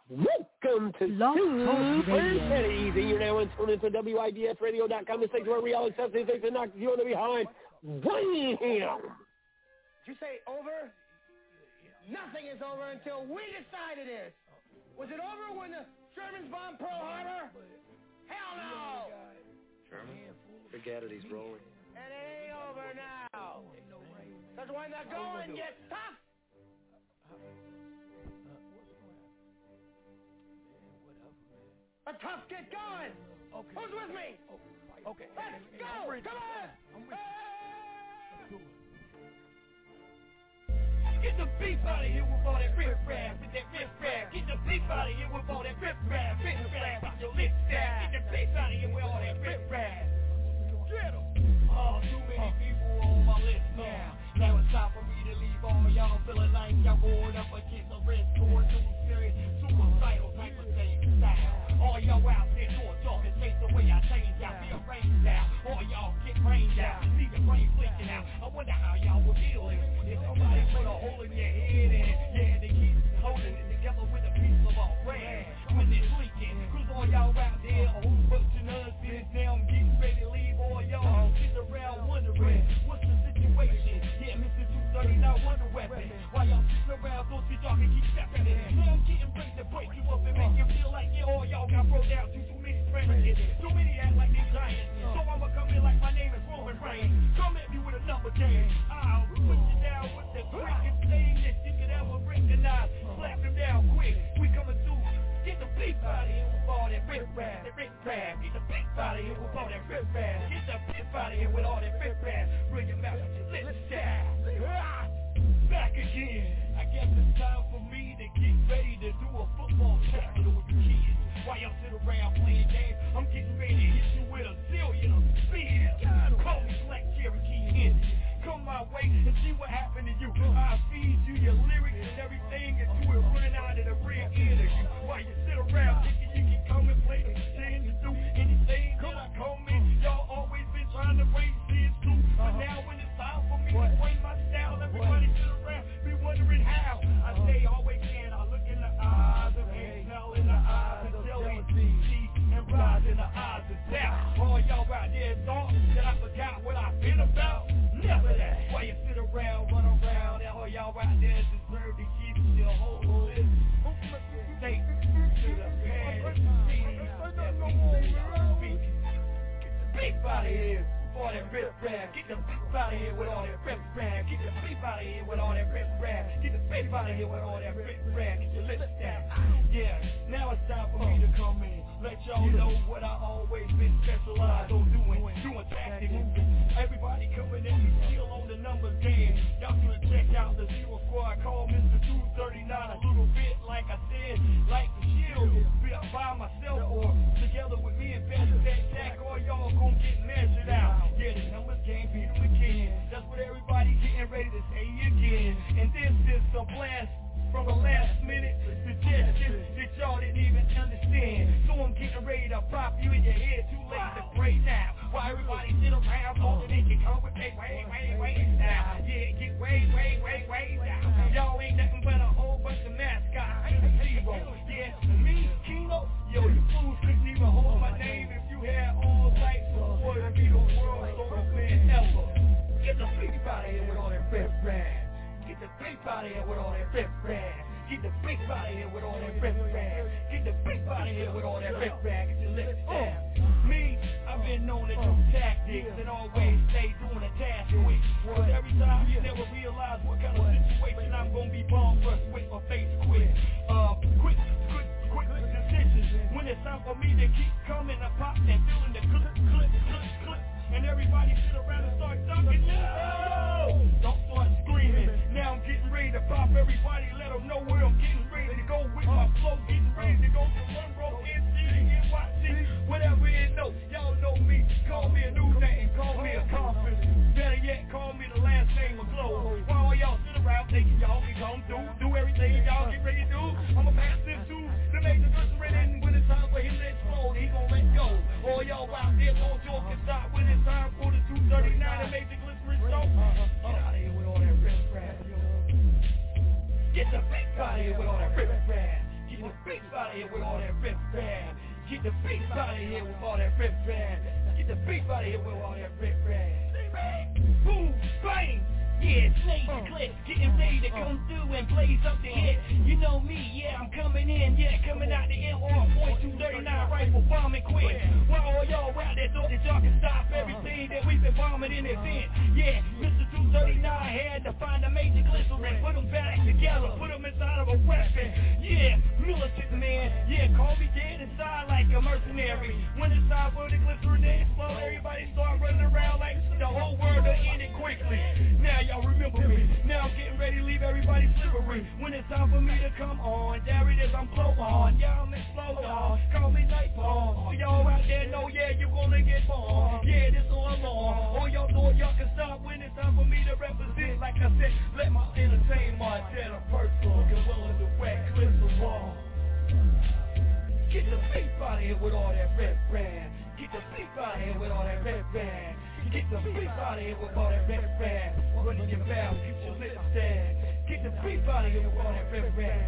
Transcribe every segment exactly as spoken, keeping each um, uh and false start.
Welcome to Super Teddy's, and you're now in tune into W I D S radio dot com, the station where we all accept things and knock you on the behind. Wham! Did you say over? Nothing is over until we decide it is. Was it over when the Germans bombed Pearl Harbor? Hell no! Sherman, forget it, he's rolling. And it ain't over now. Because when the going gets tough, the tough get going. Okay. Who's with me? Okay. Let's go. Come on. I'm with you. Get the beef out of here with all that riff-raff, with that riff-raff. Get the beef out of here with all that riff-raff, riff-raff. Get your lips down. Get the beef out of here with all that riff-raff. Get em. Oh, too many people on my list now. Now it's time for me to leave all y'all feeling like y'all going up against a risk, going through serious, suicidal type of thing style. All y'all out there doing talking, take the way I change y'all, be arranged now. All y'all get brained out, see the brain flicking out. I wonder how y'all will feel it. If somebody put a hole in your head and yeah, they keep holding it together with a piece of a thread when it's leaking. Cause all y'all out there, a whole bunch of nonsense. Now I'm getting ready to leave all y'all sitting around wondering what's the situation. Yeah, Mister two thirty-nine Wonder Weapon. Why y'all sitting around so shit y'all can keep stepping in? Now I'm getting ready to break you up and make you feel like yeah, all y'all got broke down to too many friends. Too many act like they giants. So I'ma come in like my name is Roman Reigns. Come at me with a number game. I'll put you down with the quickest thing that you could ever recognize. Slap him down quick. We coming through. Get the beef out of here with all that rip-rap, that rip-rap. Get the beef out of here with all that rip-rap. Get the beef out of here with all that rip-rap. Bring your mouth to your lips down. Back again. I guess it's time for me to get ready to do a football tackle with the kids. While y'all sit around playing games, I'm getting ready to hit you with a zillion of spears. Call me Black Cherokee Indian. Come my way and see what happened to you. I'll feed you your lyrics and everything until it run out of the rear end of you. While you sit around thinking you can come and play, pretend to do anything till I come in. Y'all always been trying to raise kids too, but now when it's time for me to bring my style, everybody sit around be wondering how. I say always can. I look in the eyes of hate, smell in the eyes and tell me see and rise in the eyes of doubt. All y'all out there thought that I forgot what I've been about. Never that. Why you sit around, run around, and all y'all out there deserve to keep your whole list. Take to the past, see that we speak. Get the beef out of here. All that rip-rap, get the beef out of here with all that rip-rap. Get the beef out of here with all that rip-rap. Get the beef out of here with all that rip-rap. Get your lips down. Yeah, now it's time for me to come in. Let y'all know what I always been specialized on doing. Doing tactic moving. Everybody coming in me still on the numbers game. Y'all should check out the Zero Squad. Call Mister two thirty-nine a little bit like I said. Like the shield. Be up by myself or together with me and Pastor that Jack. All y'all gon' get measured out. Yeah, the numbers can't beat them again. That's what everybody getting ready to say again. And this is a blast from the last minute suggestion that y'all didn't even understand. So I'm getting ready to pop you in your head. Too late to pray now. Why everybody sit around talking they can come with me way, way, way down. Yeah, get way, way, way, way down. Y'all ain't nothing but a whole bunch of mascots. Zero. Yeah, me, Kino. Yo, you fools couldn't even hold my name if you had all types of would be the world's oldest man ever. Get the beef out of here with all that rip-rap. Get the beef out of here with all that rip-rap. Get the beef out of here with all that rip-rap. Get the beef out of here with all that rip-rap. Get your lips down. Me, I've been known to do tactics and always stay doing a task quick. But every time you never realize what kind of situation I'm gonna be bomb first with my face quick. Uh, quick, quick, quick decisions. When it's time for me to keep coming, I pop and feeling the clip, clip, clip, clip. And everybody sit around and start dunking. No! Don't start screaming. Now I'm getting ready to pop everybody. Let them know where I'm getting ready to go with my flow. Getting ready to go to one row, N C, N Y C, whatever it know. Y'all know me. Call me a new name. Call me a confidence. Better yet, call me the last name of Glow. While y'all sit around thinking y'all can come through, do everything y'all get ready to do, I'ma pass this to the major person ready. And when it's time for him to explode, he gon' let go. All y'all out there don't joke and stop when it's time for the two thirty-nine and make the glycerin show. Get out of here with all that rip-rap. Get the beef out of here with all that rip-rap. Get the beef beef out of here with all that rip rap. Get the beef out of here with all that rip rap. Get the beef out of here with all that rip rap. Boom, bang. Yeah, Snake and Click, getting ready to come through and blaze up the hit. You know me, yeah, I'm coming in, yeah, coming out the M R point two thirty-nine rifle bombing quick. While all y'all out there thought that y'all can stop everything that we've been bombing in this end. Yeah, Mister two thirty-nine had to find a major glycerin, put them back together, put them inside of a weapon. Yeah, militant man, yeah, call me dead inside like a mercenary. When it's time for the glycerin to explode, everybody start running around like the whole world will end it quickly. Now y'all remember me. Now I'm getting ready to leave everybody slippery. When it's time for me to come on, there it is, I'm flow on. Yeah, I'm explode on. Call me Nightfall. So y'all out there know, yeah, you're gonna get born. Yeah, this on long. All y'all thought y'all can stop when it's time for me to represent. Like I said, let my entertain Montana personal. Get willing to whack clips the wall. Get the beef out of here with all that red brand. Get the beef out of here with all that red brand. Get the beef out of here with all that red rap. Running your mouth, get your lips dead. Get the beef out of here with all that red rap.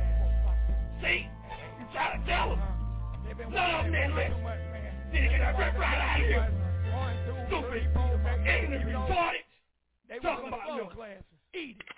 See? You try to tell them. None of them that list. Then you get that red rap out of here. Stupid. Ignorant, retarded. Talking about milk. Eat it.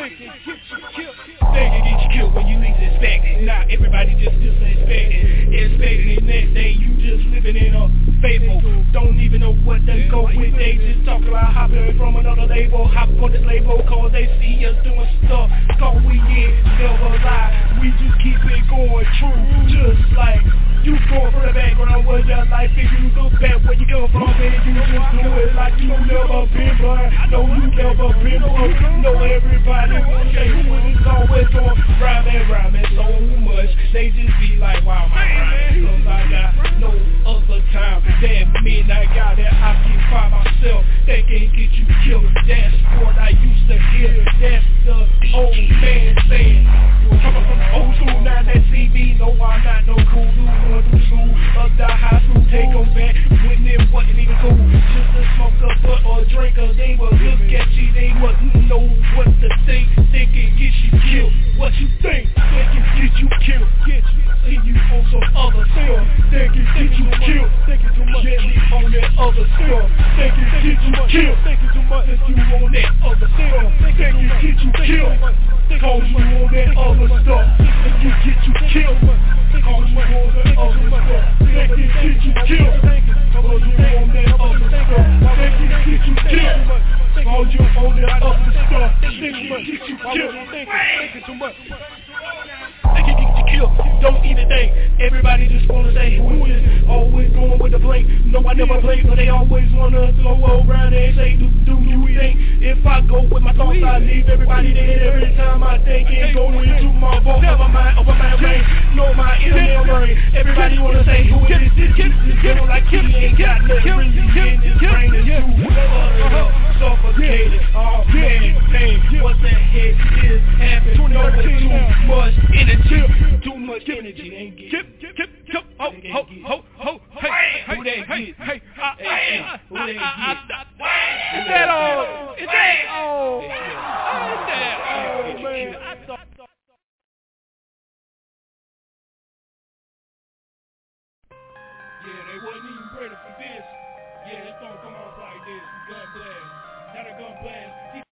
They can get you killed when you least expect it. Now everybody just disrespect it. It's faithful. Don't even know what to go with. They just talk about hopping from another label. Hop on this label cause they see us doing stuff. Cause we ain't never lie. We just keep it going true. Just like you going from the background with your life. If you look back where you come from and you just do it like you never been blind. No, you never been broke. No, everybody will say who it is always going rhyming, rhyming so much. They just be like, wow, my rhyming, cause I got no other time. That mean I gotta occupy myself. They can't get you killed. That's what I used to hear. That's the old man saying. Coming from the old school, now that see me. No, I'm not no cool dude. Going through school, up the high school, take them back when it wasn't even cool. Just to smoke a butt or drink a they would look at you, they wouldn't know what to think. They can get you killed. What you think? They can get you killed. Get you, see you on some other stuff. They can get you killed. Thinking too much. Yeah, me on that other stuff. They can get you killed. Thinking too much. If you on that other stuff, they can get you killed. Cause you on that other stuff. If you get you killed. Cause you on that other stuff. They can get you killed. Cause you on that other stuff. They can get you killed. Cause you on that other stuff. They can get you killed. Thinking too much. They can get you killed. Don't eat a thing. Everybody just wanna say who is always going with the blink. No, I never play, but they always wanna throw around and say, do, do you think? If I go with my thoughts, I leave everybody dead every time I think it. Go into my vote, over my, over my brain. Know my inner brain. Everybody wanna say who it is. This kid is feeling like he ain't got nothing really in his brain. It's too uh, suffocated. Oh man, pain. What the heck is happening? No, it's too much energy. Too much energy. Ain't get. Kip, kip, kip. Ho, ho, ho, ho. Hey, who they get? Hey, hey, who they get? Is that all? Is that all? Is that all, man? I thought. Yeah, they wasn't even ready for this. Yeah, it's gonna come off like this. Gun blast. Not a gun blast.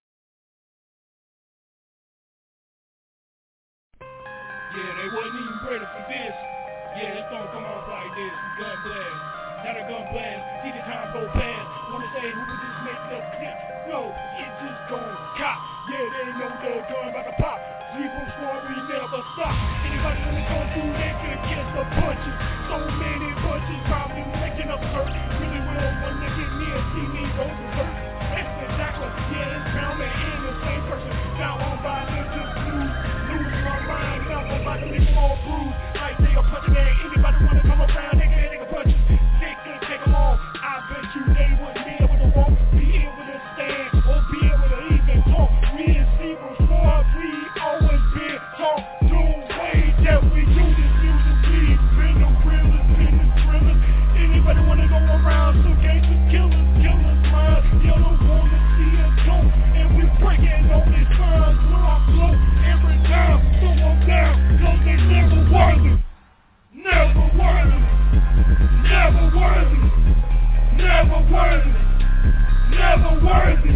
Yeah, they wasn't even ready for this. Yeah, it's gonna come off like this. Gun blast. Not a gun blast. See the time go past. Wanna say who would just make the clip? No, it just gon' cop. Yeah, they know the gun about to pop. Sleep on squad, we never stop. Anybody wanna go through, they can catch the punches. So many punches, probably making up hurt. Really will wanna get near, see me go berserk. That's exactly, yeah, it's Pound Man and the same person. Now I'm by them just lose, lose my mind. Now I'm about to leave them all bruised. Like they a punching bag. Anybody wanna come around, they can, they can punch us. They can take them all. I bet you they wouldn't be able to walk, be able to stand, or be able to even talk. We in Zebra Squad, we always been taught the way that we do this music. We've been the realest, been the thrillers. Anybody wanna go around, some gangsters, killers, killers, minds. You don't wanna see us go, and we breaking all these crimes. When I flow every time, throw them down, cause they never worthy. Never worthy. Never worthy. Never worthy. Never worthy.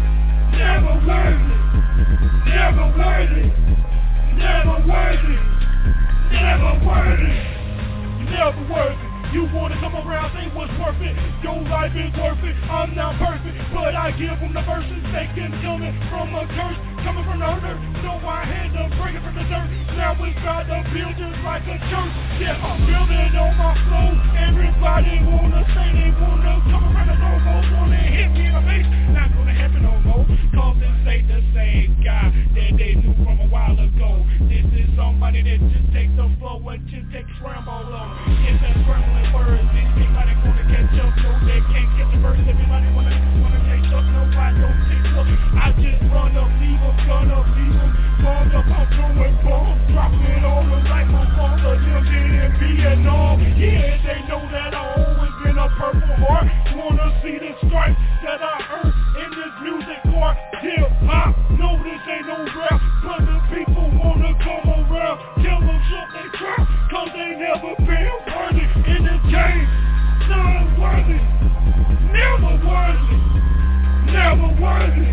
Never worthy. Never worthy. Never worthy. Never worthy. Never worthy. You wanna come around, say what's worth it. Your life is worth it. I'm not perfect, but I give them the verses. They can coming from a curse, coming from the hurt. So I had to bring it from the dirt. Now it's got to build just like a church. Yeah, I'm building on my flow. Everybody wanna say they wanna come around the door, wanna hit me in the face. Not gonna happen no more. Cause this ain't the same guy that they knew from a while ago. This is somebody that just takes the flow and just takes scramble on. It's a scrambling words. Anybody wanna catch up, no, they can't catch the verse. Everybody wanna wanna catch up, nobody don't take up. I just run up, leave them, gun up, leave them. Bombed up, I'm throwing bombs, dropping all the like my father lived in Vietnam. Yeah, they know that I always been a purple heart. Wanna see the stripes that I earned in this music part. Hip hop, no, this ain't no rap, but the people wanna come around. Tell them shut they trap, cause they never been worthy in this game. Not worthy, never worthy, never worthy,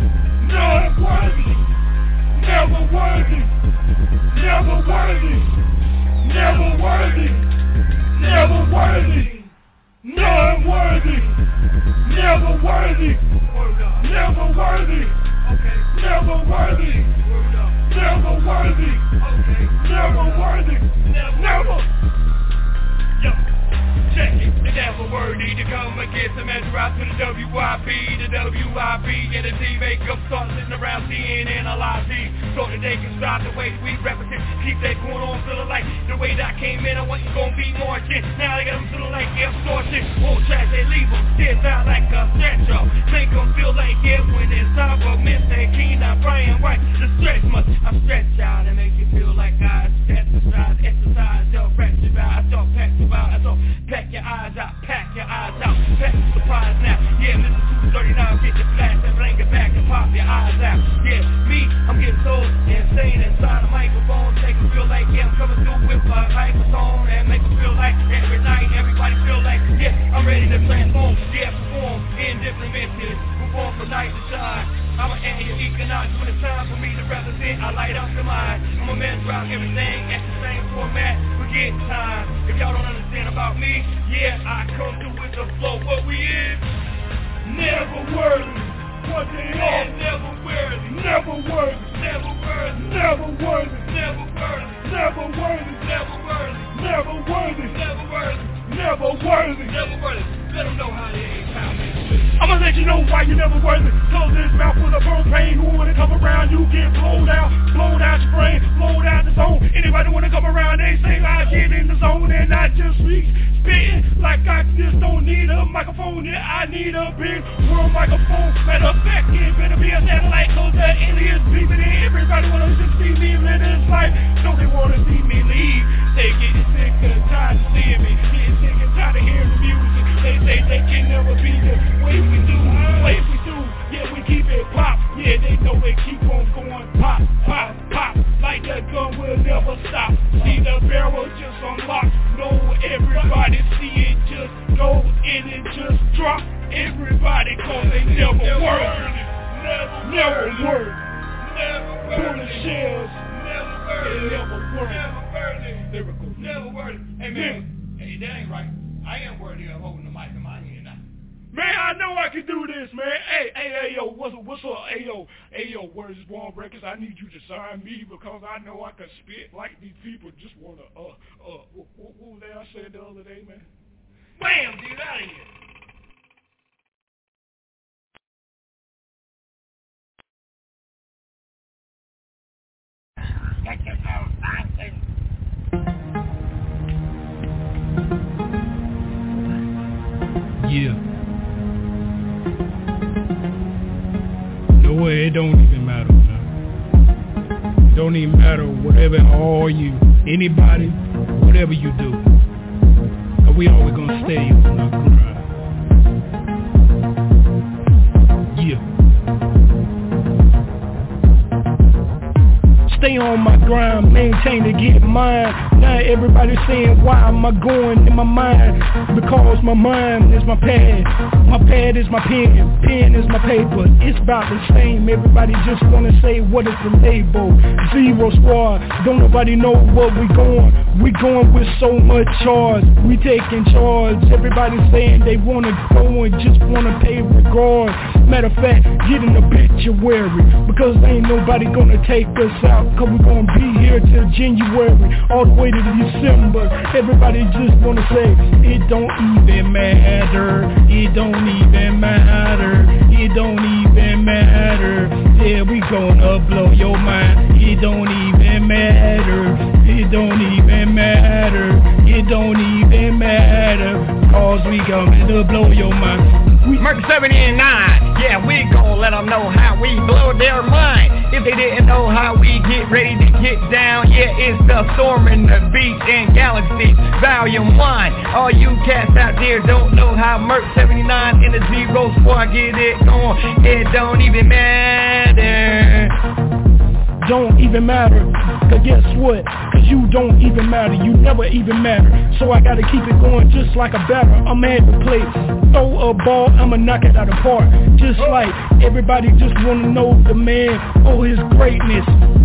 not worthy, never worthy, never worthy, never worthy, never worthy, never worthy, never worthy, never worthy, never worthy, never worthy, never worthy, never. Yo, check it, they never worthy to come against the measure out to the W I P, the W I P, and the D make up start sitting around seeing and L I Z, so that they can stop the way we represent, keep that going on, feeling like the way that I came in, I wasn't gonna be more shit, now they got them feeling like extortion, won't trash, they leave them, still sound like a stretch up, make them feel like it when it's time for Mister Keen, I'm Brian White, the stretch much, I stretch out and make you feel like I exercise, exercise, don't press your out, I don't pack your out, I don't pack your eyes out, pack your eyes out, pack the surprise now, yeah, listen to thirty-nine, get your flash and blink it back and pop your eyes out, yeah, me, I'm getting so insane inside the microphone, make it feel like, yeah, I'm coming through with a microphone, and make it feel like every night, everybody feel like, yeah, I'm ready to transform, yeah, perform in different methods, perform from night to shine, I'm an area economics when it's time for me to represent, I light up the mind, I'm a man throughout everything at the same format, forget time, if y'all don't understand about me, yeah, I come through with the flow, what we is, never worthy, what they are, never worthy, never worthy, never worthy, never worthy, never worthy, never worthy, never worthy, never worthy, never worthy, never worthy, never worthy, let them know how they ain't how they I'ma let you know why you never worthy. Close this mouth with a propane. Who wanna come around, you get blowed out, blowed out your brain, blowed out the zone. Anybody wanna come around, they say I get in the zone and I just speak, spitting like I just don't need a microphone. Yeah, I need a big world microphone. Matter of fact, it better be a satellite, cause the aliens beeping in. Everybody wanna just see me live this life, so they wanna see me leave. They get sick and tired of seeing me, get sick and tired of hearing the music. They say they can never be the way we do, the way we do. Yeah, we keep it pop. Yeah, they know it keep on going pop, pop, pop. Like that gun will never stop. See the barrel just unlocked. No, everybody see it just go in and just drop. Everybody cause they never work. Never work. Bullet shells. Never worthy. Never work. Never worthy. Lyrical. Never worthy. Hey man, hey, that ain't right. I ain't worthy of holding the mic in my hand now. Man, I know I can do this, man. Hey, hey, hey, yo, what's what's up? Hey, yo, hey, yo, Words Born Records. I need you to sign me because I know I can spit like these people just wanna uh uh what, what was that I said the other day, man? Bam, dude, out of here. Yeah. No way, it don't even matter, man. It don't even matter whatever, all you, anybody, whatever you do. Cause we always gonna stay on our grind. Yeah. Stay on my grind, maintain to get mine. Now everybody saying why am I going in my mind? Because my mind is my pad, my pad is my pen, pen is my paper. It's about the same, everybody just wanna say what is the label. Zero squad, don't nobody know what we going. We going with so much charge, we taking charge. Everybody saying they wanna go and just wanna pay regard. Matter of fact, get an obituary, because ain't nobody gonna take us out. Cause we gonna be here till January, all the way to December. Everybody just wanna say, it don't even matter, it don't even matter, it don't even matter. Yeah, we gonna blow your mind, it don't even matter, it don't even matter, it don't even matter, cause we coming to blow your mind. Merc seventy-nine, yeah, we gon' let them know how we blow their mind. If they didn't know how we get ready to get down, yeah, it's the Storm in the Beach and Galaxy Volume one. All you cats out there don't know how Merc seventy-nine and the Zero Squad get it going. It don't even matter. Don't even matter, cause guess what, cause you don't even matter, you never even matter, so I gotta keep it going just like a batter. I'm at the plate, throw a ball, I'ma knock it out of the park, just like everybody just wanna know the man, oh his greatness.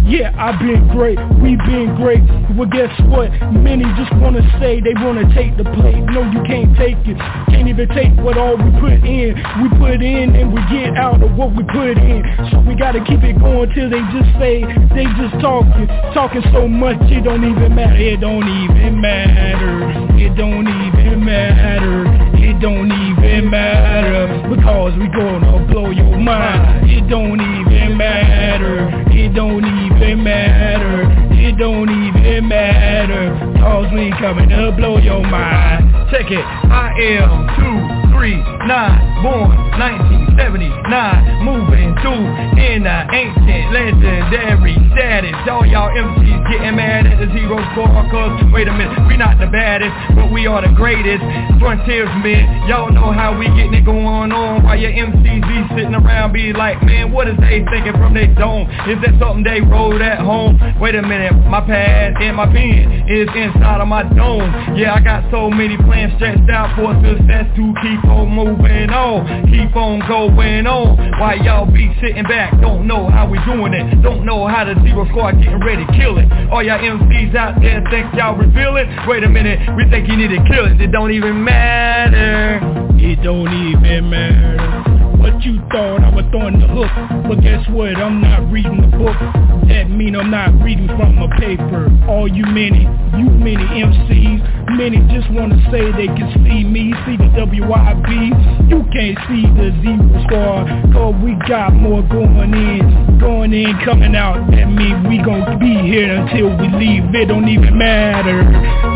Yeah, I've been great, we been great. Well, guess what? Many just wanna say they wanna take the plate. No, you can't take it. Can't even take what all we put in. We put in and we get out of what we put in. So we gotta keep it going till they just say they just talking, talking so much it don't even matter. It don't even matter. It don't even matter. It don't even matter because we gonna blow your mind. It don't even matter. It don't even matter. It don't even matter cause we coming to blow your mind. Check it, I am two three nine, born nineteen seventy-nine, moving through in the ancient legendary status. All y'all M Cs getting mad at the zero score cause wait a minute, we not the baddest, but we are the greatest frontiersmen. Y'all know how we getting it going on while your M Cs be sitting around be like, man, what is they thinking from their dome? Is that something they wrote at home? Wait a minute, my pad and my pen is inside of my dome. Yeah, I got so many plans stretched out for success to keep on moving on, keep on going on. While y'all be sitting back, don't know how we doing it, don't know how the zero squad getting ready to kill it. All y'all M Cs out there think y'all reveal it. Wait a minute, we think you need to kill it. It don't even matter. It don't even matter. What you thought I was throwing the hook, but guess what, I'm not reading the book. That mean I'm not reading from a paper. All you many, you many M Cs, many just wanna say they can see me, see the W I B. You can't see the zero squad, cause we got more going in, going in, coming out. That mean we gon' be here until we leave. It don't even matter.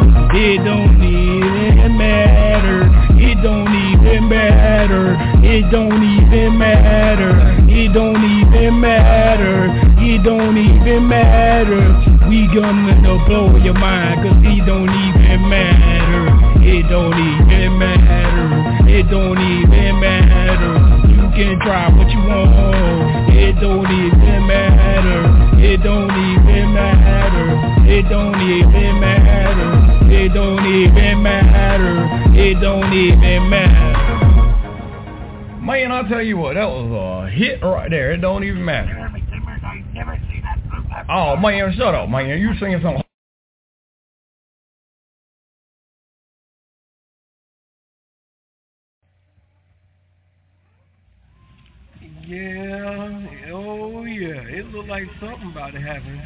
It don't even matter. It don't even matter. It don't even matter. It don't even matter. It don't even matter. We gonna blow your mind cause it don't even matter. It don't even matter. It don't even matter. You can try what you want. It don't even matter. It don't even matter. It don't even matter. It don't even matter. It don't even matter. Man, I'll tell you what, that was a hit right there. It don't even matter. Oh, man, shut up, man. You singing something. Yeah, oh yeah, it looked like something about to happen.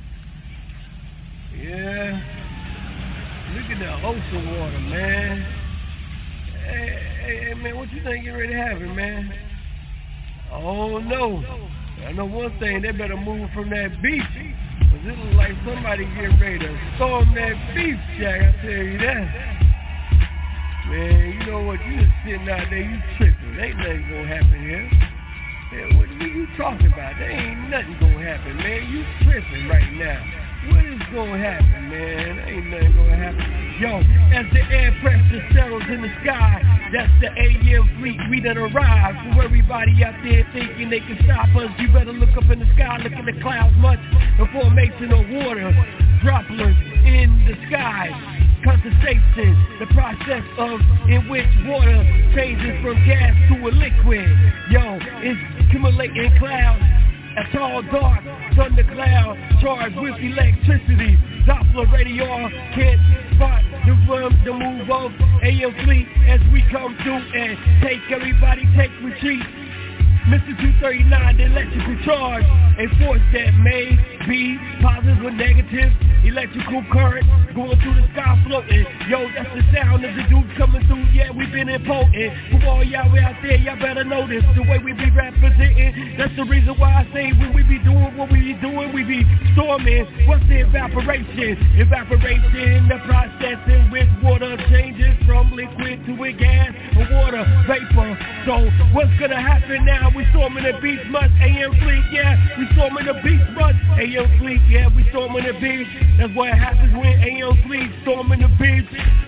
Yeah, look at the ocean water, man. Hey, hey, hey, man, what you think getting ready to happen, man? Oh no, I know one thing, they better move from that beach, cause it look like somebody getting ready to storm that beach, Jack, I tell you that. Man, you know what, you just sitting out there, you tripping, ain't nothing gonna happen here. Man, what are you talking about? There ain't nothing gonna happen, man. You tripping right now. What is gonna happen, man? There ain't nothing gonna happen. Yo, as the air pressure settles in the sky, that's the A M fleet, we done arrived. For everybody out there thinking they can stop us, you better look up in the sky, look in the clouds much. The formation of water, droplets in the sky. Condensation, the process of in which water changes from gas to a liquid. Yo, it's accumulating clouds, a tall, dark thundercloud charged with electricity. Doppler radar can't spot the run, the move of A M fleet as we come through and take everybody, take retreat. Mister two thirty-nine, the electrical charge, a force that may be positive or negative. Electrical current going through the sky floating. Yo, that's the sound of the dudes coming through. Yeah, we been impotent. For all y'all out there, y'all better notice the way we be representing. That's the reason why I say when we be doing what we be doing, we be storming. What's the evaporation? Evaporation, the process in which water changes from liquid to a gas or water vapor. So what's gonna happen now? We storming the beach, much A M fleet, yeah. We storming the beach, much A M fleet, yeah. We storming the beach. That's what happens when A M fleet storming the beach.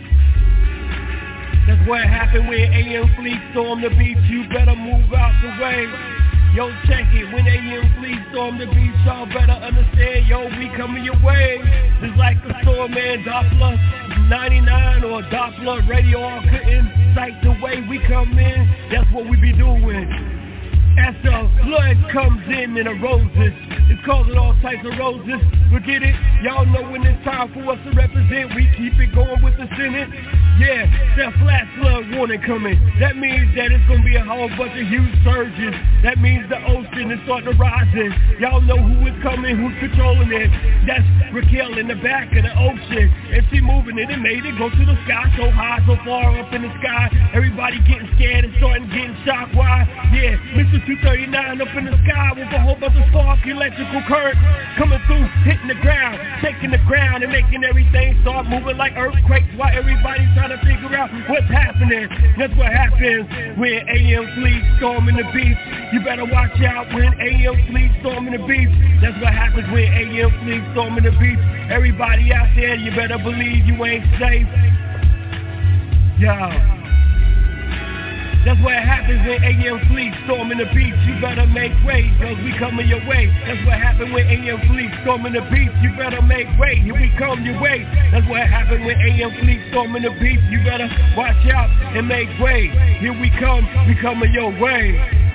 That's what happens when A M fleet storm the beach. You better move out the way. Yo, check it. When A M fleet storm the beach, y'all better understand. Yo, we coming your way. Just like the storm, man. Doppler ninety-nine or Doppler radio couldn't sight the way we come in. That's what we be doing. As the blood comes in and eroses. It's causing all types of roses. We get it? Y'all know when it's time for us to represent, we keep it going with the Senate. Yeah, that flash flood warning coming. That means that it's gonna be a whole bunch of huge surges. That means the ocean is starting to rise in. Y'all know who is coming, who's controlling it. That's Raquel in the back of the ocean. And she moving it and made it go to the sky so high, so far up in the sky. Everybody getting scared and starting getting shocked. Why? Yeah, Mister two thirty-nine up in the sky with a whole bunch of spark electrical current coming through, hitting the ground, shaking the ground and making everything start moving like earthquakes while everybody's trying to figure out what's happening. That's what happens when A M fleet storming the beach. You better watch out when A M fleet storming the beach. That's what happens when A M fleet storming the beach. Everybody out there, you better believe you ain't safe. Yo. That's what happens when A M fleet storming the beach. You better make way, cause we coming your way. That's what happens when A M fleet storming the beach. You better make way, here we come your way. That's what happens when A M fleet storming the beach. You better watch out and make way. Here we come, we coming your way.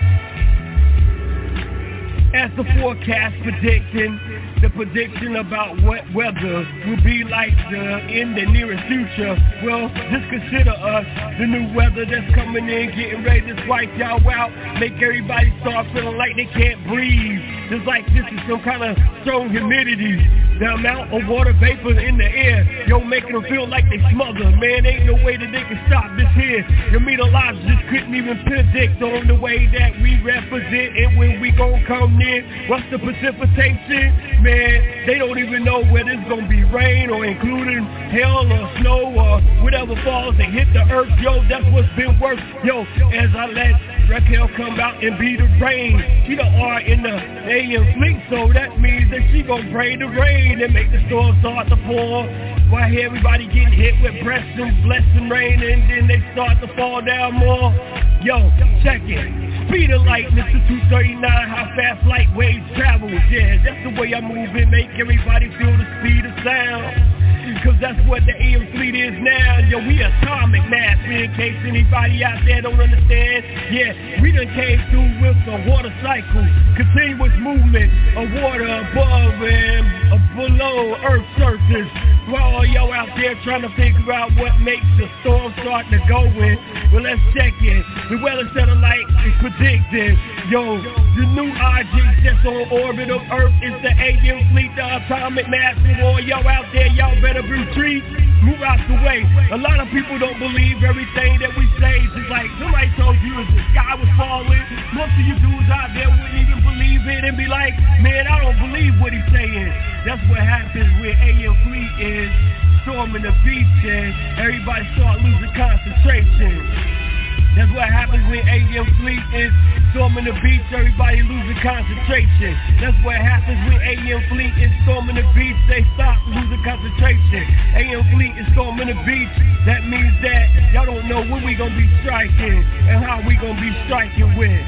As the forecast predicting, the prediction about what weather will be like the, in the nearest future. Well, just consider us the new weather that's coming in, getting ready to wipe y'all out, make everybody start feeling like they can't breathe. It's like this is some kind of strong humidity. The amount of water vapor in the air, yo, making them feel like they smothered. Man, ain't no way that they can stop this here. The meteorologists couldn't even predict on the way that we represent it when we gon' come near. What's the precipitation? Man, they don't even know whether it's gonna be rain or including hail or snow or whatever falls that hit the earth. Yo, that's what's been worse. Yo, as I let Raquel come out and be the rain. She the R in the A M fleet, so that means that she gon' pray the rain and make the storm start to pour. While here everybody getting hit with breath and blessing rain, and then they start to fall down more. Yo, check it. Speed of light, Mister two thirty-nine, how fast light waves travel. Yeah, that's the way I move it, make everybody feel the speed of sound. Cause that's what the A M fleet is now. Yo, we atomic mass, in case anybody out there don't understand. Yeah, we done came through with the water cycle, continuous movement of water above and below Earth's surface. While y'all out there trying to figure out what makes the storm start to go in, well, let's check it. The weather satellite is predicting, yo, the new object that's on orbit of Earth is the A M fleet, the atomic mass. All y'all out there, y'all better retreat, move out the way. A lot of people don't believe everything that we say. It's like somebody told you if the sky was falling, most of you dudes out there wouldn't even believe it and be like, man, I don't believe what he's saying. That's what happens when A M fleet is storming the beach and everybody start losing concentration. That's what happens when A M fleet is storming the beach, everybody losing concentration. That's what happens when A M fleet is storming the beach, they stop losing concentration. A M fleet is storming the beach, that means that y'all don't know when we gonna be striking and how we gonna be striking with.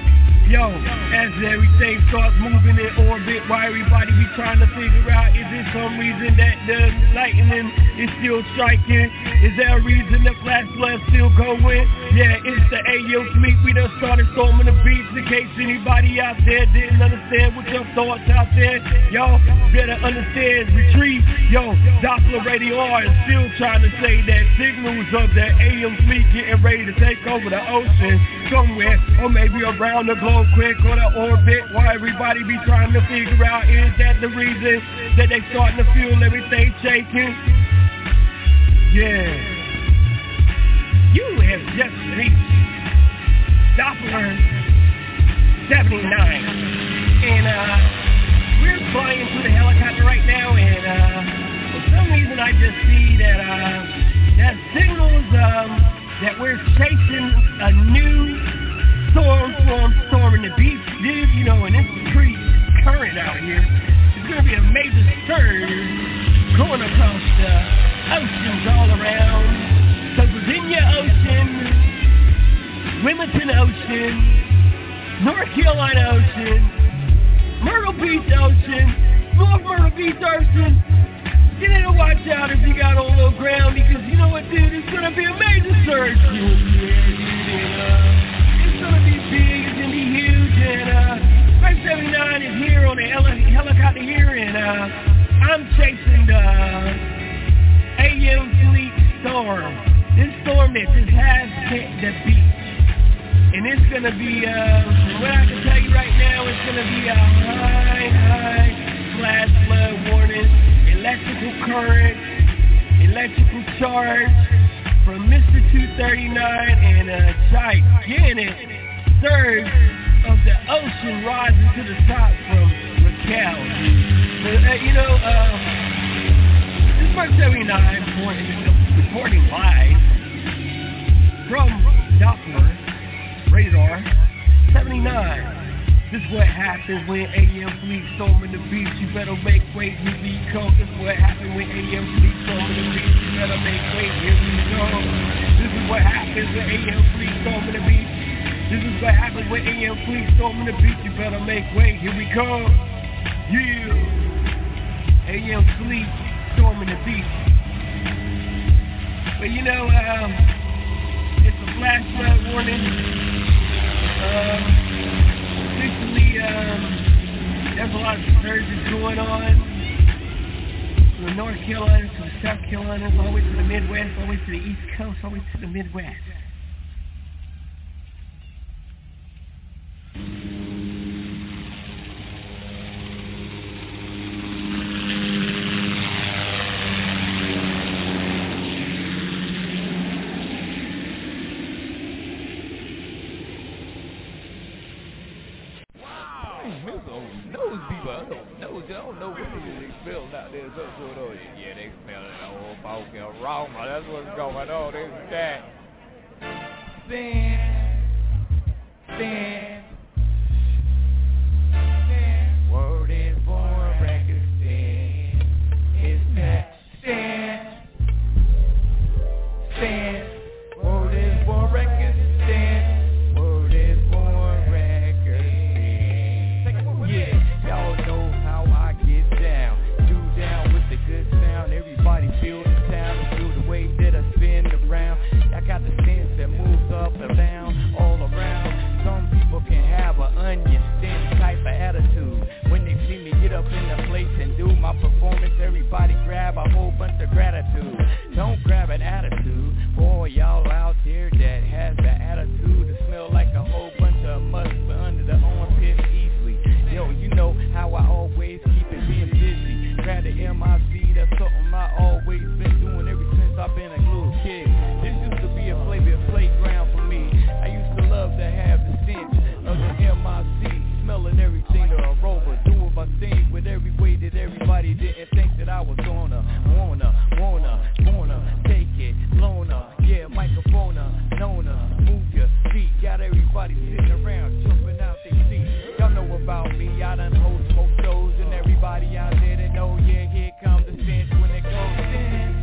Yo, as everything starts moving in orbit, why everybody be trying to figure out, is there some reason that the lightning is still striking? Is there a reason the flash flood's still going? Yeah, it's the A M fleet, we done started storming the beach. In case anybody out there didn't understand what your thoughts out there, y'all better understand, retreat. Yo, Doppler radar is still trying to say that signals of the A M fleet getting ready to take over the ocean somewhere, or maybe around the globe quick, or the orbit. Why everybody be trying to figure out, is that the reason that they starting to feel everything shaking? Yeah. You have just reached Doppler seventy-nine. And uh, we're flying through the helicopter right now, and uh, for some reason I just see that uh, that signals um, that we're chasing a new storm storm storming the beach, dude, you know, and it's pretty current out here. There's going to be a major surge going across the oceans all around. So Virginia Ocean, Wilmington Ocean, North Carolina Ocean, Myrtle Beach Ocean, North Myrtle Beach Ocean. You need to watch out if you got on low ground, because you know what, dude, it's going to be a major surge. Yeah, dude, and, uh, it's gonna be big, it's gonna be huge, and uh, storm. This storm that just has hit the beat. And it's going to be, uh, what I can tell you right now, it's going to be a high, high flash flood warning, electrical current, electrical charge from Mister two thirty-nine, and a gigantic surge of the ocean rising to the top from Raquel. So, uh, you know, uh, this is Mark seventy-nine reporting, reporting live from Doppler Radar seventy-nine. This is what happens when A M fleet storming the beach. You better make way, here we go. This is what happens when A M fleet storming the beach. You better make way, here we go. This is what happens when A M fleet storming the beach. This is what happens when A M fleet storming the beach. You better make way, here we go. Yeah. A M fleet storming the beach. But you know, um, it's a flash flood warning. Um, Recently, um, there's a lot of surges going on from the North Carolina to the South Carolina, all the way to the Midwest, all the way to the East Coast, all the way to the Midwest. Yeah, they smell it all funky aroma. That's what's going on. This is that. Stand, stand, stand. Word is born, record stand. It's that. Stand, stand. Word is born, record stand. Word is born, record stand. Yeah, y'all know how I get down. Down with the good sound, everybody feel the sound, feel the way that I spin around. I got the sense that moves up and down, all around. Some people can have an onion thin type of attitude. When they see me get up in the place and do my performance, everybody grab a whole bunch of gratitude. Don't grab an attitude, boy, y'all out there that has the attitude to smell like a whole bunch of must but under the armpit easily. Yo, you know how I always keep it being busy. Grab the M I C, that's something I always been doing ever since I've been a little kid. This used to be a playboy playground for me. I used to love to have the stench of the M I C, smelling everything, the aroma, doing my thing with every way that everybody didn't think that I was gonna, wanna, wanna, wanna, take it, loner, yeah, microphone, nona, move your feet, got everybody sitting around, jumping out their seats. Y'all know about me, I done hold smoke shows, and everybody out there that know, yeah, here comes the stench when it goes stench.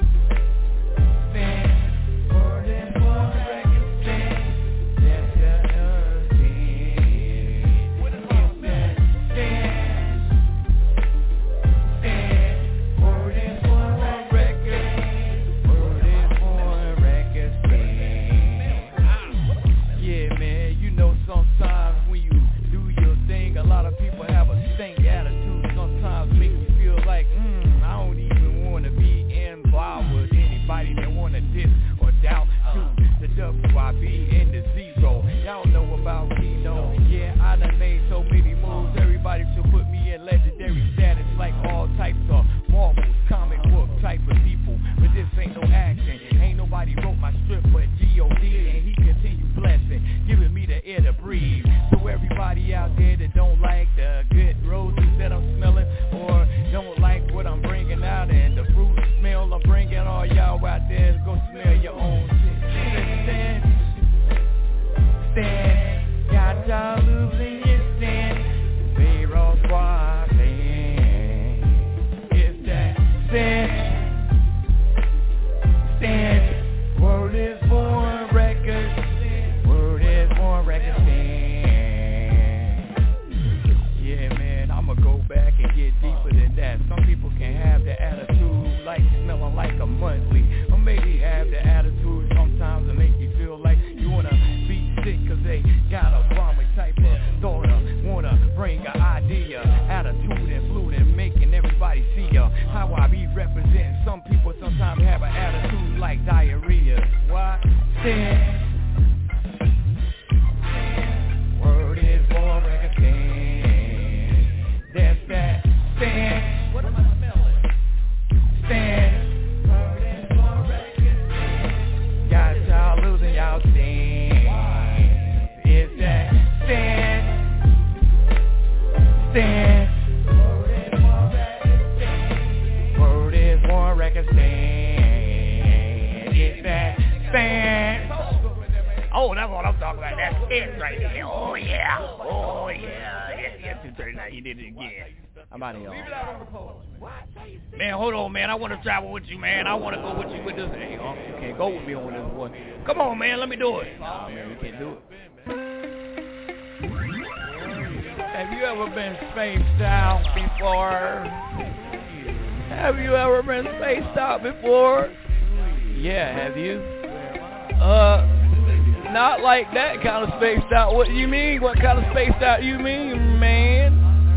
Stench, more than one record stench, that's the uh, stench. What about that? Stench, stench, more than one record, more than one record stench. Yeah, man, you know sometimes when you do your thing, a lot of people have a stink attitude. Sometimes make you feel like, mm, I don't even want to be involved with anybody that want to diss or doubt to the W I B and the zero. Y'all know about me, no? Yeah, I done made so many moves. Everybody should put me in legendary status like all types of Marvels, comic book type of people. But this ain't no action. Ain't nobody wrote my strip but G O D, and he continues blessing, giving me the air to breathe. So everybody out there that don't like the good roses that I'm smelling, or don't like what I'm bringing out and the fruit smell I'm bringing, all y'all out there go smell your own shit. Stand, stand, got y'all losing your stand. Pharaoh squad stand. It's that stand, stand. Word is born record, word is born record stand. Yeah, man, I'ma go back and get deeper than that. Some people can have the attitude like smelling like a monthly, or maybe have the attitude sometimes to make you feel like you wanna be sick cause they got a vomit type of thought, wanna bring an idea, attitude and fluid and making everybody see ya. How I be representing, some people sometimes have an attitude like diabetes. Oh, that's what I'm talking about. That's it right there. Oh, yeah. Oh, yeah. Yeah, yeah, two thirty-nine. You did it again. I'm out of here. Man, hold on, man. I want to travel with you, man. I want to go with you with this. Hey, oh, you can't go with me on this one. Come on, man. Let me do it. Oh, man, you can't do it. Have you ever been spaced out before? Have you ever been spaced out before? Yeah, have you? Uh, not like that kind of spaced out. What do you mean? What kind of spaced out you mean, man?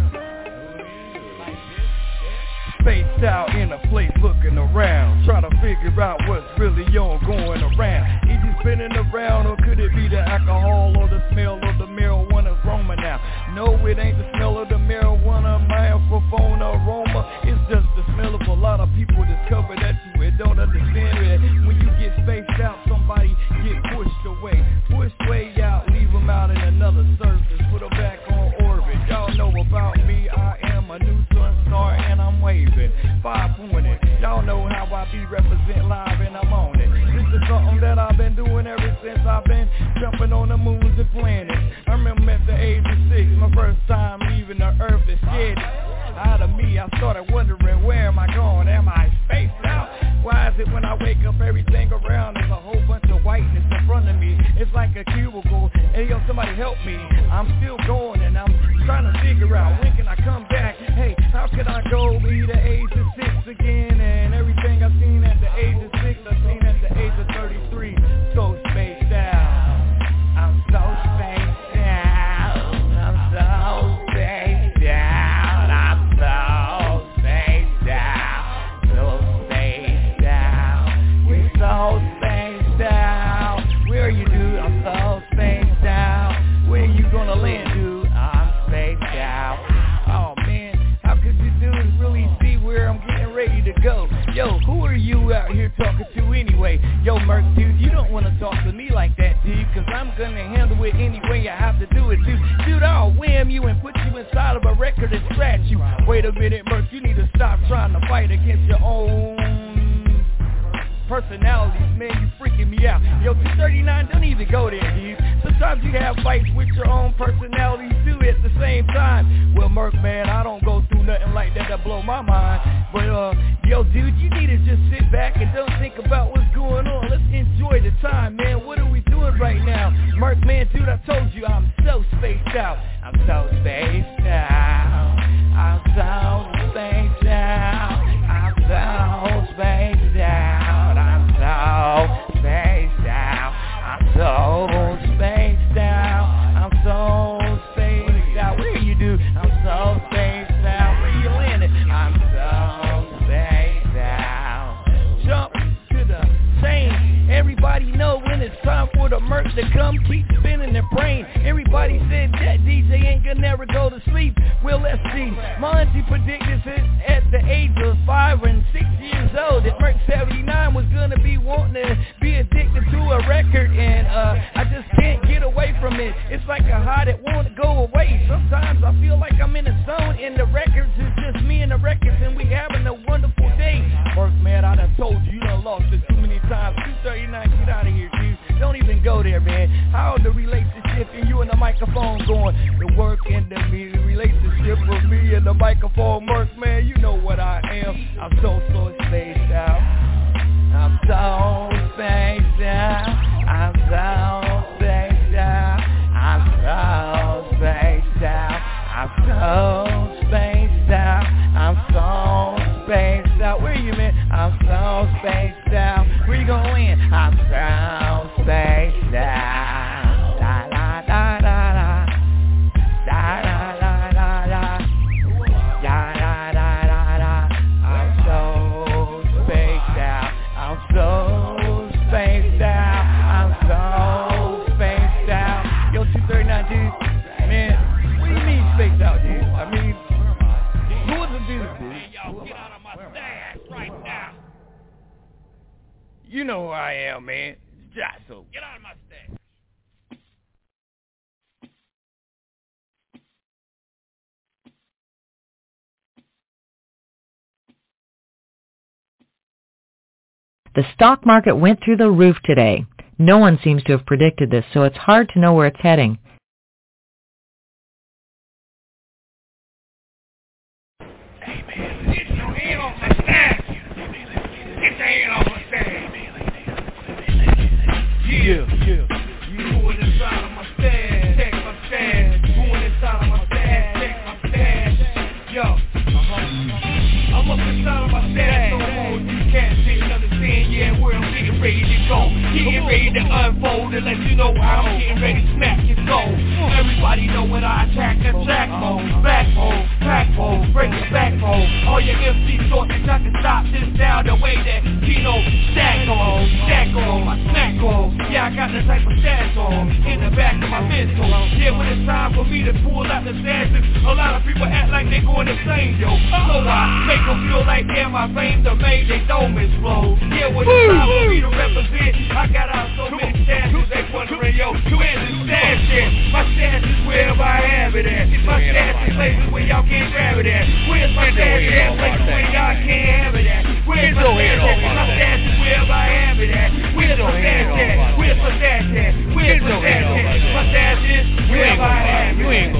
Spaced out in a place looking around, trying to figure out what's really on going around. Is he spinning around, or could it be the alcohol or the smell of the marijuana aroma now? No, it ain't the smell of the marijuana, microphone aroma. It's just the smell of a lot of people discover that you don't understand it. When you get spaced out, somebody get pushed away, pushed way out, leave them out in another surface, put them back on orbit. Y'all know about me, I am a neutron star and I'm waving. Five pointed, y'all know how I be represent live and I'm on it. This is something that I've been doing ever since I've been jumping on the moons and planets. I remember at the age of six, my first time leaving the earth and scared it. Out of me, I started wondering, where am I going? Am I spaced out? Why is it when I wake up, everything around is a whole bunch of whiteness in front of me? It's like a cubicle. Hey, yo, somebody help me. I'm still going and I'm trying to figure out, when can I come back? Hey, how can I go be the age of six again? And everything I've seen at the age of six, I've seen at the age of thirty-three. So spaced out. I'm so spaced out. I'm so spaced out. I'm so spaced out. So spaced out. We're so spaced out. Where you, dude? I'm so spaced out. Where you gonna land, dude? I'm spaced out. Oh man, how could you dudes really see where I'm getting ready to go? Yo, who are you out here talking to anyway? Yo, Merc, dude, you don't want to talk to me like that, dude, cause I'm gonna handle it any way I have to do it, dude. Dude, I'll wham you and put you inside of a record and scratch you. Wait a minute, Merc, you need to stop trying to fight against your own personalities, man, you freaking me out. Yo, two thirty-nine, don't even go there, dude. Sometimes you have fights with your own personalities too at the same time. Well, Merc, man, I don't go through nothing like that to blow my mind. But, uh, yo, dude, you need to just sit back and don't think about what's going on. Let's enjoy the time, man. What are we doing right now? Merc, man, dude, I told you I'm so spaced out. I'm so spaced out. I'm so spaced out. I'm so spaced out. I'm so spaced out. I'm so spaced out. I'm so spaced out. Where you do? I'm so spaced out. Where you landed? I'm so spaced out. Jump to the chain. Everybody know when it's time for the Merc to come. Keep spinning their brain. Everybody said that D J ain't gonna never go to sleep. Well, let's see. Monty predicted it at the age of five and six years old that Merc seventy-nine was gonna be wanting to be addicted to a record, and uh, I just can't get away from it. It's like a high that won't go away. Sometimes I feel like I'm in a zone, and the records is just me and the records, and we having a wonderful day. Merc, man, I done told you, you done lost it too many times. two thirty-nine, get out of here, dude. Don't even go there, man. How the relationship and you and the microphone going? The work and the me, the relationship with me and the microphone, Merc, man, you know what I am. I'm so, so spaced out. I'm so spaced out. I'm so spaced out. I'm so spaced out. I'm so spaced out. I'm so spaced out. Where you, man? I'm so spaced out. Where you gonna win? I'm so spaced out. Da da da da da. Da da da da da. Da da da da da. I'm so spaced out. I'm so spaced out. I'm so spaced out. Yo, two thirty-nine, dude. Man, what do you mean spaced out, dude? I mean, who was the dude, dude? Hey, yo, get out of my stash right now. You know who I am, man. Jostle. Get out of my stash. The stock market went through the roof today. No one seems to have predicted this, so it's hard to know where it's heading. Hey man, get your hand off my stash. Get your hand off my stash. Yeah, yeah. You going inside of my stash, check my stash. Going inside of my stash, check my stash. Yo, uh-huh. I'm up inside of my stash, so hold you can't see and understand. Yeah, where I'm getting ready to go. Getting ready to unfold and let you know how I'm getting ready to smack your soul. Everybody know when I attack, attack mode, back mode, pack mode, break the back mode. All your M C thought that I can stop this down the way that Kino stack on, stack on, I smack on. Yeah, I got the type of stats on in the back of my mental. Yeah, when it's time for me to pull out the stats, a lot of people act like they going insane, yo. So I make them feel like, yeah, my veins are made, they don't explode. Yeah, when it's time for me to represent, I got out so many stashes, they wondering, yo, where's the stash at? My stash is wherever I have it at. My stash is places where y'all can't grab it at. Where's my stash at? Places where y'all can't have it at. Where's my stash at? My stash is wherever I have it at. Where's my stash at? Where's my stash at? Where's my stash at? My stash is wherever I have it at.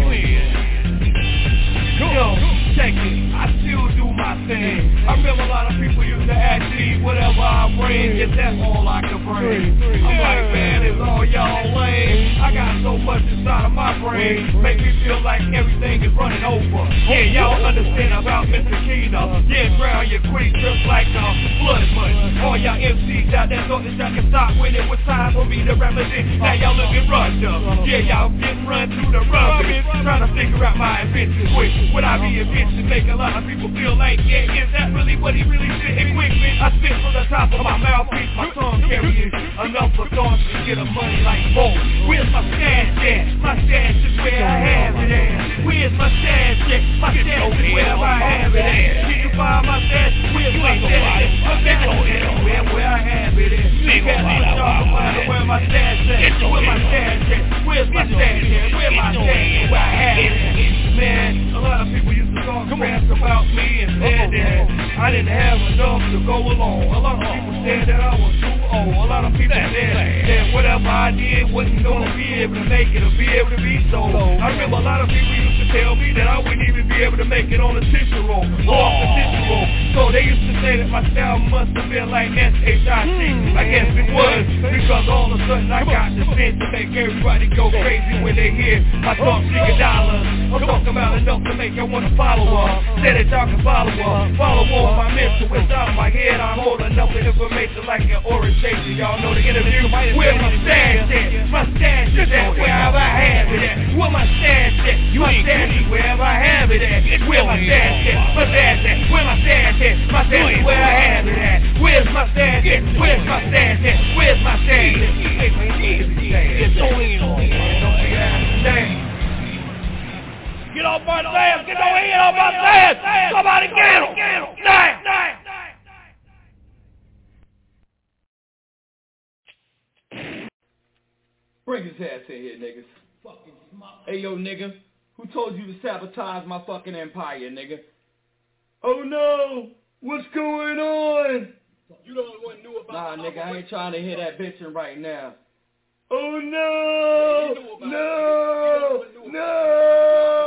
Yo, check it, I still do my thing. I remember a lot of people used to ask me, whatever I bring, yeah, that's all I can bring. I'm like, man, it's all y'all lame. I got so much inside of my brain, make me feel like everything is running over. Yeah, y'all understand about Mister Kino. Yeah, drown your quick just like a flood money. All y'all M Cs out there thought that y'all can stop when it was time for me to represent. Now y'all looking rushed up. Yeah, y'all getting run through the rubbish, trying to figure out my invention quick. Would I be invention make a lot of people feel like, yeah, is that really what he really said? Equipment, I spit from the top of my mouthpiece, my tongue carries enough for thoughts to get a money like both. Where's my stash at? My stash is where I have it at. Where's my stash at? My stash is wherever I have it at. Can you find my stash? Where's my stash at? My stash is where, where I have it at. You can't even talk about where my stash at. Where my stash at? Where's my stash at? Where my stash at? Where I have it at. Man, a lot of people used to talk trash about me and said that I didn't have enough to go along. A lot of people said that I was too old. A lot of people said that whatever I did wasn't gonna be able to make it or be able to be sold. I remember a lot of people used to tell me that I wouldn't even be able to make it on the tissue roll or off the tissue roll. So they used to say that my style must have been like S H I T. I guess it was because all of a sudden I got the sense to make everybody go crazy when they hear my talk secret dollars. I'm talking about enough to make you wanna follow up. Say that y'all can follow up. Follow on my mental inside of my head. I hold enough information like an orientation. Y'all know the interview. Where my stash at? My stash is at wherever I have it at. Where my stash at? My stash is wherever I have it at. Where my stash at? My stash at? Where my stash at? My stash is where I have it at. Where's my stash at? Where's my stash at? Where's my stash at? Hey man, it's only on. Damn. Get off my ass! Get your head off my ass! Somebody get him! Get him! Damn! Damn! Bring his ass in here, niggas. Fucking smart. Hey, yo, nigga. Who told you to sabotage my fucking empire, nigga? Oh, no! What's going on? You don't want to know about Nah, nigga, I ain't trying to hear that bitching right now. Oh, no! No! No!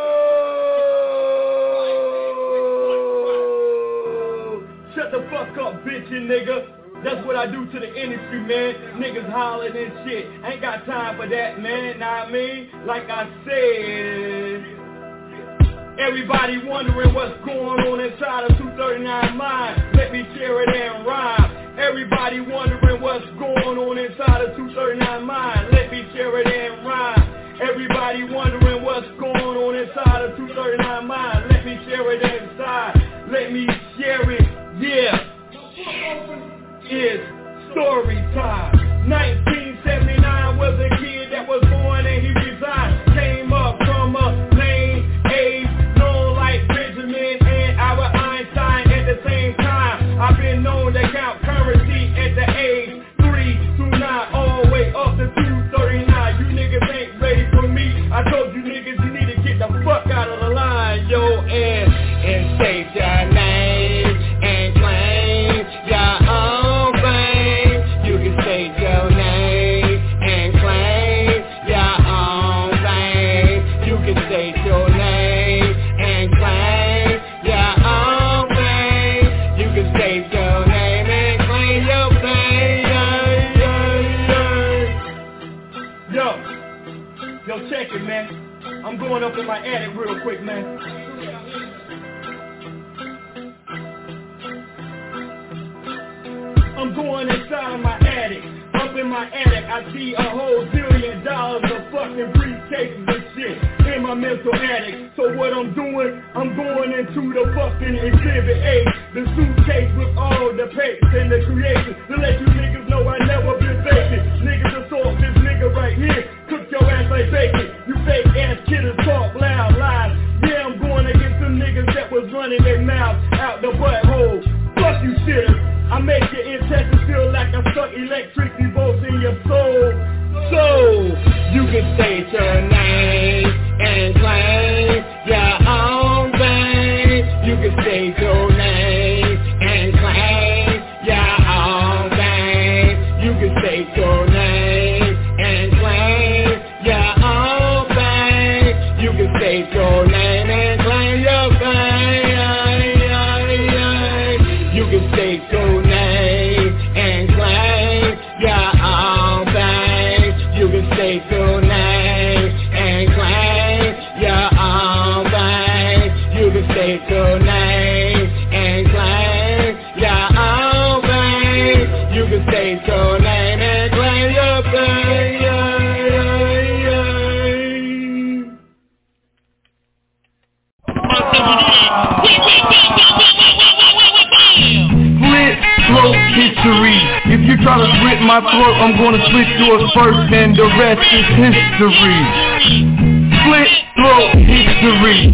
Shut the fuck up, bitchin' nigga. That's what I do to the industry, man. Niggas hollering and shit. Ain't got time for that, man. Know what I mean? Like I said, everybody wondering what's going on inside of two thirty-nine Mind. Let me share it and rhyme. Everybody wondering what's going on inside of two thirty-nine Mind. Let me share it and rhyme. Everybody wondering what's going on inside of two thirty-nine Mind. Let me share it inside. Let me share it. Yeah. It's story time. nineteen seventy-nine was a kid that was born and he resigned. Came up from a lane age, known like Benjamin and Albert Einstein at the same time. I've been known to count currency at the age three to nine, all the way up to two thirty-nine. You niggas ain't ready for me. I told you niggas you need to get the fuck out of the line, yo, and and state your name and claim your own fame. You can state your name Yo, check it, man. I'm going up in my attic real quick, man. I'm going inside of my attic. Up in my attic, I see a whole zillion dollars of fucking briefcases and shit in my mental attic. So what I'm doing, I'm going into the fucking exhibit A, the suitcase with all the papers and the creations, to let you niggas know I never been faking. Niggas assault this nigga right here, cook your ass like bacon. You fake ass kidders talk loud lies. Yeah, I'm going against them niggas that was running their mouths out the butthole. Fuck you shitters. I make your intestines feel like I stuck electricity bolts in your soul. So, you can state your name and claim your own thing. You can state your name and claim your own thing. You can state your name and claim your own thing. You can state your name and claim your thing. You can state your name and claim your own thing. You can state your name and claim your own thing. You can state your name and claim your own thing. You can state your name and claim your thing. Throat history. If you try to slit my throat, I'm gonna slit yours first, and the rest is history. Split throat history.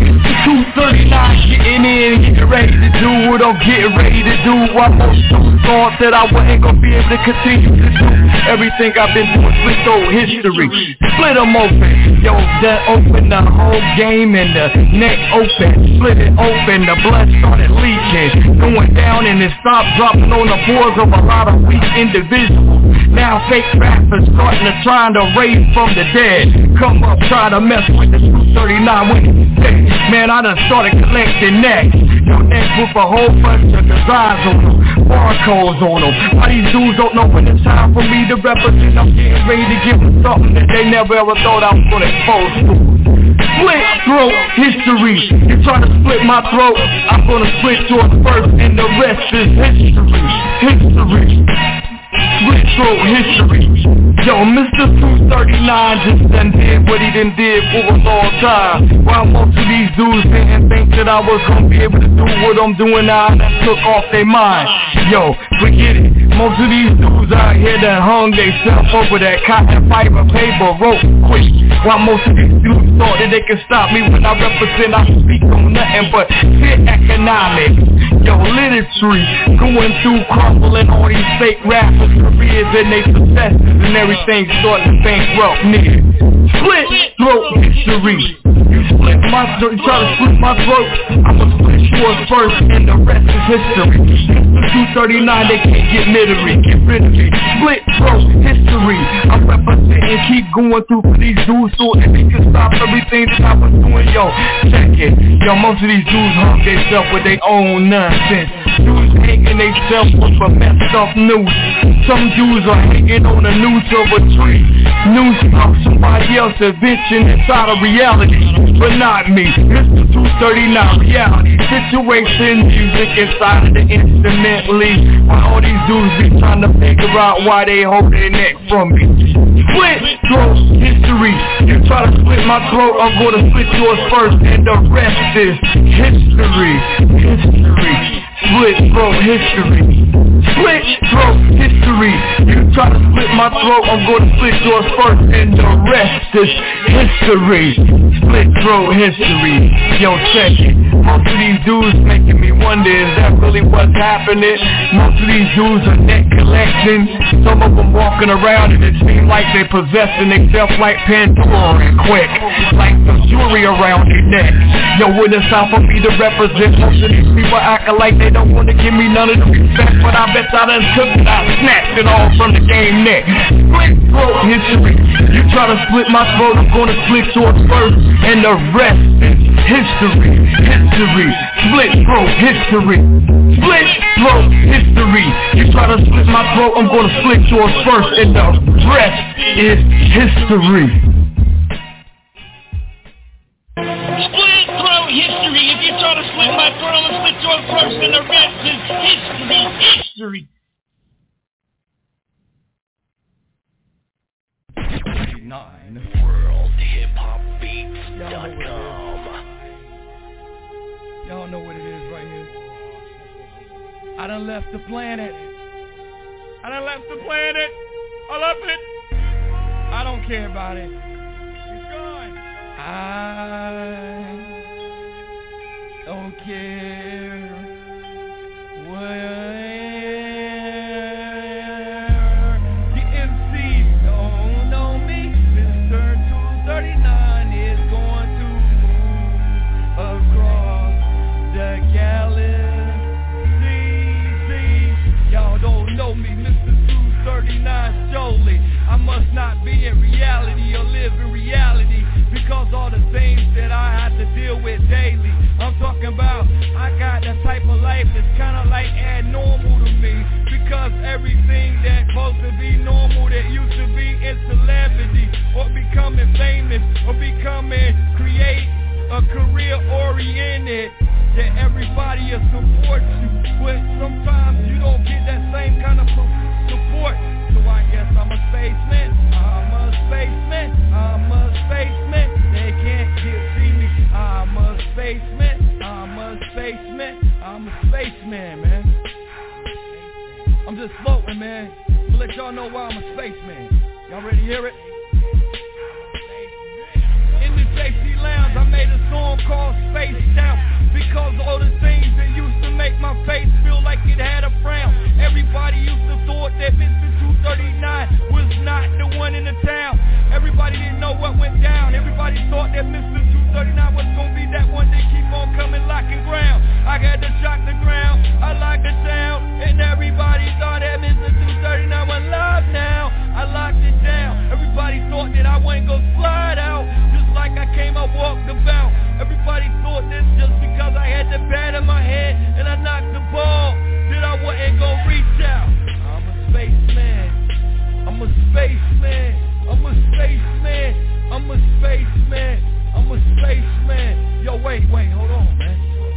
two thirty-nine getting in, getting ready to do what I'm getting ready to do. I most thought that I wasn't gonna be able to continue to do everything I've been doing. Split throat history. Split them open. Yo, that open the whole game and the neck open. Split it open, the blood started leaking. Going down and it stopped dropping on the boards of a lot of weak individuals. Now fake rappers starting to trying to raise from the dead. Come up, try to mess with the two thirty-nine when it's dead. Man, I done started collecting necks. Your necks with a whole bunch of designs on them, barcodes on them. Why these dudes don't know when it's time for me to represent? I'm getting ready to give them something that they never ever thought I was gonna expose to. Split throat history. You try to split my throat, I'm gonna split yours first, and the rest is history. History. Split throat history. Yo, Mister two thirty-nine just done did what he done did for a long time. While most of these dudes didn't think that I was gonna be able to do what I'm doing now, that took off their mind. Yo, forget it. Most of these dudes out here that hung theyself over that cotton fiber paper rope quick. While most of these dudes thought that they could stop me when I represent, I speak on nothing but shit economics. Yo, literacy going through crumbling all these fake rappers' careers and they successes and everything starting to bankrupt niggas. Split throat history. You split my throat, you try to split my throat, I'ma split yours first and the rest is history. two thirty-nine, they can't get rid of me, get rid of me. Split throat history. I'm representing, keep going through for these dudes so that they can stop everything that I was doing. Yo, check it. Yo, most of these dudes hung themselves with their own nonsense. Dudes hanging themselves with a messed up noose. Some dudes are hanging on the noose of a tree. Noose of somebody else's invention inside of reality, but not me. Mister two thirty-nine reality. Situation music inside of the instrumentally. Why all these dudes be trying to figure out why they hold their neck from me. Split throat history. You try to split my throat, I'm gonna split yours first, and the rest is history. History. Split throat history. Split throat history. You try to split my throat, I'm gonna split yours first, and the rest is history. Split throat history. Yo, check it. Most of these dudes making me wonder, is that really what's happening? Most of these dudes are neck collecting. Some of them walking around and it seems like they possessing themselves like Pandora and quick, like some jewelry around their neck. Yo, when it's time for me to represent, most of these people acting like they don't want to give me none of the respect, but I bet I done took it, I snatched it all from the game neck. Split throat history. You try to split my throat, I'm gonna split yours first, and the rest is history. History. Split throat history. Split throat history. You try to split my throat, I'm gonna split yours first, and the rest is history. your first and the rest is history, history. Nine World Hip Hop Beats dot com. Y'all know what it is right here. I done left the planet. I done left the planet. I love it. I don't care about it. It's gone. I don't care where the M Cs don't know me. Mister two thirty-nine is going to move across the galaxy. Y'all don't know me, Mister two thirty-nine surely. I must not be in reality or live in reality because all the things that I have to deal with daily. I'm talking about I got that type of life that's kind of like abnormal to me because everything that's supposed to be normal that used to be in celebrity or becoming famous or becoming create a career oriented that everybody will support you, but sometimes you don't get that same kind of support. So I guess I'm a spaceman, I'm a spaceman, I'm a spaceman. They can't get see me. I'm a spaceman, I'm a spaceman, I'm a spaceman, man. I'm just floating, man. I'll let y'all know why I'm a spaceman. Y'all ready to hear it? In the J C Lounge, I made a song called Spaced Out because all the things that used to make my face feel like it had a frown. Everybody used to thought that Mister two thirty-nine was not the one in the town. Everybody didn't know what went down. Everybody thought that Mister two thirty-nine was gonna be that one that keep on coming locking ground. I had to shock the ground, I locked the town, and everybody thought that Mister two thirty-nine was live now. I locked it down. Everybody thought that I wasn't gonna slide out, just like I came, I walked about. Everybody thought this just because I had the bat in my head and I knocked the ball, that I wasn't gonna reach out. I'm a spaceman, I'm a spaceman, I'm a spaceman, I'm a spaceman, I'm a spaceman. Yo, wait, wait, hold on, man.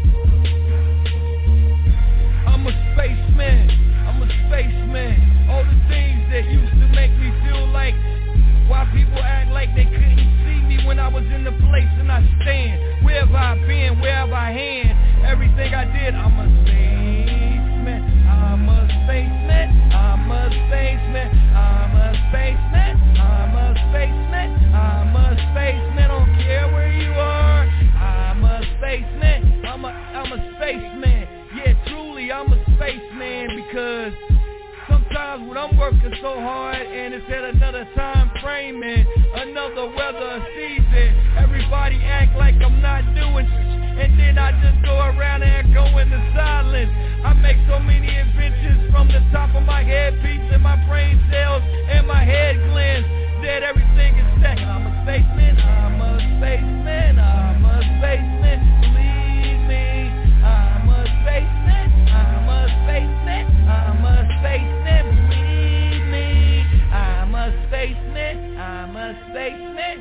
I'm a spaceman, I'm a spaceman. All the things that used to make me feel like why people act like they couldn't see me when I was in the place and I stand. Where have I been, where have I hand? Everything I did, I'm a spaceman, I'm a spaceman, I'm a spaceman, I'm a spaceman, I'm a spaceman, I'm a spaceman, don't care where you are, I'm a spaceman, I'm a, I'm a spaceman, yeah truly I'm a spaceman because sometimes when I'm working so hard and it's at another time frame and another weather season, everybody act like I'm not doing and then I just go around and go into silence. I make so many inventions from the top of my headpiece and my brain cells and my head glands that everything is stacking. I'm a spaceman, I'm a spaceman, I'm a spaceman, believe me. I'm a spaceman, I'm a spaceman, I'm a spaceman, believe me. I'm a spaceman, I'm a spaceman.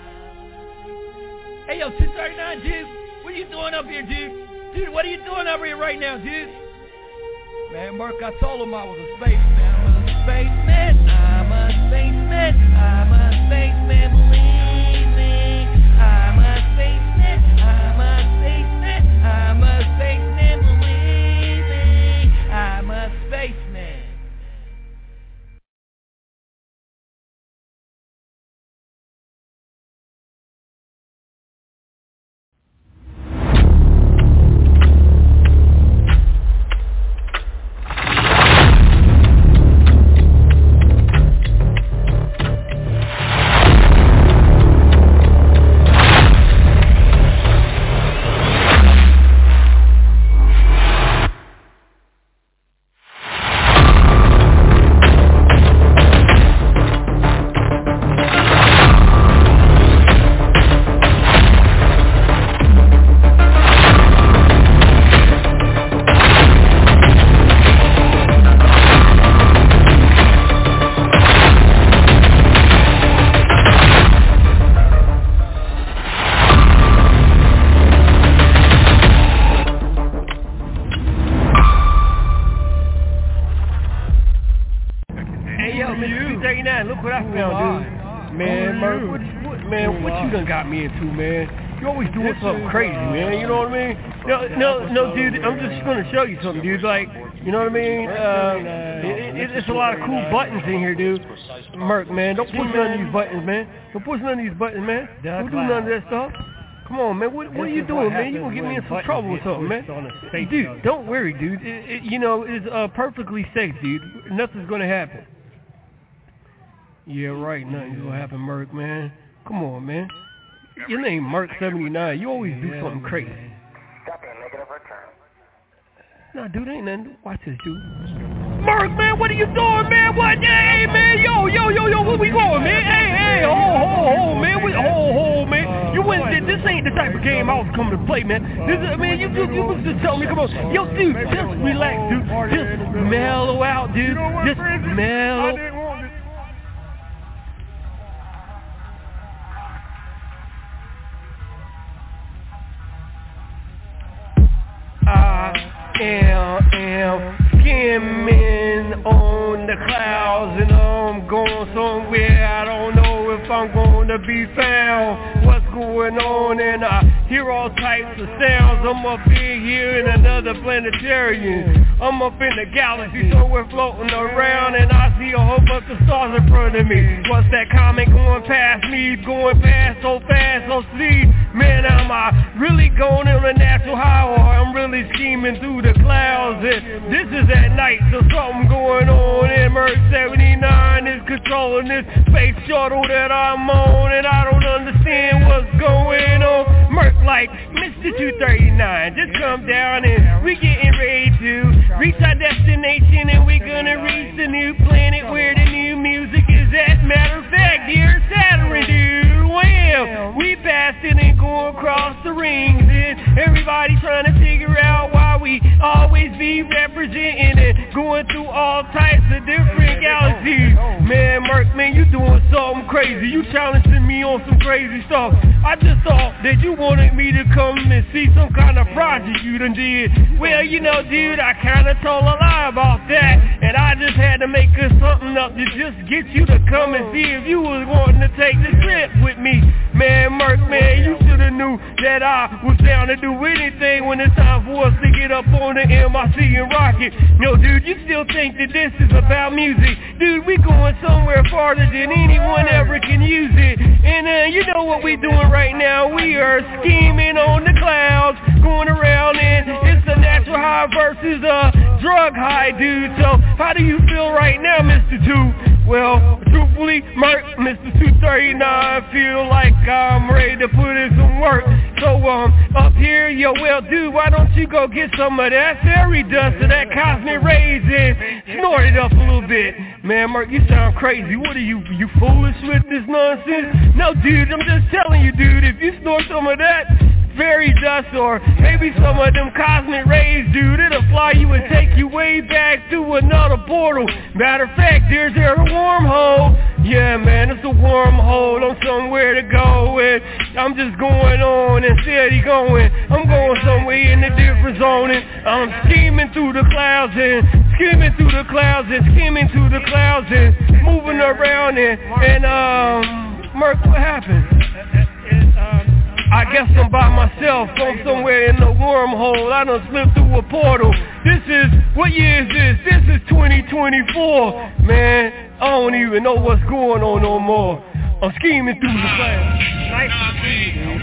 Hey yo, two thirty-nine, dude. What are you doing up here, dude? Dude, what are you doing up here right now, dude? Man, Mark, I told him I was a spaceman. I'm a spaceman, I'm a spaceman, I'm a spaceman, believe me. I'm a spaceman, I'm a spaceman, I'm a spaceman, believe me. I'm a spaceman. man, what you done got me into, man? You always doing something crazy, man. You know what I mean? No, no, no, dude. I'm just gonna show you something, dude. Like, you know what I mean? Uh, it, it, it's a lot of cool buttons in here, dude. Merc, man, don't push none of these buttons, man. Don't push none of these buttons, man. Don't do none of that stuff. Come on, man. What, what are you doing, man? You gonna get me in some trouble or something, man? Dude, don't worry, dude. It, it, you know, it's uh, perfectly safe, dude. Nothing's gonna happen. Yeah, right. Nothing's gonna happen, Merc, man. Come on, man. Your name Merc seventy-nine. You always do something crazy. Nah, dude, ain't nothing. Watch this, dude. Merc, man, what are you doing, man? What? Hey, man, yo, yo, yo, yo, where we going, man? Hey, hey, ho, ho, ho, man. We, ho, ho, man. You went. This ain't the type of game I was coming to play, man. This is, man, you, you, you was just telling me, come on, yo, dude, just relax, dude. Just mellow out, dude. Just mellow. I am, am skimming on the clouds, and I'm going somewhere I don't know if I'm gonna be found. What's going on? And I hear all types of sounds. I'm up in here in another planetarium. I'm up in the galaxy somewhere floating around, and I see a whole bunch of stars in front of me. What's that comet going past me? Going past so fast, so speed. Man, am I really going on a natural high, or I'm really scheming through the clouds? And this is at night, so something going on. And Merc seventy-nine is controlling this space shuttle that I'm on, and I don't understand what's going on. Merc like, Mister two thirty-nine, just come down and we getting ready to reach our destination, and we're gonna reach the new planet where the new music is at. Matter of fact, dear Saturn, dude, wham, we passing and going across the rings, and everybody trying to figure out why we always be representing and going through all types of different galaxies. Man, Merc, man, you doing something crazy. You challenging me on some crazy stuff. I just thought that you wanted me to come and see some kind of project you done did. Well, you know, dude, I kinda told a lie about that, and I just had to make us something up to just get you to come and see if you was wanting to take the trip with me. Man, Merc, man, you shoulda knew that I was down to do anything when it's time for us to get up on the M I C and rock it. No, dude, you still think that this is about music? Dude, we going somewhere farther than anyone ever can use it. And uh, you know what we doing right now? We are scheming on the clouds, going around, and it's a natural high versus a drug high, dude. So how do you feel right now, Mister Two? Well, truthfully, Merc, Mister two thirty-nine, feel like I'm ready to put in some work. So, um, up here, yo, well, dude, why don't you go get some of that fairy dust or that cosmic rays and snort it up a little bit? Man, Merc, you sound crazy. What are you, you foolish with this nonsense? No, dude, I'm just telling you, dude, if you snort some of that fairy dust or maybe some of them cosmic rays, dude, it'll fly you and take you way back to another portal. Matter of fact, there's there a wormhole. Yeah, man, it's a wormhole. I'm somewhere to go, and I'm just going on and steady going. I'm going somewhere in a different zone, and I'm scheming through the clouds and skimming through the clouds and skimming through the clouds and moving around and, and um, Merc, what happened? I guess I'm by myself, I'm somewhere in a wormhole. I done slipped through a portal. This is, what year is this? This is twenty twenty-four. Man, I don't even know what's going on no more. I'm scheming through the clouds. Nice to see you, dude.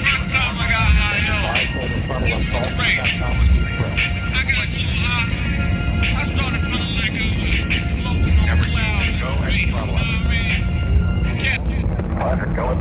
Go.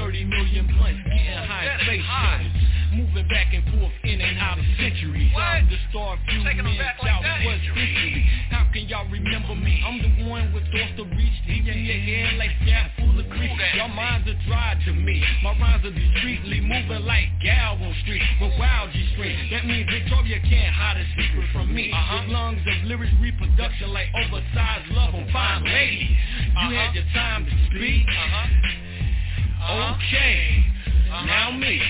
thirty million blunts, getting high face levels. Moving back and forth in and out of centuries. I'm the star few men out was history. How can y'all remember me? I'm the one with thoughts to reach deep in your head like sap full of grease. Your minds are dry to me. My rhymes are discreetly moving like Galvin Street with wild G Street. That means Victoria can't hide a secret from me. Uh-huh. With lungs of lyrics reproduction like oversized love on fine lady. You uh-huh. had your time to speak. Uh-huh. Uh-huh. Okay, uh-huh. Now me.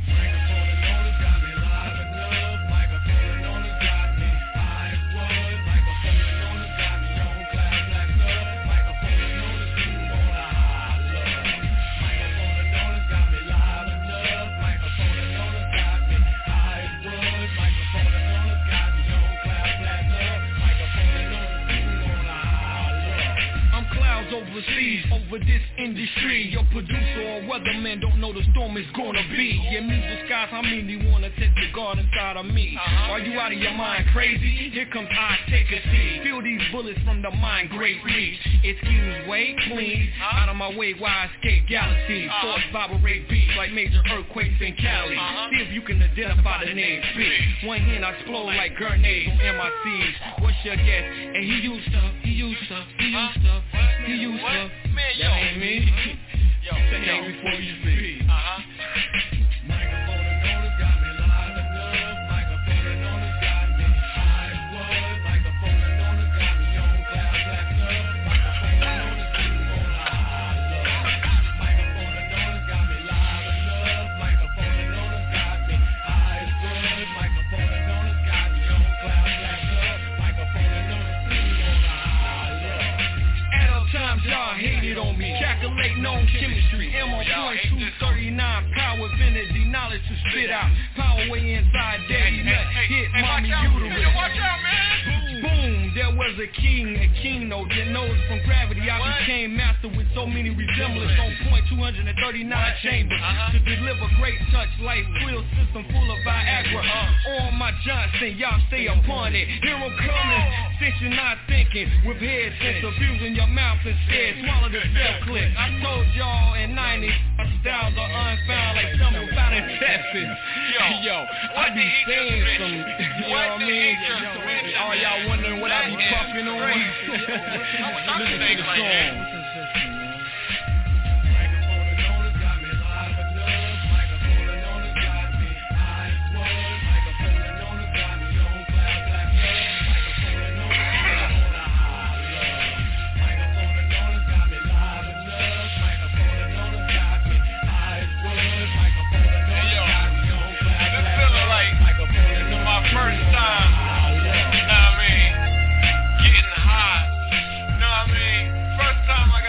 Overseas, over this industry, your producer or weatherman don't know the storm is gonna be. Yeah, me disguise, how many wanna take the guard inside of me? Uh-huh. Are you out of your mind crazy? Here comes I take a seat. Feel these bullets from the mind great reach. Excuse way, please. Uh-huh. Out of my way, why I escape galaxies? Uh-huh. Thoughts vibrate beats like major earthquakes in Cali. Uh-huh. See if you can identify the name. Speak. One hand I explode like grenades on M I Cs. What's your guess? And he used to, he used to, he used to, he used to. What? Man, yo. That ain't me. Yo, that ain't me before you speak. Uh-huh. Microphone and notice got me live enough. Microphone and notice got me high as was. Microphone and notice got me on cloud black up. Microphone and notice got me on high love. Microphone and notice got me live enough. Microphone and notice got me high as was. Microphone and notice got me on cloud black up. Microphone and notice got me on high love. At all times y'all hated on me. Calculate known chemistry. M on point two thirty-nine. Power infinity. Knowledge to spit out. Power way inside daddy nut. Hit mommy uterus. Watch out, man. Boom. There was a king, a king note that knows from gravity. I what? became master with so many resemblance on point two thirty-nine what? chambers uh-huh. to deliver great touch like quill system full of Viagra. Uh, on my Johnson, y'all stay upon it. Here I'm coming. Since you're not thinking with head sense of using your mouth instead, swallow the cell click. I told y'all in nineties, my styles are unfound like someone found in Texas. Yo, yo, I be saying some, you know what I mean? All y'all wondering what I be puffing on? Listen to the song. First time, know what I mean, getting high, know what I mean, first time I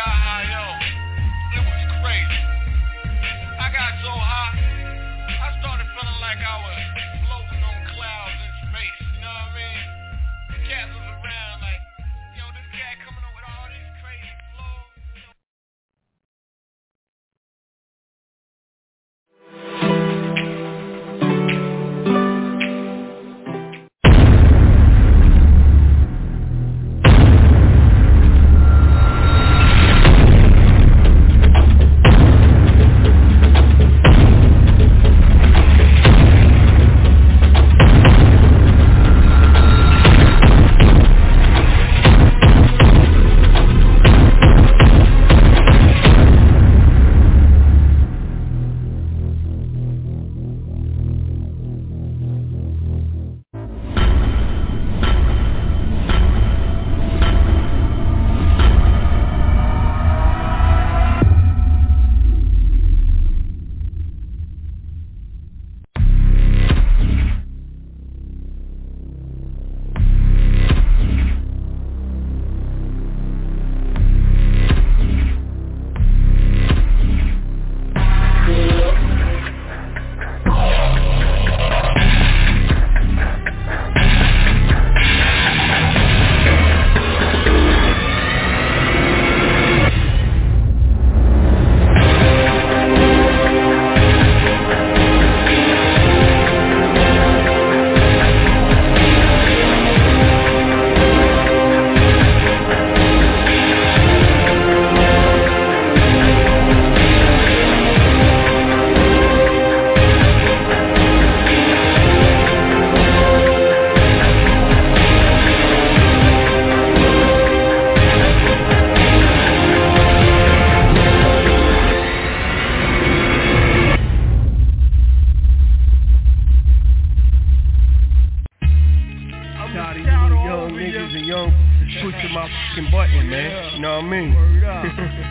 what I mean? Word up.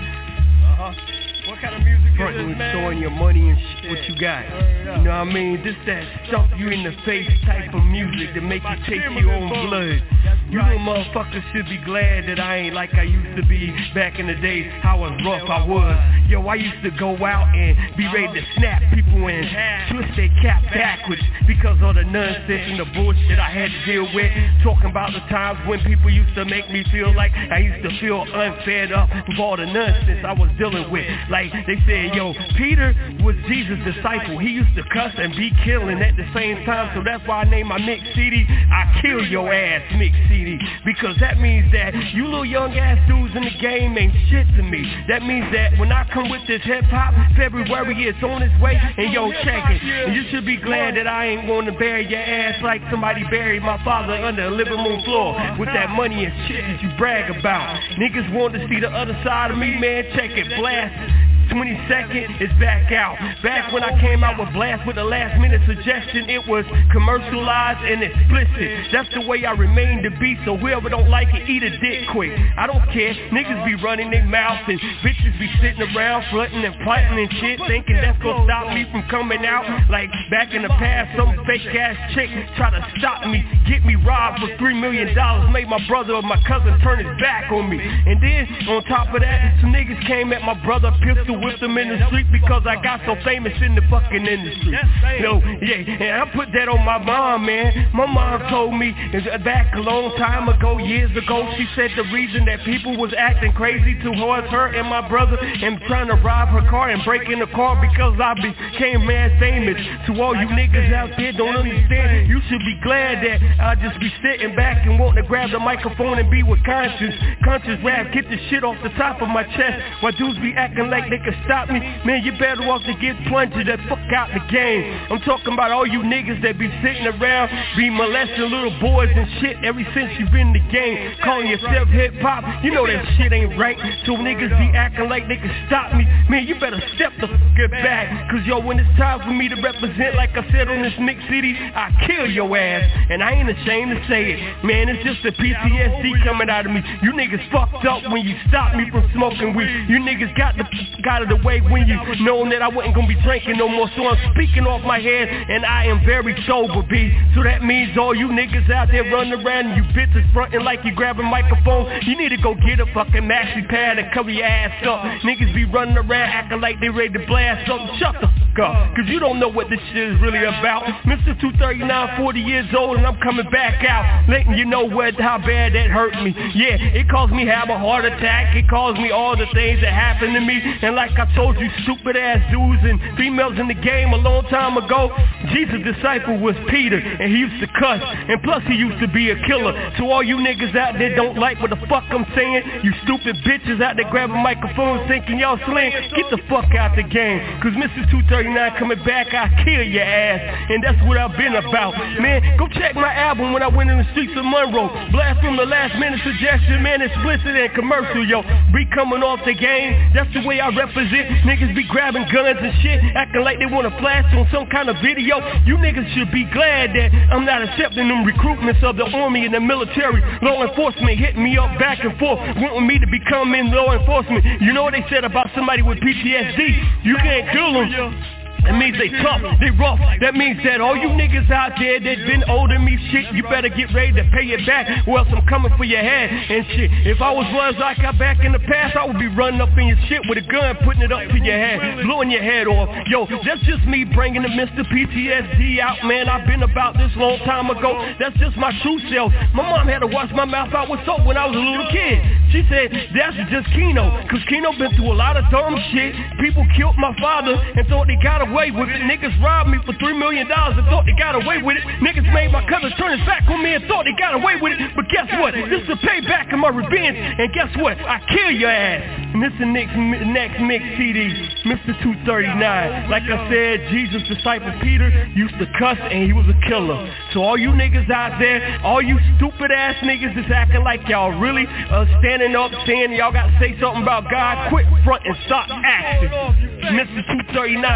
uh-huh. What kind of music Frontin' is this, man? showing your money and shit, what you got. You know what I mean? This that stomp you in the face type of music that make you take your own blood. You little motherfuckers should be glad that I ain't like I used to be back in the days. How was rough I was. Yo, I used to go out and be ready to snap people and twist their cap backwards because of the nonsense and the bullshit I had to deal with. Talking about the times when people used to make me feel like I used to feel unfed up with all the nonsense I was dealing with. Like they said, yo, Peter was Jesus' disciple. He used to cuss and be killing at the same time. So that's why I named my mix C D, I Kill Your Ass Mix C D. Because that means that you little young ass dudes in the game ain't shit to me. That means that when I come with this hip hop, February is on its way, and yo, check it. And you should be glad that I ain't gonna bury your ass like somebody buried my father under a living room floor with that money and shit that you brag about. Niggas want to see the other side of me, man. Check it, blast. twenty-second is back out. Back when I came out with Blast with a last minute suggestion, it was commercialized and explicit. That's the way I remain to be, so whoever don't like it, eat a dick quick. I don't care, niggas be running their mouths and bitches be sitting around fronting and plotting and shit, thinking that's gonna stop me from coming out. Like back in the past, some fake ass chick try to stop me, get me robbed for three million dollars, made my brother or my cousin turn his back on me. And then, on top of that, some niggas came at my brother, pistol whipped him in the street because I got so famous in the fucking industry. No, yeah, and I put that on my mom, man. My mom told me back a long time ago, years ago, she said the reason that people was acting crazy towards her and my brother and trying to rob her car and break in the car because I became mad famous. To all you niggas out there don't understand, you should be glad that I just be sitting back and wanting to grab the microphone and be with conscience. Conscious rap, get the shit off the top of my chest. While dudes be acting like they can stop me, man, you better off to get plunged the fuck out the game. I'm talking about all you niggas that be sitting around, be molesting little boys and shit ever since you been in the game, calling yourself hip-hop. You know that shit ain't right, so niggas be acting like they can stop me. Man, you better step the fuck back, cause yo, when it's time for me to represent, like I said on this mix city, I kill your ass, and I ain't ashamed to say it. Man, it's just the P T S D coming out of me. You niggas fucked up when you stopped me from smoking weed. You niggas got the got it away when you known that I wasn't gonna be drinking no more. So I'm speaking off my head, and I am very sober, B. So that means all you niggas out there running around and you bitches fronting like you grabbing microphones, you need to go get a fucking maxi pad and cover your ass up. Niggas be running around acting like they ready to blast something. Shut the fuck up, cause you don't know what this shit is really about. Mister two thirty-nine, forty years old, and I'm coming back out, letting you know what, how bad that hurt me. Yeah, it caused me have a heart attack. It caused me all the things that happened to me. And like I told you, stupid ass dudes and females in the game a long time ago, Jesus' disciple was Peter, and he used to cuss, and plus he used to be a killer. To all you niggas out there don't like what the fuck I'm saying, you stupid bitches out there grabbing microphones thinking y'all slang, get the fuck out the game, cause Mister two thirty-nine coming back, I kill your ass, and that's what I've been about. Man, go check my album when I went in the streets of Monroe, Blast from the last minute suggestion, man, explicit and commercial, yo, be coming off the game, that's the way I represent. Niggas be grabbing guns and shit, acting like they wanna flash on some kind of video. You niggas should be glad that I'm not accepting them recruitments of the army and the military. Law enforcement hitting me up back and forth, wanting me to become in law enforcement. You know what they said about somebody with P T S D? You can't kill them. That means they tough, they rough. That means that all you niggas out there that been older than me shit, you better get ready to pay it back, or else I'm coming for your head and shit. If I was ones like I back in the past, I would be running up in your shit with a gun, putting it up to your head, blowing your head off. Yo, that's just me bringing the Mister P T S D out, man. I've been about this long time ago. That's just my true self. My mom had to wash my mouth out with soap when I was a little kid. She said, that's just Keno, cause Keno been through a lot of dumb shit. People killed my father and thought they got away with it. Niggas robbed me for three million dollars and thought they got away with it. Niggas made my cousin turn his back on me and thought they got away with it. But guess what? This is a payback of my revenge. And guess what? I kill your ass. And this is the next, next mix C D, Mister two thirty-nine. Like I said, Jesus' disciple Peter used to cuss and he was a killer. So all you niggas out there, all you stupid ass niggas that's acting like y'all really uh, standing up saying y'all got to say something about God, quit front and start acting. Mister two thirty-nine be rep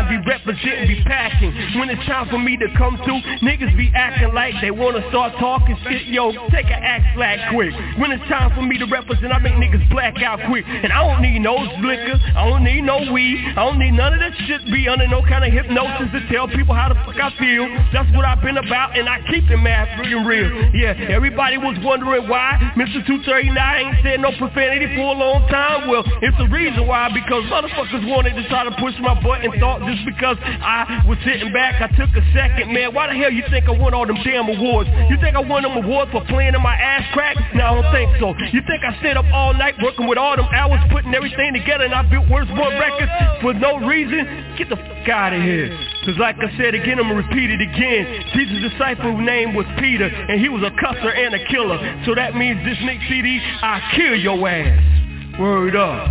legit and be packing. When it's time for me to come through, niggas be acting like they wanna start talking shit. Yo, take a act flat quick. When it's time for me to represent, I make niggas black out quick. And I don't need no liquor, I don't need no weed, I don't need none of that shit. Be under no kind of hypnosis to tell people how the fuck I feel. That's what I've been about, and I keep it mad freaking real. Yeah, everybody was wondering why Mister two thirty-nine ain't said no profanity for a long time. Well, it's the reason why, because motherfuckers wanted to try to push my button. Thought just because I was sitting back, I took a second, man. Why the hell you think I won all them damn awards? You think I won them awards for playing in my ass crack? No, I don't think so. You think I stayed up all night working with all them hours, putting everything together, and I built Worst One Records for no reason? Get the fuck out of here. Cause like I said again, I'm gonna repeat it again. Jesus' disciple's name was Peter, and he was a cusser and a killer. So that means this next C D, I kill your ass. Word up.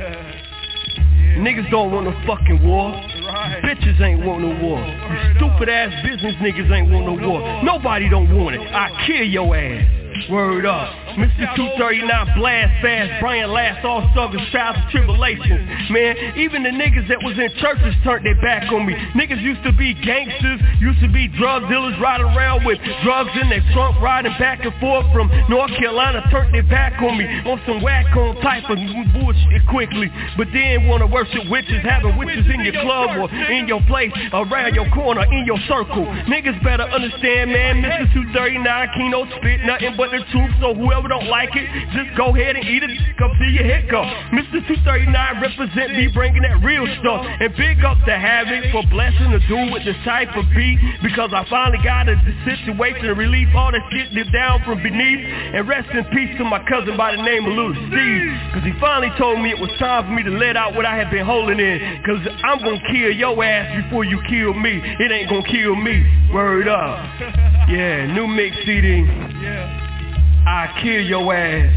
Niggas don't want no fucking war. Right. Bitches ain't want no war. You stupid ass business niggas ain't want no war. Nobody don't want it. I kill your ass. Word up. Mister two thirty-nine blast fast, Brian last, all struggles, trials and tribulations. Man, even the niggas that was in churches turned their back on me. Niggas used to be gangsters, used to be drug dealers riding around with drugs in their trunk, riding back and forth from North Carolina, turned their back on me on some whack-on type of bullshit quickly. But then wanna worship witches, having witches in your club or in your place, around your corner, in your circle. Niggas better understand, man, Mister two thirty-nine, Kino spit nothing but the truth, so whoever don't like it, just go ahead and eat it up till your hiccup. Mister two thirty-nine represent me, bringing that real stuff. And big up to Havoc for blessing the dude with this type of beat, because I finally got a situation to relieve all that shit deep down from beneath. And rest in peace to my cousin by the name of Lil Steve, because he finally told me it was time for me to let out what I had been holding in, because I'm gonna kill your ass before you kill me. It ain't gonna kill me. Word up. Yeah, new mix C D. Yeah. I kill your ass.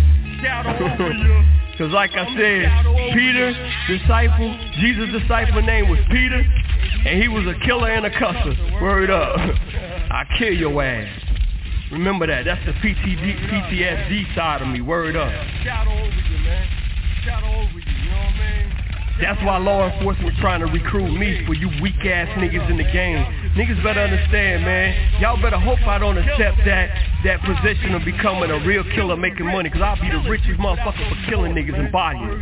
Cause like I said, Peter, disciple, Jesus' disciple name was Peter, and he was a killer and a cusser. Word up. I kill your ass. Remember that. That's the P T D, P T S D side of me. Word up. Shadow over you, man. Shadow over you, you know what I mean? That's why law enforcement trying to recruit me for you weak ass niggas in the game. Niggas better understand, man. Y'all better hope I don't accept that that position of becoming a real killer making money, cause I'll be the richest motherfucker for killing niggas and bodying.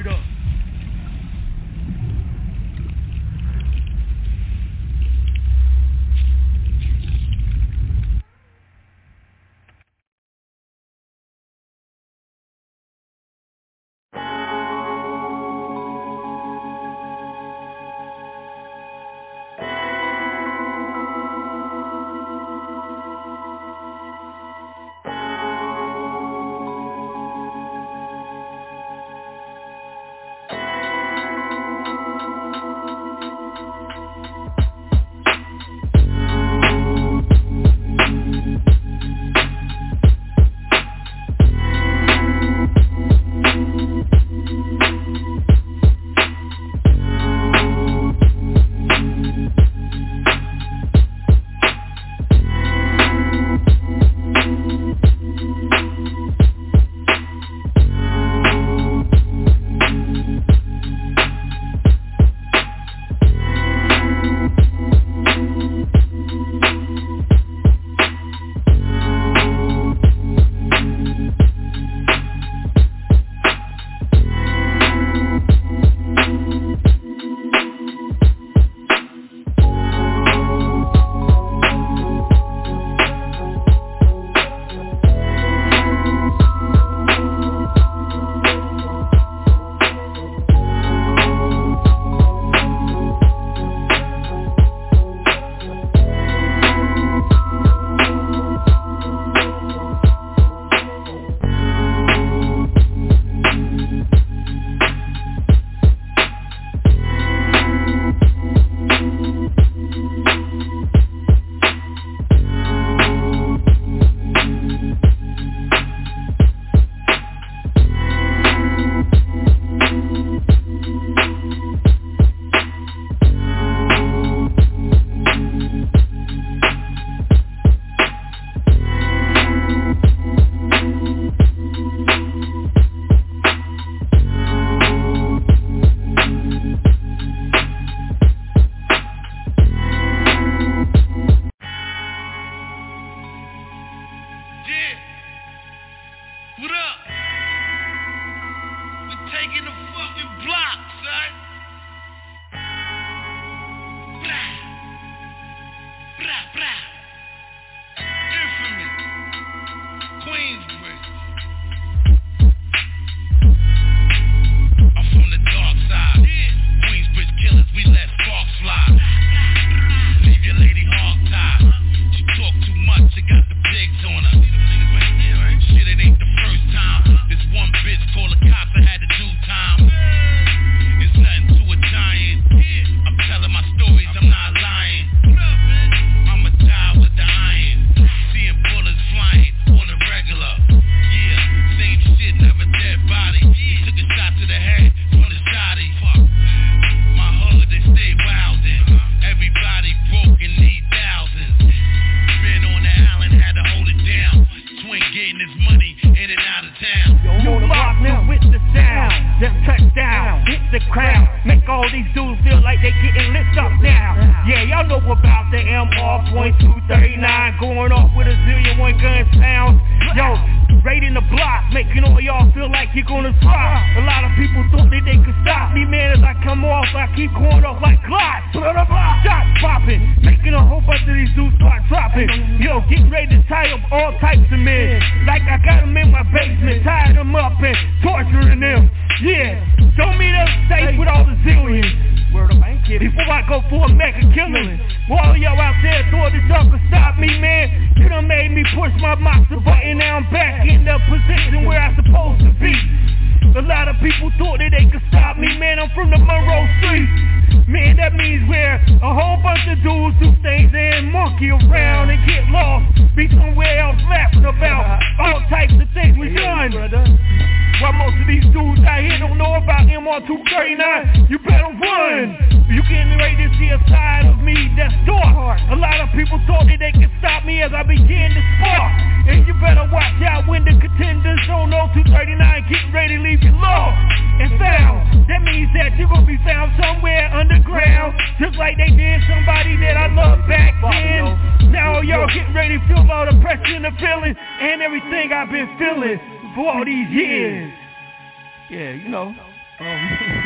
point two thirty-nine, going off with a zillion one gun sounds. Yo, raiding the block, making all y'all feel like you're gonna stop. A lot of people thought that they could stop me, man. As I come off, I keep going off like Glocks. Shots popping, making a whole bunch of these dudes start dropping. Yo, getting ready to tie up all types of men. Like I got them in my basement, tied them up and torturing them. Yeah, show me them safe with all the zillions. Word up, I ain't kidding. Before I go for a mega killing, all y'all out there thought that y'all could stop me, man. You done made me push my monster button. Now I'm back in the position where I'm supposed to be. A lot of people thought that they could stop me, man. I'm from the Monroe Street. Man, that means where a whole bunch of dudes do things and monkey around and get lost. Be somewhere else laughing about all types of things we done. While most of these dudes out here don't know about M R two thirty-nine, you better run. You getting ready to see a side of me that's dark. A lot of people thought that they could stop me as I began to spark. And you better watch out when the contenders don't know two thirty-nine getting ready to leave you lost and found. That means that you're gonna be found somewhere underground, just like they did somebody that I loved back then. Now y'all getting ready to feel all the pressure and the feeling and everything I've been feeling for all these years. Yeah, you know. Um,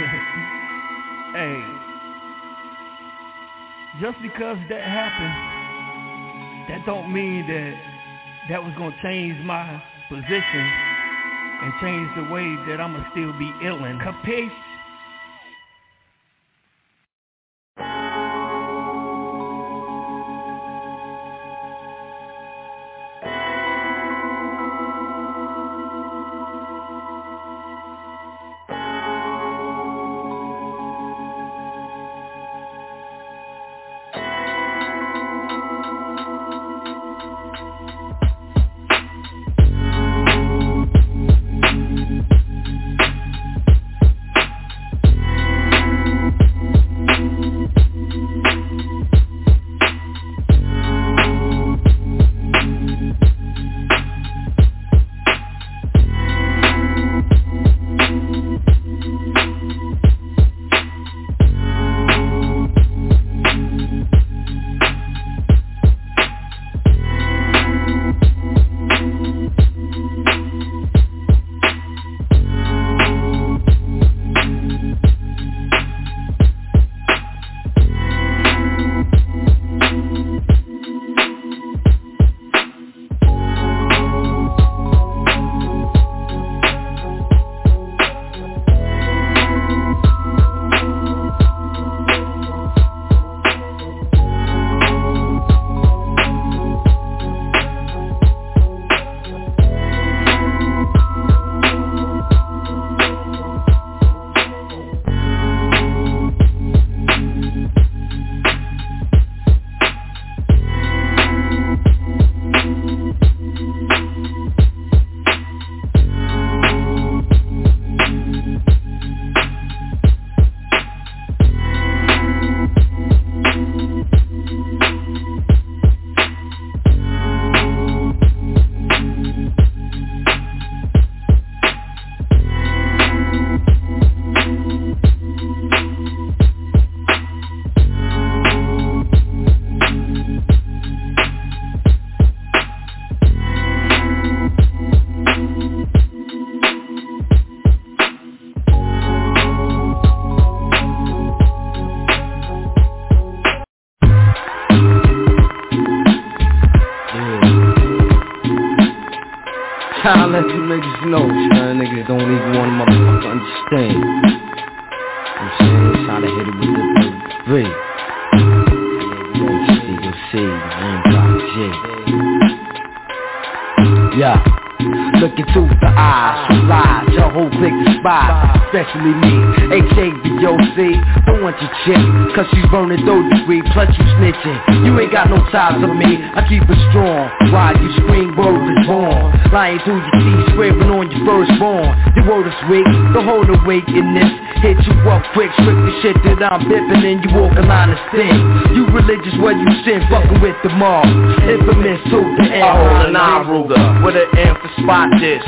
hey, just because that happened, that don't mean that that was gonna change my position and change the way that I'ma still be illin'. Capiche? Trying to let you niggas know, son, niggas don't even want to motherfucker understand. You know what I'm saying? Trying to hit it with the three. Yeah, you see, you see, yeah. Look into the eyes, you lies, your whole clique despise, especially me, H A B O C, don't want your chick, cause she's burning third degree, plus you snitching, you ain't got no ties to me, I keep it strong, while you scream word is born, lying through your teeth, swearing on your firstborn, your word is weak, the whole awake in this, hit you up quick, strip the shit that I'm bipping and you walk a line of sting, you religious where you sin, fucking with the mob, infamous to the end, I hold an eye Ruger, with an aim for spot this,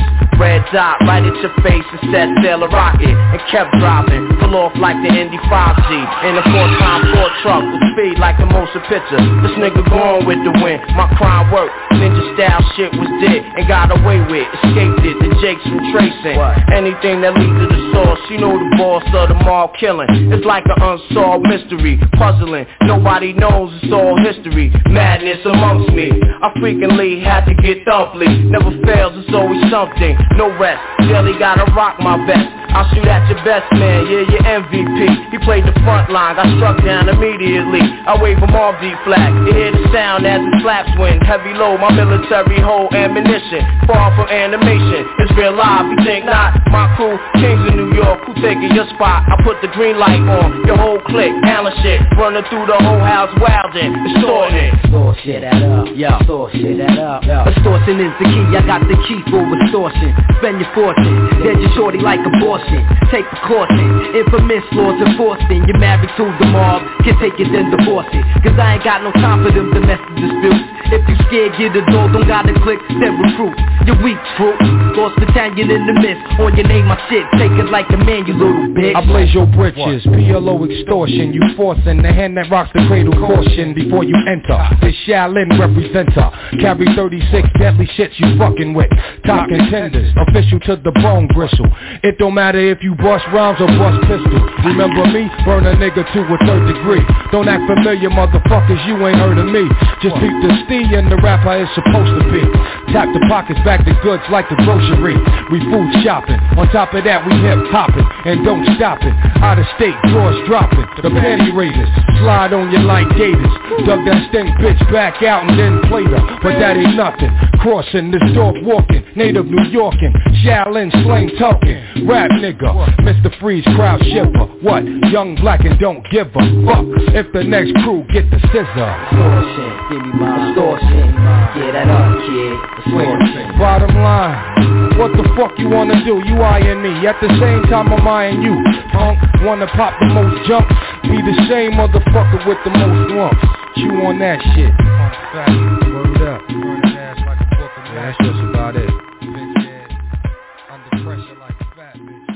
red dot right at your face and set sail a rocket and kept driving, pull off like the Indy five G in a four time Ford truck with speed like a motion picture. This nigga going with the wind, my crime work, ninja style shit was dead and got away with, escaped it, the Jakes from tracing. Anything that leads to the source, you know the boss of the mob killing. It's like an unsolved mystery, puzzling, nobody knows, it's all history. Madness amongst me, I frequently had to get thumply. Never fails, it's always something, no rest, daily gotta rock my vest. I'll shoot at your best man, yeah, your M V P. He played the front line, got struck down immediately. I wave him off D flag, you hear the sound as it slaps when heavy load, my military hold ammunition. Far from animation, it's real live, you think not? My crew, kings in New York, who taking your spot? I put the green light on, your whole clique, handling shit, running through the whole house wildin', extorting. Store shit that up, yo. Store shit that up, yo. Extortion is the key, I got the key for extortion. Spend your fortune, dead your shorty like abortion. Take precaution, infamous laws enforcing. You're married to the mob, can take it then divorce it. Cause I ain't got no time for them domestic disputes. If you scared, get a door, don't gotta click, then recruit. You're weak, fruit, lost battalion in the mist. On your name, my shit, take it like a man, you little bitch. I blaze your britches, P L O extortion. You forcing the hand that rocks the cradle, caution before you enter. This Shaolin representer, carry thirty-six deadly shits you fucking with. Top contenders, official to the bone gristle. It don't matter if you bust rounds or bust pistols. Remember me? Burn a nigga to a third degree. Don't act familiar, motherfuckers, you ain't heard of me. Just beat the steam and the rapper is supposed to be. Tap the pockets, back the goods like the grocery. We food shopping, on top of that we hip hopping. And don't stop it, out of state, drawers dropping. The panty raiders, slide on you like gators. Dug that stink bitch back out and then played her. But that ain't nothing, crossing this dog walking. Native New Yorkin, Shaolin slang talking. Rap nigga, Mister Freeze crowd shiver. What? Young black and don't give a fuck if the next crew get the scissor. Extortion, give me my extortion. Get that up, kid. Extortion. Bottom line, what the fuck you wanna do? You eyeing me, at the same time I'm eyeing you. Punk, wanna pop the most jump, be the same motherfucker with the most lumps. Chew on that shit. Punk back, word up. Burning ass like a fucking yeah, that's just about it. Bitch head, under pressure like a fat bitch.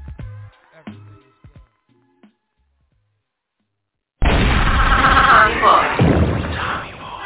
Everything is good. Tommy Boy. Tommy Boy.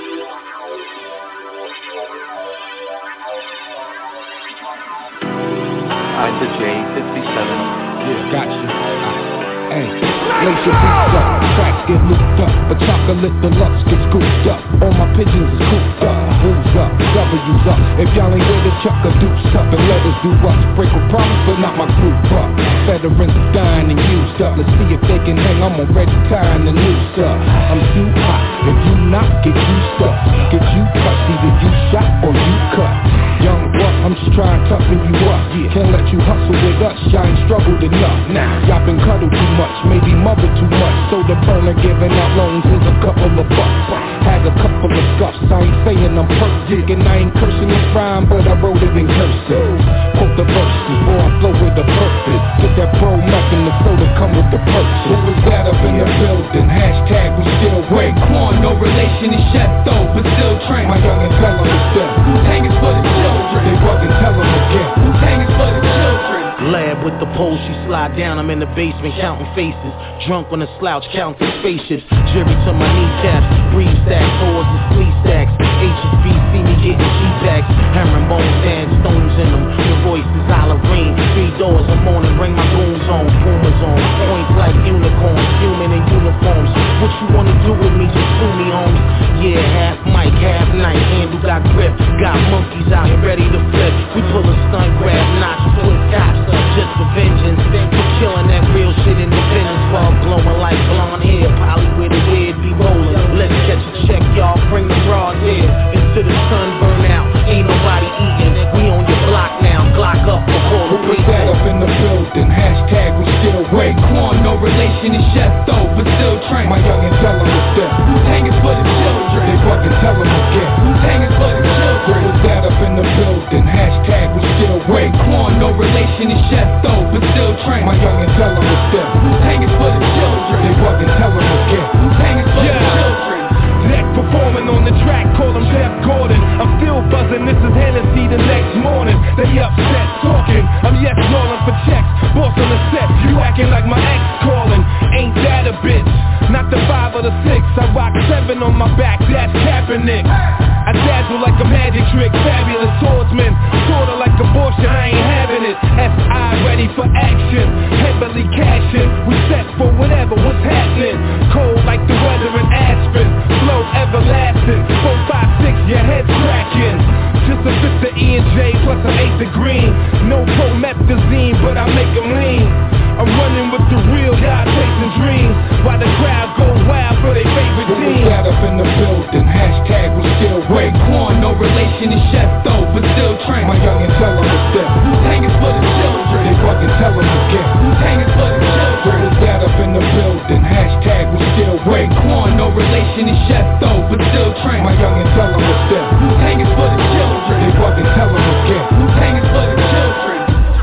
I to J fifty-seven. Yeah, gotcha. Hey, lace your beats up, tracks get looped up, but chocolate deluxe get scooped up. All my pigeons is cooped up, who's up, W's up. If y'all ain't with it, chuck a deuce up and let us do us. Break a promise, but not my group up. Veterans are dying and used up. Let's see if they can hang. I'm already tying the noose up. I'm too hot. If you not, get you stuck. Get you touched, either you shot or you cut. Young buck, I'm just trying to toughen you up. Yeah. Can't let you hustle with us. Y'all ain't struggled enough. Nah, y'all been cuddled too much, maybe mother too much. So the burner giving out loans is a couple of bucks. Had a couple of scuffs, I ain't saying I'm perfect, and I ain't cursing this rhyme, but I wrote it in cursive. Quote the verse before I flow with the purpose. Get that pro meth in the soda, come with the purchase. Who was that up in the building? Hashtag we still wait. Quan, no relation to Chef though, but still train. My youngin' tell them it's them. Who's hanging for the children? They fucking tell them again. Who's hanging for the children? Lab with the pole, she slide down, I'm in the basement counting faces. Drunk on a slouch, counting spaceships. Jury to my kneecaps, breeze stacks, fours and sleeve stacks. H S B see me getting G-backs. Hammering bones and stones in them. Your voice is Halloween. Three doors, I'm on and bring my goons on. Pumas on, points like unicorns. Human in uniforms. What you wanna do with me, just sue me, homes. Yeah, half mic, half night. Handle got grip, got monkeys out here ready to flip. We pull a stunt, grab notch, twist cops. Just for vengeance, we're killing that real shit in the business. While glowing like blonde hair, probably with a head be rolling. Let's catch a check, y'all, bring the raw there. Into the sun burn out, ain't nobody eating. We on your block now, Glock up before the week. Put that up in the building, hashtag we still wait. Quan, no relation to Chef though, but still train. My youngin' tell them it's them. Who's hanging for the children? They fucking tell them again. Who's hanging for the children? Put that up in the building, six, I rock seven on my back, that's Kaepernick. I dazzle like a magic trick, fabulous swordsman. Sorta like abortion, I ain't having it. S I ready for action, heavily cashing. We set for whatever, what's happening. Cold like the weather in Aspen, flow everlasting. Four, five, six, your head's cracking. Just a fifth of E and J plus an eighth of green. No promethazine, but I make them lean. I'm running with the real guy chasing dreams, while the crowd go wild for their favorite team. We got up in the building, hashtag we still Raekwon, no relation to Chef though, but still train. My youngin' tell them to step. Wu-Tang is for the children. They fucking tell them again. Wu-Tang is for the children. We got up in the building, hashtag we still Raekwon, no relation to Chef though, but still train. My youngin' tell them to step. Wu-Tang is for the children. They fucking tell them again. Wu-Tang is for the children.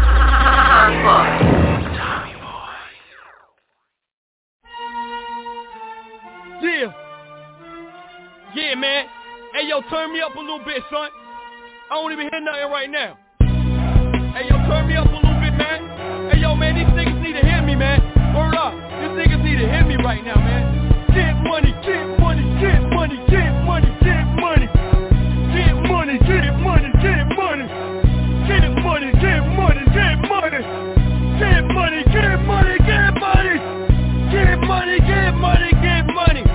Yeah. Yeah, man. Hey, yo, turn me up a little bit, son. I don't even hear nothing right now. Hey, yo, turn me up a little bit, man. Hey, yo, man, these niggas need to hear me, man. Word up. These niggas need to hear me right now, man. Get money, get money, get money, get money, get money. Get money, get money, get money. Get money, get money, get money. Get money, get money, get money. Get money, get money, get money.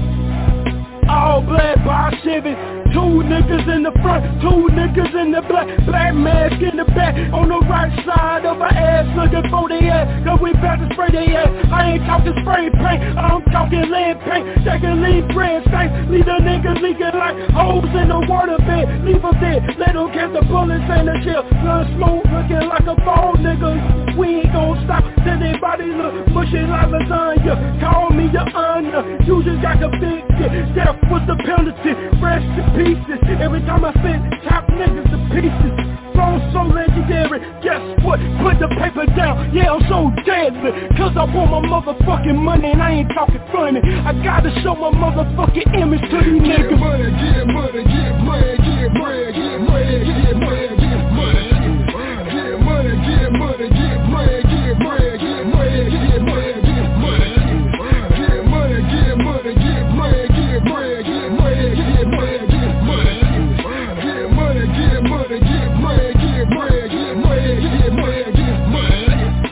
All black by Chevy, two niggas in the front, two niggas in the black, black mask in the back, on the right side of our ass, looking for the ass, cause we about to spray their ass. I ain't talking spray paint, I'm talking lead paint, they can leave bread stains, leave the niggas leaking like holes in the water bed, leave them dead, let them catch the bullets in the shell, blood smoke looking like a ball nigga, we ain't gon' stop till they body look mushy like lasagna, call me your honor, you just got a big dick, death was the penalty, rest in pieces. Every time I spit, top niggas to pieces. Flow so legendary, guess what? Put the paper down, yeah, I'm so deadly. Cause I want my motherfucking money and I ain't talking funny. I gotta show my motherfucking image to these niggas. Get money, get money, get money, get money, get money, get money, get money. Get money, get money, get money, get money, get money, get money, get money. Get money, get money, get money, get money, get money, get money, get money. Get money, get money, get money, get money, get money, get money, get money.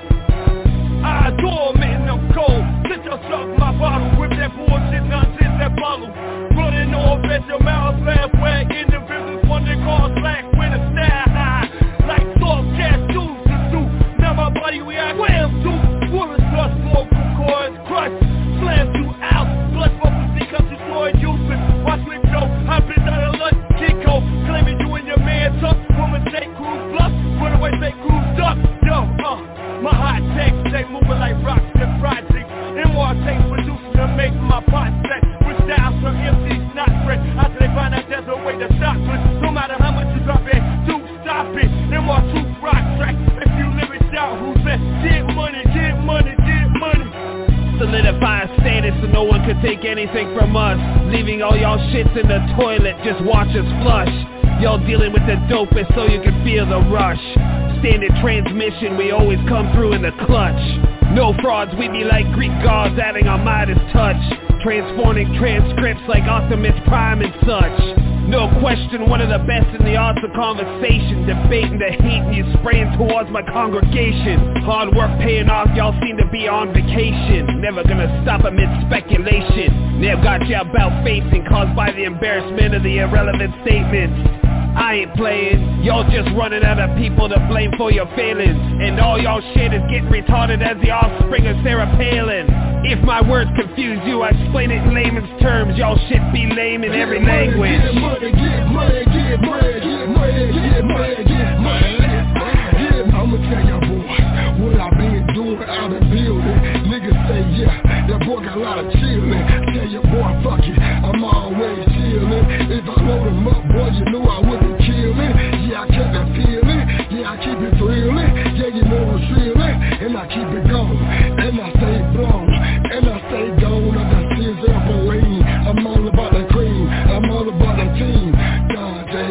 I adore man, I'm cold. Sit yourself my bottle with that bullshit nonsense that follow. Running off at your mouth, laugh wag in the business, one they call slack with a style high. Like soft gas shoes to do. Now my body reacts wham to. Bullets plus vocal cords crush. Slam you out. Blood bubbles because you saw it useless. Watch me go. I've been out of lunch. Kiko. Claiming you and your man tough. Woman say cruise bluff. Run away say cruise duck. Yo, uh. My hot takes, they moving like rocks and projects. M R takes producing to make my pot set. With styles from M Cs not fresh. After they find out there's a way to stop it. No matter how much you drop it, do stop it. M R two rock track. If you live it down, who's that? Get money, get money, get money. Solidifying status so no one can take anything from us. Leaving all y'all shits in the toilet, just watch us flush. Y'all dealing with the dopest so you can feel the rush. Standard transmission, we always come through in the clutch. No frauds, we be like Greek gods adding our Midas touch. Transforming transcripts like Optimus Prime and such. No question, one of the best in the arts of conversation. Debating the heat and you spraying towards my congregation. Hard work paying off, y'all seem to be on vacation. Never gonna stop amid speculation. Never got you about facing, caused by the embarrassment of the irrelevant statements. I ain't playing, y'all just running out of people to blame for your failings. And all y'all shit is getting retarded as the offspring of Sarah Palin. If my words confuse you, I explain it in layman's terms. Y'all shit be lame in every language. Get money, get money, get money, get money, get money, get money. Yeah, I'ma tell y'all boys what I been doing out in building. Niggas say yeah, that boy got a lot of chillin'. Tell your boy fuck it, I'm always chillin'. If I load him up, boy, you knew I wouldn't kill it. Yeah, I kept that feeling, yeah, I keep it thrilling. Yeah, you know I'm thrilling, and I keep it going, and I stay blown, and I stay gone. I got tears up and lean. I'm all about the cream, I'm all about the team. God damn.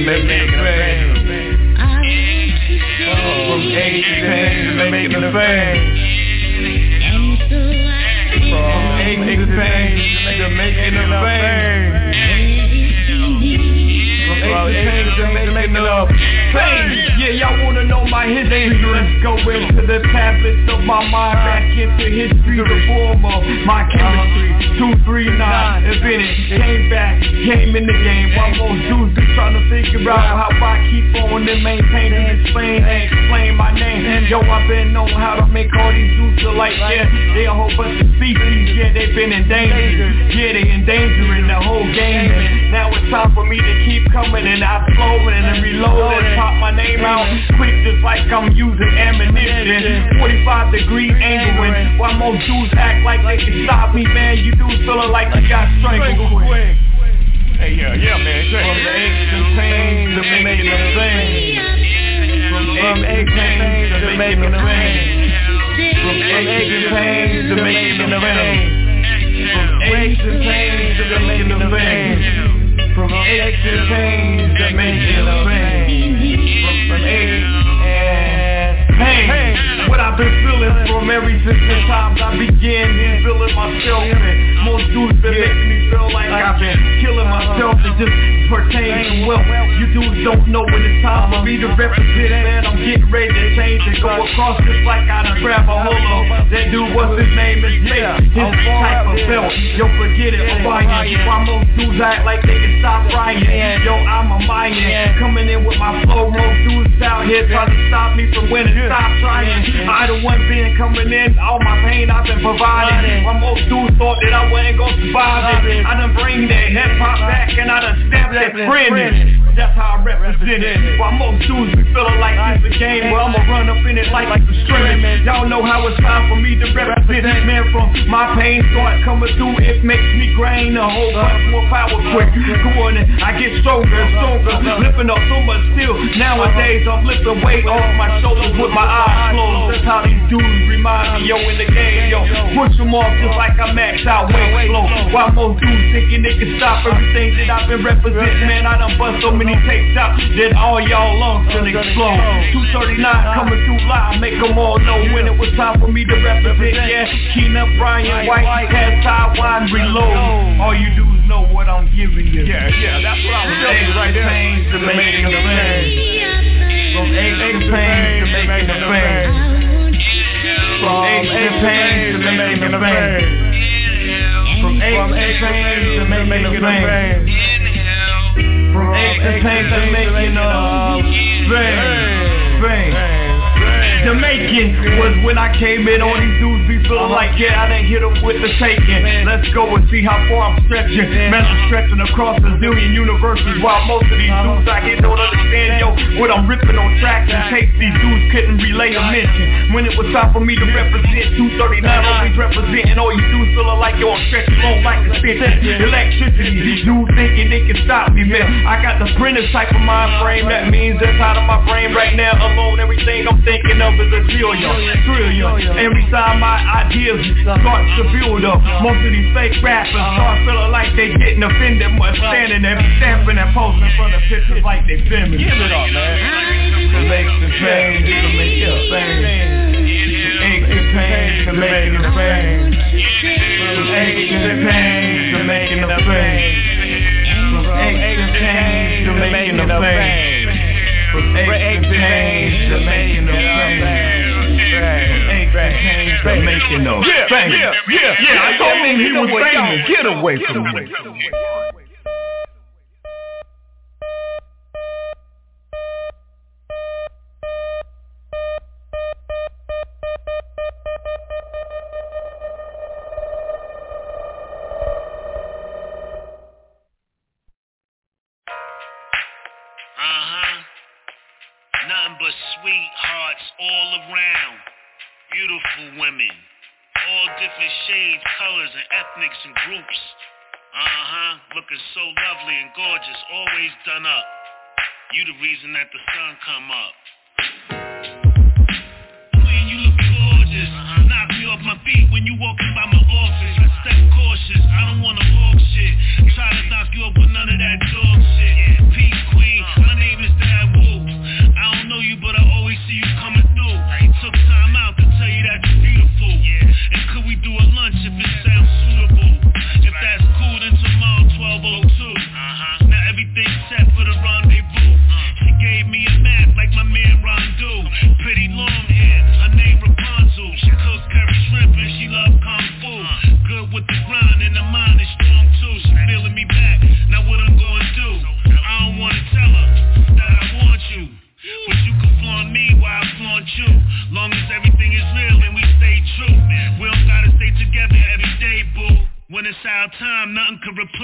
making it bang. From aches and pains to making it bang. From aches and pains to making it bang. From aches and pains to making it bang. Yeah, y'all wanna know my history? Let's go into the tablets of my mind, back into history, the form of my chemistry. Two, three, nine, invented, came back, came in the game. While most dudes be trying to figure out how I keep on and maintain and explain and explain my name. Yo, I've been known how to make all these dudes feel like, yeah, they a whole bunch of species, yeah, they've been endangered. Yeah, they endangering the whole game. And now it's time for me to keep coming and I flow and reload and pop my name out quick, just like I'm using ammunition. forty-five degree angling. While most dudes act like they can stop me, man, you dudes feeling like you got strangled quick. Hey, yeah, yeah, man. From the aches and pains to making them bang. From aches and pains to making them bang. From aches and pains to making them bang. From aches and pains to making them bang. From aches and pains to making them bang. From aches and pain. What I've been feeling from every since the times I began feeling myself, and most dudes been making me feel like I've been killing myself and just pertain to wealth. You dudes don't know when it's time for me to represent, man. I'm getting ready to change and go across just like I done grab a hold of. That dude, what's his name, is Mate. His type of belt, yo, forget it, I'm buying. While most dudes act like they can stop crying, yo, I'm a Mayan. Coming in with my flow, most dudes out here trying to stop me from winning. Stop trying. I the one being coming in, all my pain I've been providing. While most dudes thought that I wasn't gonna survive it, I done bring that hip hop back and I done stamped that friendly. That's how I represent it. While most dudes be feeling like it's a game, well I'ma run up in it like like the stream. Y'all know how it's time for me to represent it, man. From my pain start coming through, it makes me grain a whole bunch more power quick. Come on and I get stronger and stronger, lifting up so much still. Nowadays I'm lifting weight off my shoulders with my eyes closed. That's how these dudes remind me, yo, in the game, yo. Push them off just like I maxed out weight flow. While most dudes thinking they can stop everything that I've been representing, man, I done bust so many tapes out that all y'all lungs can explode. two thirty-nine coming through live, make them all know when it was time for me to represent, yeah. Keenan, Brian, White, Cass, Taiwan, reload. All you dudes know what I'm giving you. Yeah, yeah, that's what I'm saying right there. Pains to making the pain. From aches and pains to making the pain. From aches and pains to making the pain. From aches and pains to making the pain. From aches and pains to making the pain. Jamaican was when I came in. All these dudes be feeling like, yeah, I done hit them with the taking. Let's go and see how far I'm stretching. Man, I'm stretching across a zillion universes, while most of these dudes I get don't understand, yo, what I'm ripping on tracks and tapes these dudes couldn't relay or mention. When it was time for me to represent, two thirty-nine always representing. All you dudes feeling like, yo, I'm stretching long like a stitch. Electricity, dudes thinking they can stop me, man. I got the Prentice type of mind frame. That means that's out of my brain right now alone. Everything I'm thinking of is a trillion, trillion. Every time my ideas start to build up, most of these fake rappers start feeling like they getting offended, much standing there stamping and posting in front of pictures like they feminine. Give it up, man. It makes the pain to make it pain. Aches and pains to making the pain. From aches and pains to making the pain. From aches and pains to making the pain. From aches and pains to making the pain. Aches and pains to making the pain. Yeah, yeah, yeah. I told him he was famous. Get away from me. Nothing but sweethearts all around. Beautiful women. All different shades, colors, and ethnics and groups. Uh-huh. Looking so lovely and gorgeous. Always done up. You the reason that the sun come up. Queen, you look gorgeous. Uh-huh. Knock me off my feet when you walking by my office. I step cautious. I don't wanna walk shit. Try to knock you up with none of that dog shit. Peace, queen. My name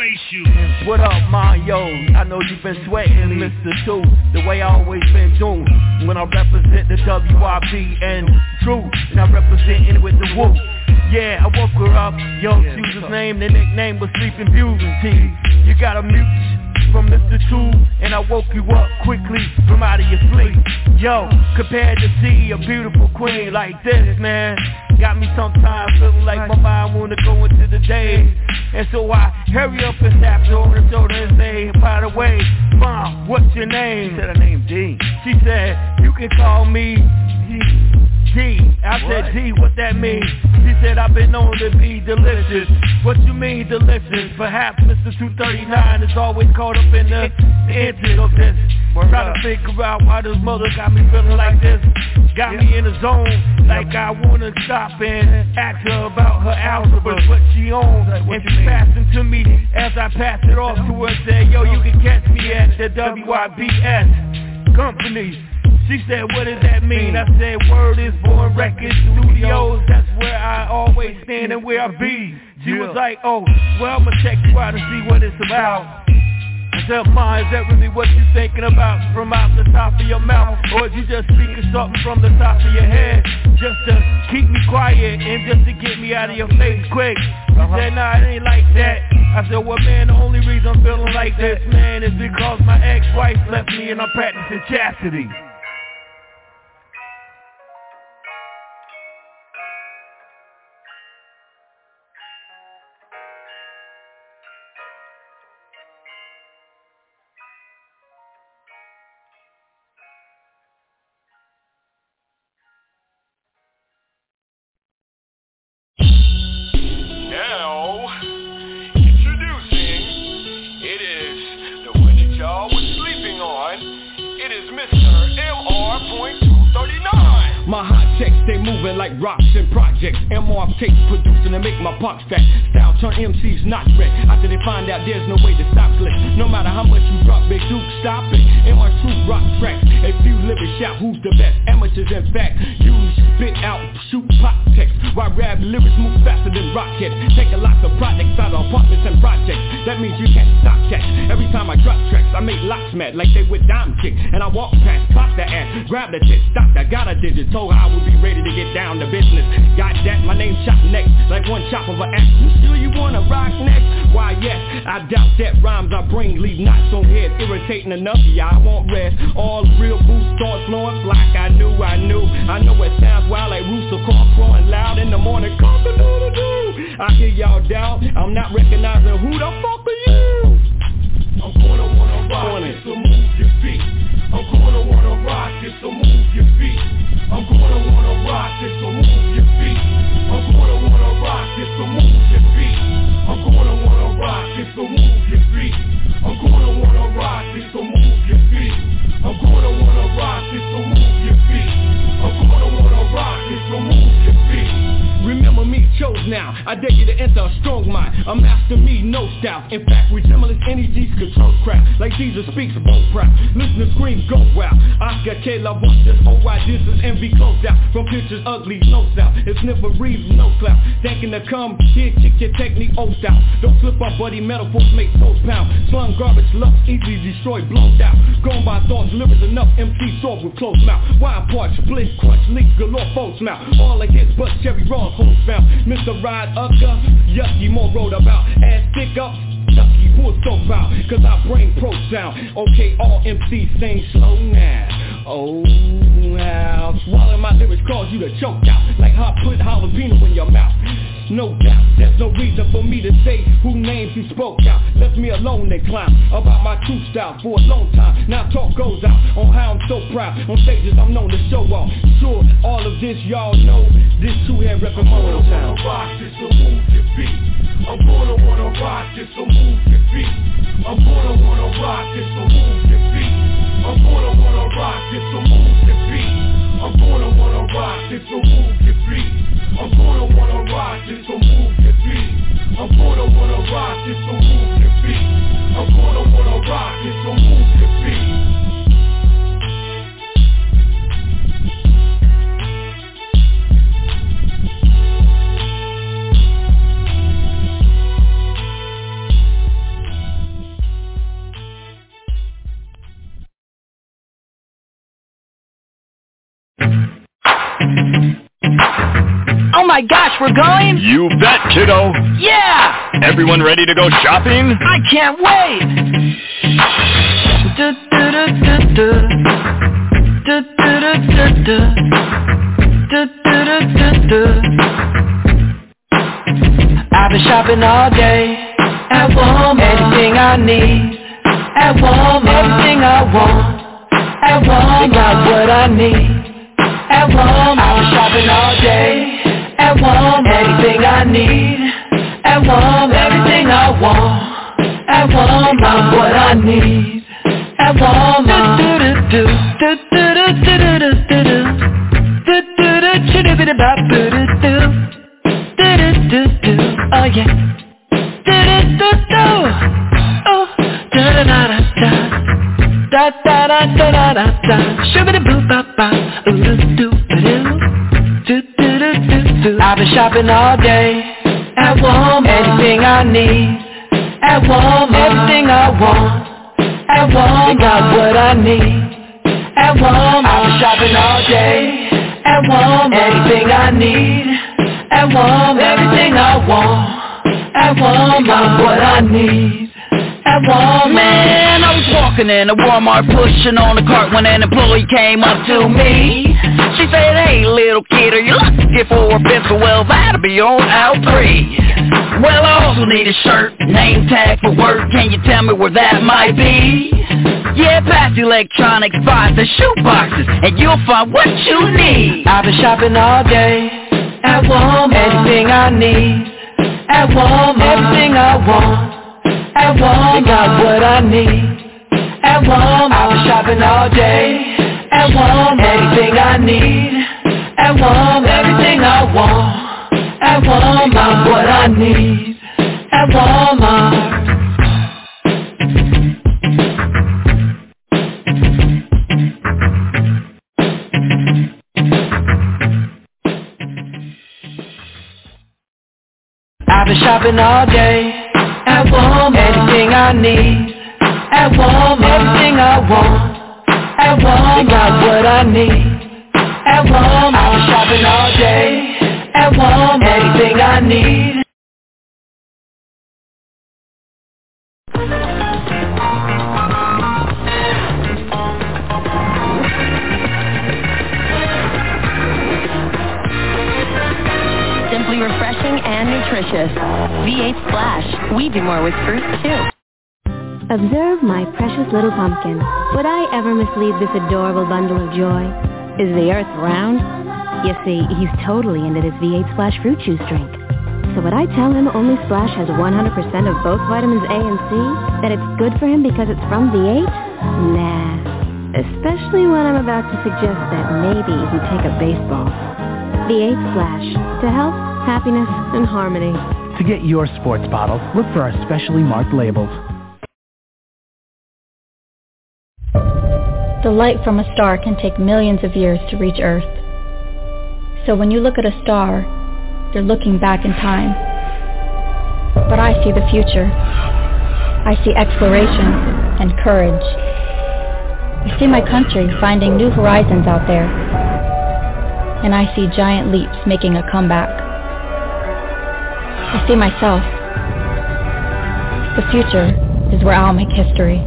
replace you. What up, man, yo? I know you've been sweating, Mister Two, the way I always been doing. When I represent the W I B and True, and I represent it with the Woo. Yeah, I woke her up, yo, she was his name, the nickname was Sleeping Beauty. You got a mute from Mister Two, and I woke you up quickly from out of your sleep. Yo, compared to see a beautiful queen like this, man, got me sometimes feeling like my mind wanna go into the day. And so I hurry up and tap her on the shoulder and say, by the way, Mom, what's your name? She said her name D. She said, you can call me D. I said, D, what that mean? She said, I've been known to be delicious. What you mean delicious? Perhaps Mister two thirty-nine is always caught up in the intent of this. Trying to figure out why this mother got me feeling like this. Got me in the zone, like I wanna stop and ask her about her algebra, what she owns. And she passed it to me as I passed it off to her. Said, yo, you can catch me at the W I B S company. She said, what does that mean? I said, word is Born Records Studios. That's where I always stand and where I be. She was like, oh, well, I'ma check you out and see what it's about. I said, Ma, is that really what you thinking about from out the top of your mouth? Or is you just speaking something from the top of your head just to keep me quiet and just to get me out of your face quick? She said, nah, it ain't like that. I said, well, man, the only reason I'm feeling like this, man, is because my ex-wife left me and I'm practicing chastity. My hot checks, they moving like rocks and projects. M R tapes producing to make my pox fat. Style turn M Cs not wreck. After they find out there's no way to stop click. No matter how much you drop, Big Duke, stop it. M R true rock tracks. A few live and shout who's the best. Amateurs in fact, use spit out, shoot pop text. While rap lyrics move faster than rockets. Taking lots of projects out of apartments and projects. That means you can't stop catch. Every time I drop tracks, I make locks mad like they with dime kick. And I walk past, pop the ass, grab the tit, stop that, got a digit. Told her I would be ready to get down to business. Got that, my name chop next, like one chop of an axe. You sure you wanna rock next? Why yes, I doubt that rhymes I bring leave knots on head. Irritating enough, yeah, I won't rest. All real boots start flowing black. I knew, I knew, I know it sounds wild like rooster call crowing loud in the morning. Come to do the do. I hear y'all doubt, I'm not recognizing who the fuck are you? I'm gonna wanna rock it, so move your feet. I'm gonna wanna rock it, so move your feet. I'm gonna wanna rock it, so move your feet. I'm gonna wanna rock it, so move your feet. I'm gonna wanna rock it, so move your feet. I'm gonna wanna rock it, so move your feet. I'm gonna wanna rock it, so move your feet. I'm gonna wanna rock it, so move your feet. Remember me, chose now. I dare you to enter a strong mind. A master me, no style. In fact, resemblance N E G's control crap. Like Jesus speaks, both rap. Listen to scream, go wild. Oscar K. La watch this whole wide distance and be closed out. From pictures ugly, no style. It's never reads, no clout. Thinking to come here, kick your technique, old style. Don't slip up, buddy. Metaphors make toes pound. Slung garbage, love, easily destroyed, blown down. Gone by thoughts, lyrics enough. M C soft with closed mouth. Wild part, split, crunch, leak, galore, folks mouth. All like hits, but cherry raw, holes found. Mister Ride Upper, yucky, more wrote about. Ass stick up, ducky, full so foul. Cause I bring pro sound. Okay, all M Cs sing slow now. Oh, how swallowing my lyrics cause you to choke out. Like how I put jalapeno in your mouth. No doubt, there's no reason for me to say who names you spoke out. Left me alone and clown about my true style for a long time. Now talk goes out on how I'm so proud. On stages I'm known to show off. Sure, all of this y'all know. This two-head reppin' Moto Town. I'm gonna rock this, so move your feet. I'm gonna wanna rock this, so move your feet. I'm gonna wanna rock this, so move your feet. I'm gonna wanna rock this, so move your feet. I'm gonna wanna rock this, so move your feet. I'm gonna wanna rock this, so move your feet. I'm gonna wanna rock this, so move your feet. I'm gonna wanna rock this, so move your feet. my gosh, we're going? You bet, kiddo. Yeah! Everyone ready to go shopping? I can't wait! Du, du, du, du, du. Du, du, du, du, du. Du, du, du, du, du. I've been shopping all day at Walmart. Anything I need at Walmart. Everything I want at Walmart. They got what I need at Walmart. I've been shopping all day at Walmart. Anything I need at Walmart. Everything I want at Walmart. Got what I need at Walmart. Do do do do do do do do do do do do do do do do. Oh yeah. Do do do do. Oh da da da da da da da da da da da. Shubba boo ba ba. Ooh do do do do do do do. I've been shopping all day at Walmart. Anything I need at Walmart. Everything I want at Walmart. They got what I need at Walmart. I've been shopping all day at Walmart. Anything I need at Walmart. Everything I want at Walmart. They got what I need at Walmart. Man, I was walking in a Walmart pushing on the cart when an employee came up to me. She said, hey little kid, are you looking for a pencil? Well, that'll be on aisle three. Well, I also need a shirt, name tag for work. Can you tell me where that might be? Yeah, past electronics, buy the shoe boxes, and you'll find what you need. I've been shopping all day at Walmart. Anything I need at Walmart. Everything I want at Walmart. They got what I need at Walmart. I've been shopping all day at Walmart. Anything I need at Walmart. Everything I want at Walmart. Got what I need at Walmart. I've been shopping all day at Walmart. Anything I need at Walmart. Everything I want at Walmart. They got what I need at Walmart. I've been shopping all day at Walmart. Anything I need. Simply refreshing and nutritious. V eight Splash. We do more with fruit, too. Observe my precious little pumpkin. Would I ever mislead this adorable bundle of joy? Is the earth round? You see, he's totally into this V eight Splash fruit juice drink. So would I tell him only Splash has one hundred percent of both vitamins A and C? That it's good for him because it's from V eight? Nah. Especially when I'm about to suggest that maybe he take a baseball. V eight Splash. To health, happiness, and harmony. To get your sports bottle, look for our specially marked labels. The light from a star can take millions of years to reach Earth. So when you look at a star, you're looking back in time. But I see the future. I see exploration and courage. I see my country finding new horizons out there. And I see giant leaps making a comeback. I see myself. The future is where I'll make history.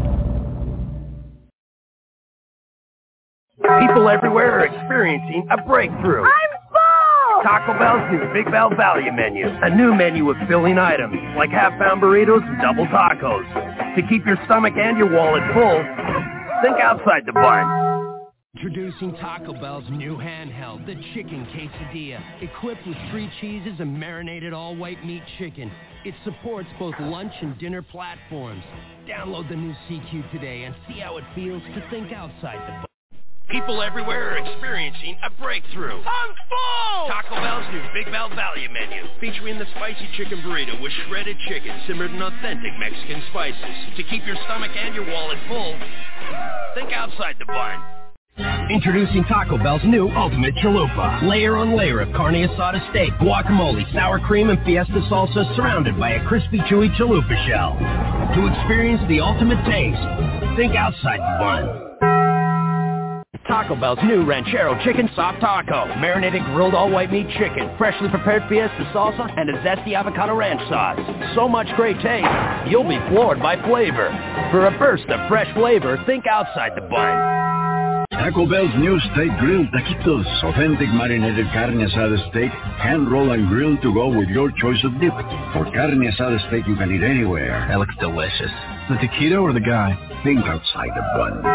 People everywhere are experiencing a breakthrough. I'm full! Taco Bell's new Big Bell Value Menu. A new menu of filling items like half-pound burritos and double tacos. To keep your stomach and your wallet full, think outside the bun. Introducing Taco Bell's new handheld, the Chicken Quesadilla. Equipped with three cheeses and marinated all-white meat chicken. It supports both lunch and dinner platforms. Download the new C Q today and see how it feels to think outside the box. People everywhere are experiencing a breakthrough. I'm full! Taco Bell's new Big Bell Value Menu, featuring the spicy chicken burrito with shredded chicken simmered in authentic Mexican spices. To keep your stomach and your wallet full, think outside the bun. Introducing Taco Bell's new Ultimate Chalupa. Layer on layer of carne asada steak, guacamole, sour cream, and fiesta salsa surrounded by a crispy, chewy chalupa shell. To experience the ultimate taste, think outside the bun. Taco Bell's new Ranchero Chicken Soft Taco. Marinated grilled all-white meat chicken, freshly prepared fiesta salsa, and a zesty avocado ranch sauce. So much great taste, you'll be floored by flavor. For a burst of fresh flavor, think outside the bun. Taco Bell's new steak grilled taquitos. Authentic marinated carne asada steak, hand roll and grilled to go with your choice of dip. For carne asada steak you can eat anywhere. That looks delicious. The taquito or the guy? Think outside the bun.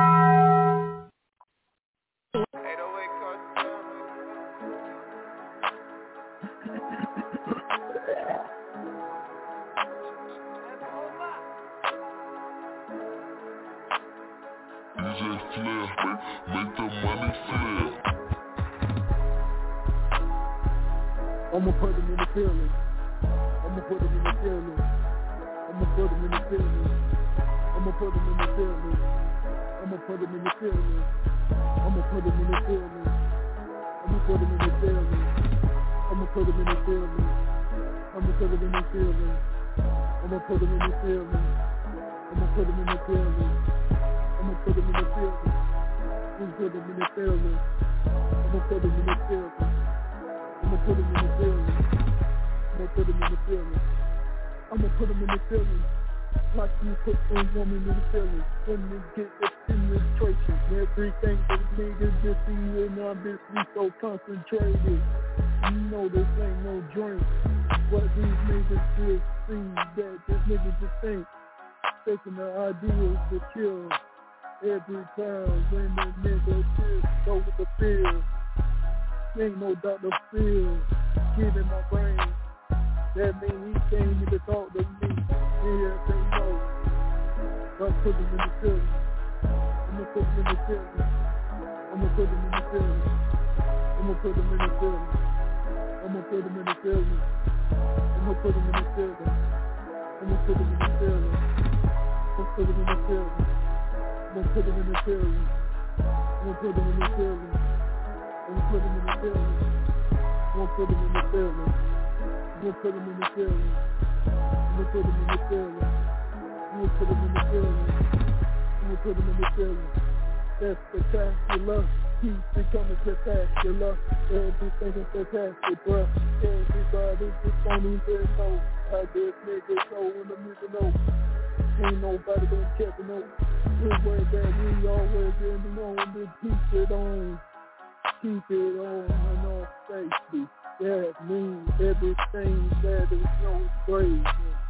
I'ma put him in the feeling. I'ma put him in the feeling. I'ma put him in the feeling. I'ma put him in the feeling. I'ma put him in the feeling. I'ma put him in the feeling. I'ma put him in the feeling. I'ma put him in the feeling. I'ma put him in the feeling. I'ma put him in the feeling. I'ma put him in the feeling. I'ma put him in the feeling. I'ma put him in the feeling. I'ma put him in the feeling. I'ma put him in the feeling. I'ma put him in the feeling. I'ma put him in the feeling. Like you put a woman in the feeling. When you get the penetration, everything that niggas just see and our bitch be so concentrated. You know this ain't no drink. But these niggas just see that this nigga just think. Taking the ideas to kill. Every time when the nigga just go with the feel. Ain't no Doctor Phil, kid in my brain. That mean he came to talk to me. Yeah, they know. I'll put him in the feeling. I'ma put him in the feeling. I'ma put him in the feeling. I'ma put him in the feeling. I'ma put him in the feeling. I'ma put him in the feeling. I'ma put him in the feeling. I'ma put him in the feeling. I'ma put him in the feeling. I'ma put him in the feeling. I'ma put him in the feeling. I'ma put him in the feeling. I'ma put him in the feeling. I'ma put him in the feeling. I'ma put him in the feeling. I'ma put him in the feeling. That's spectacular. Keep becoming spectacular. Everything is spectacular, bruh. Everybody just don't even know how this nigga go when the music know. Ain't nobody gonna check it out. This way that we always in the know to keep it on. Keep it on and on safety. That means everything that is no great.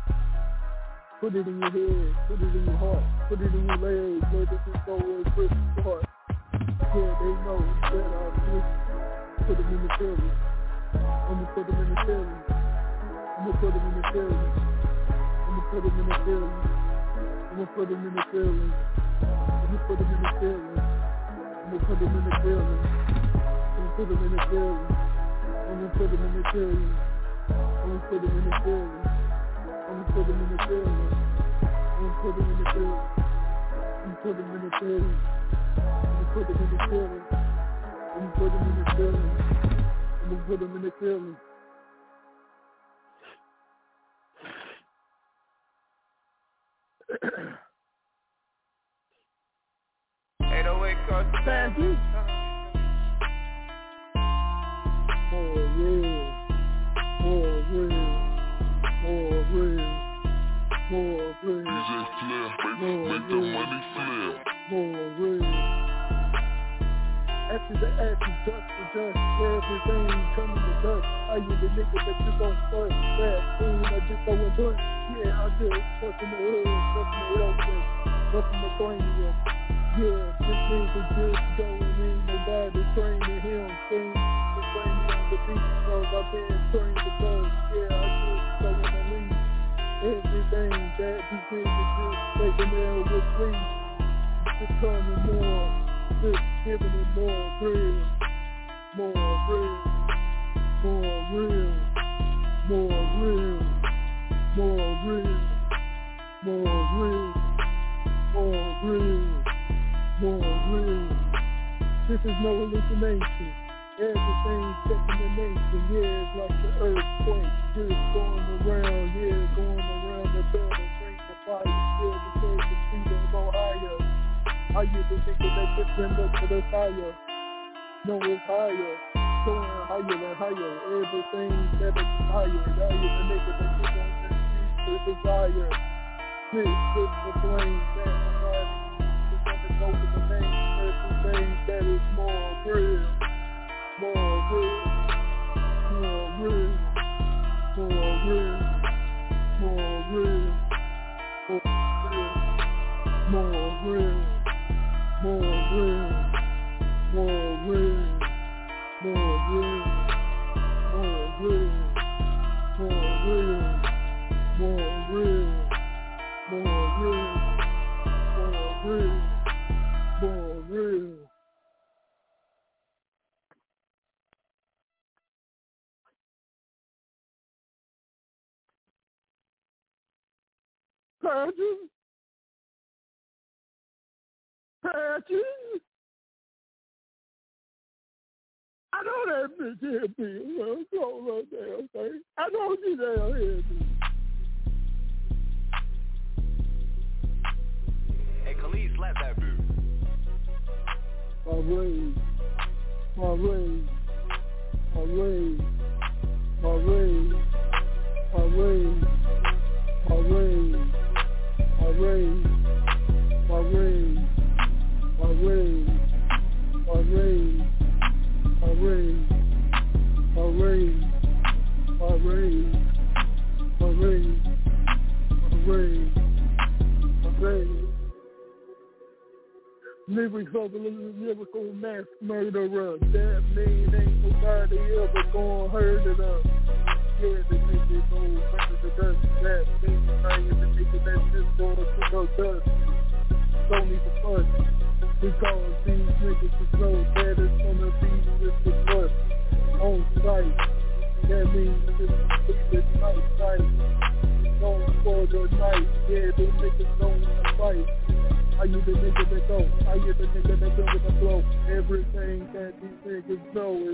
Put it in your head, put it in your heart, put it in your legs, let it just go and grip your heart. Yeah, they know that I just put them in the feeling. I'ma put them in the feeling. I'ma put them in the feeling. I'ma put them in the feeling. I'ma put them in the feeling. I'ma put them in the feeling. I'ma put them in the feeling. I'ma put them in the feeling. I'ma put them in the feeling. I'ma put them in the feeling. I'ma put them in the feeling. I'ma put them in the feeling. I'ma put them in the feeling. I'ma put them in the feeling. I'ma put them in the feeling. I'ma put them in the feeling. eight oh eight cause Thank you. More real, more real, more real, more real. D J Flair, make, make the money flare. More real. After the action, just to just, everything coming to dust. I you the nigga that you don't fuck. That thing I just go and bust. Yeah, I just fucking the head, fucking the elbow, fucking the cranium. Yeah, this nigga just going in, nobody training him. Things to train me on the beat, cause I've been trained to buzz. Yeah, I just go in the lead. Everything that he did is just taking L with sleep. Becoming more, just giving it more real, more real, more real, more real, more real, more real, more real. More real. This is no hallucination. Everything's checking the nation. Yeah, it's like the earthquake. Just going around. Yeah, going around the building. Bring the fire. Still the place the freedom go higher. I Are you the nigga that gets them up to the fire? No, it's higher. Going higher and higher. Everything that is higher. Are you the nigga that gets on the streets to desire? This is the flame that nobody is gonna go with the name. Everything that is more real. More real. More real. More real. More real. More real. More real. More real. More real. More real. More real. More real. More real. More real. More real. Patches? Patches? I know that bitch here being well, so that damn thing. I know she down here. Hey, Khalid, slap that dude. My rage, my rage, my rage, my rage, my rage, my rage, my rage, my rage, my rage, my rage. My rage, my rage, my rage, my rage, my rage, my rage. Lyrics of a lyrical mass murderer. That mean ain't nobody ever gonna hurt it up. Yeah, the nigga go under the dust. That mean I am the nigga that's just gonna pick up dust. Don't need to fuss. Because these niggas is so bad it's gonna be just a bus on site. That means it's the night sight. Going for the night. Yeah, these niggas don't wanna fight. Are you the nigga that go? Are you the nigga that go with the flow? Everything that these niggas know is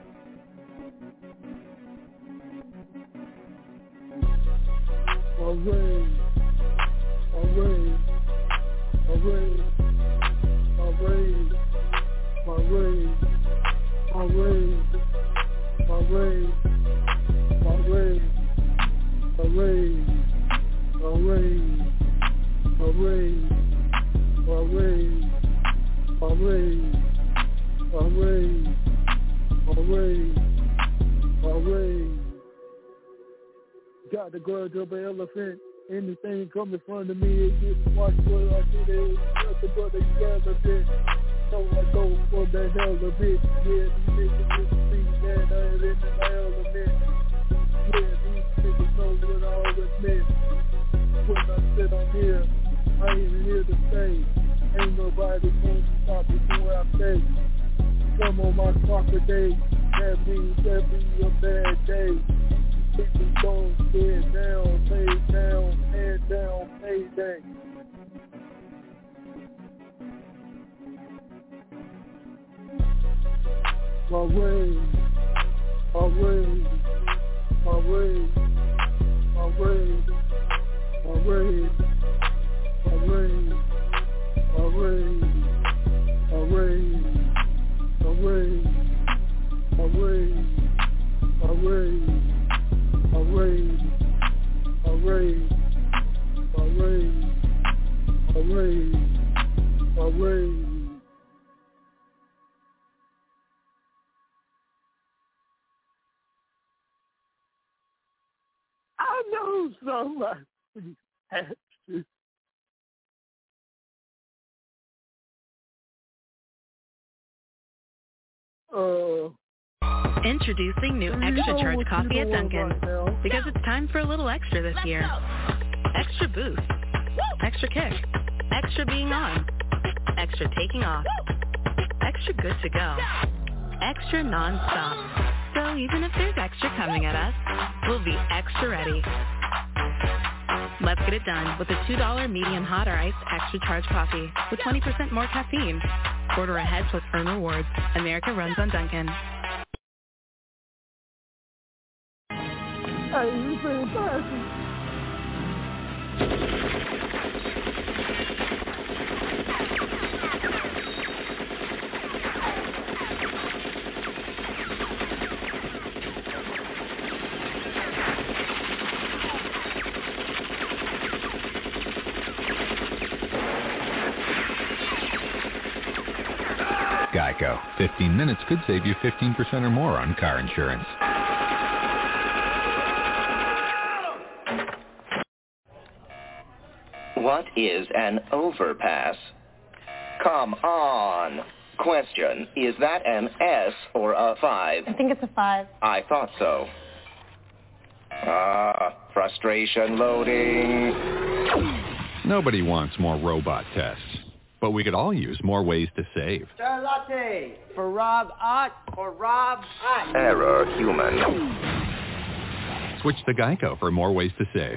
away, away, away. My rage, my rage, my rage, my rage, my rage, my rage, my rage, my rage, my rage, my rage, my rage, my rage, my rage. Got the grudge of an elephant. Anything coming in front of me, it gets watch what I did. It's nothing but a skeleton. So I go for the hell of it. Yeah, these niggas just see that I am in the element. Yeah, these niggas know what I always meant. When I sit on here, I ain't here to stay. Ain't nobody going to stop me from where I stay. Come on my soccer day, that means every a bad day. People don't get down, lay down, head down, payday. My way, my way, my way, my way, my way, my way, my way, my way, my way, my way, my way. My rage, my rage, my rage, my rage, my rage. I know somebody has to. Uh. Introducing new Extra Charge Coffee at Dunkin'. Because it's time for a little extra this year. Extra boost. Extra kick. Extra being on. Extra taking off. Extra good to go. Extra non-stop. So even if there's extra coming at us, we'll be extra ready. Let's get it done with a two dollar medium hot or iced Extra Charge Coffee with twenty percent more caffeine. Order ahead plus earn rewards. America runs on Dunkin'. Hey, you fantastic. Geico. fifteen minutes could save you fifteen percent or more on car insurance. What is an overpass? Come on. Question, is that an S or a five? I think it's a five. I thought so. Ah, frustration loading. Nobody wants more robot tests, but we could all use more ways to save. Sir latte for Rob Ott or Rob Ott. Error human. Switch to Geico for more ways to save.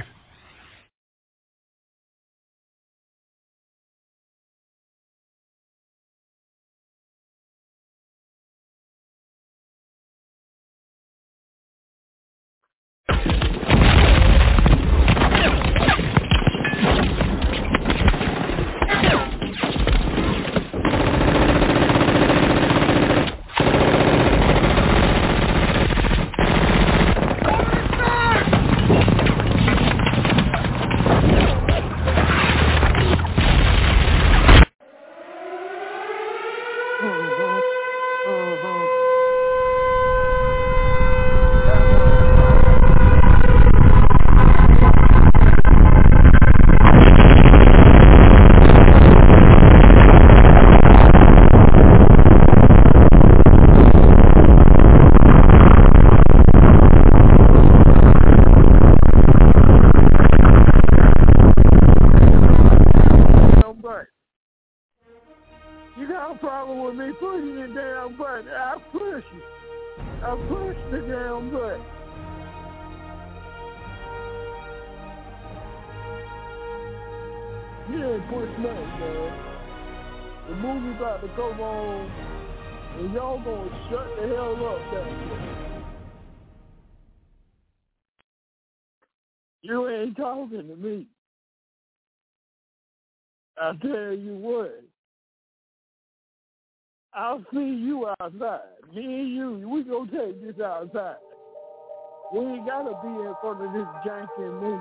You got a problem with me pushing the damn button. I push it. I push the damn button. You ain't push nothing, man. The movie about to come on, and y'all gonna shut the hell up down there. You ain't talking to me. I tell you what. I'll see you outside. Me and you, we gonna take this outside. We ain't gotta be in front of this janky movie.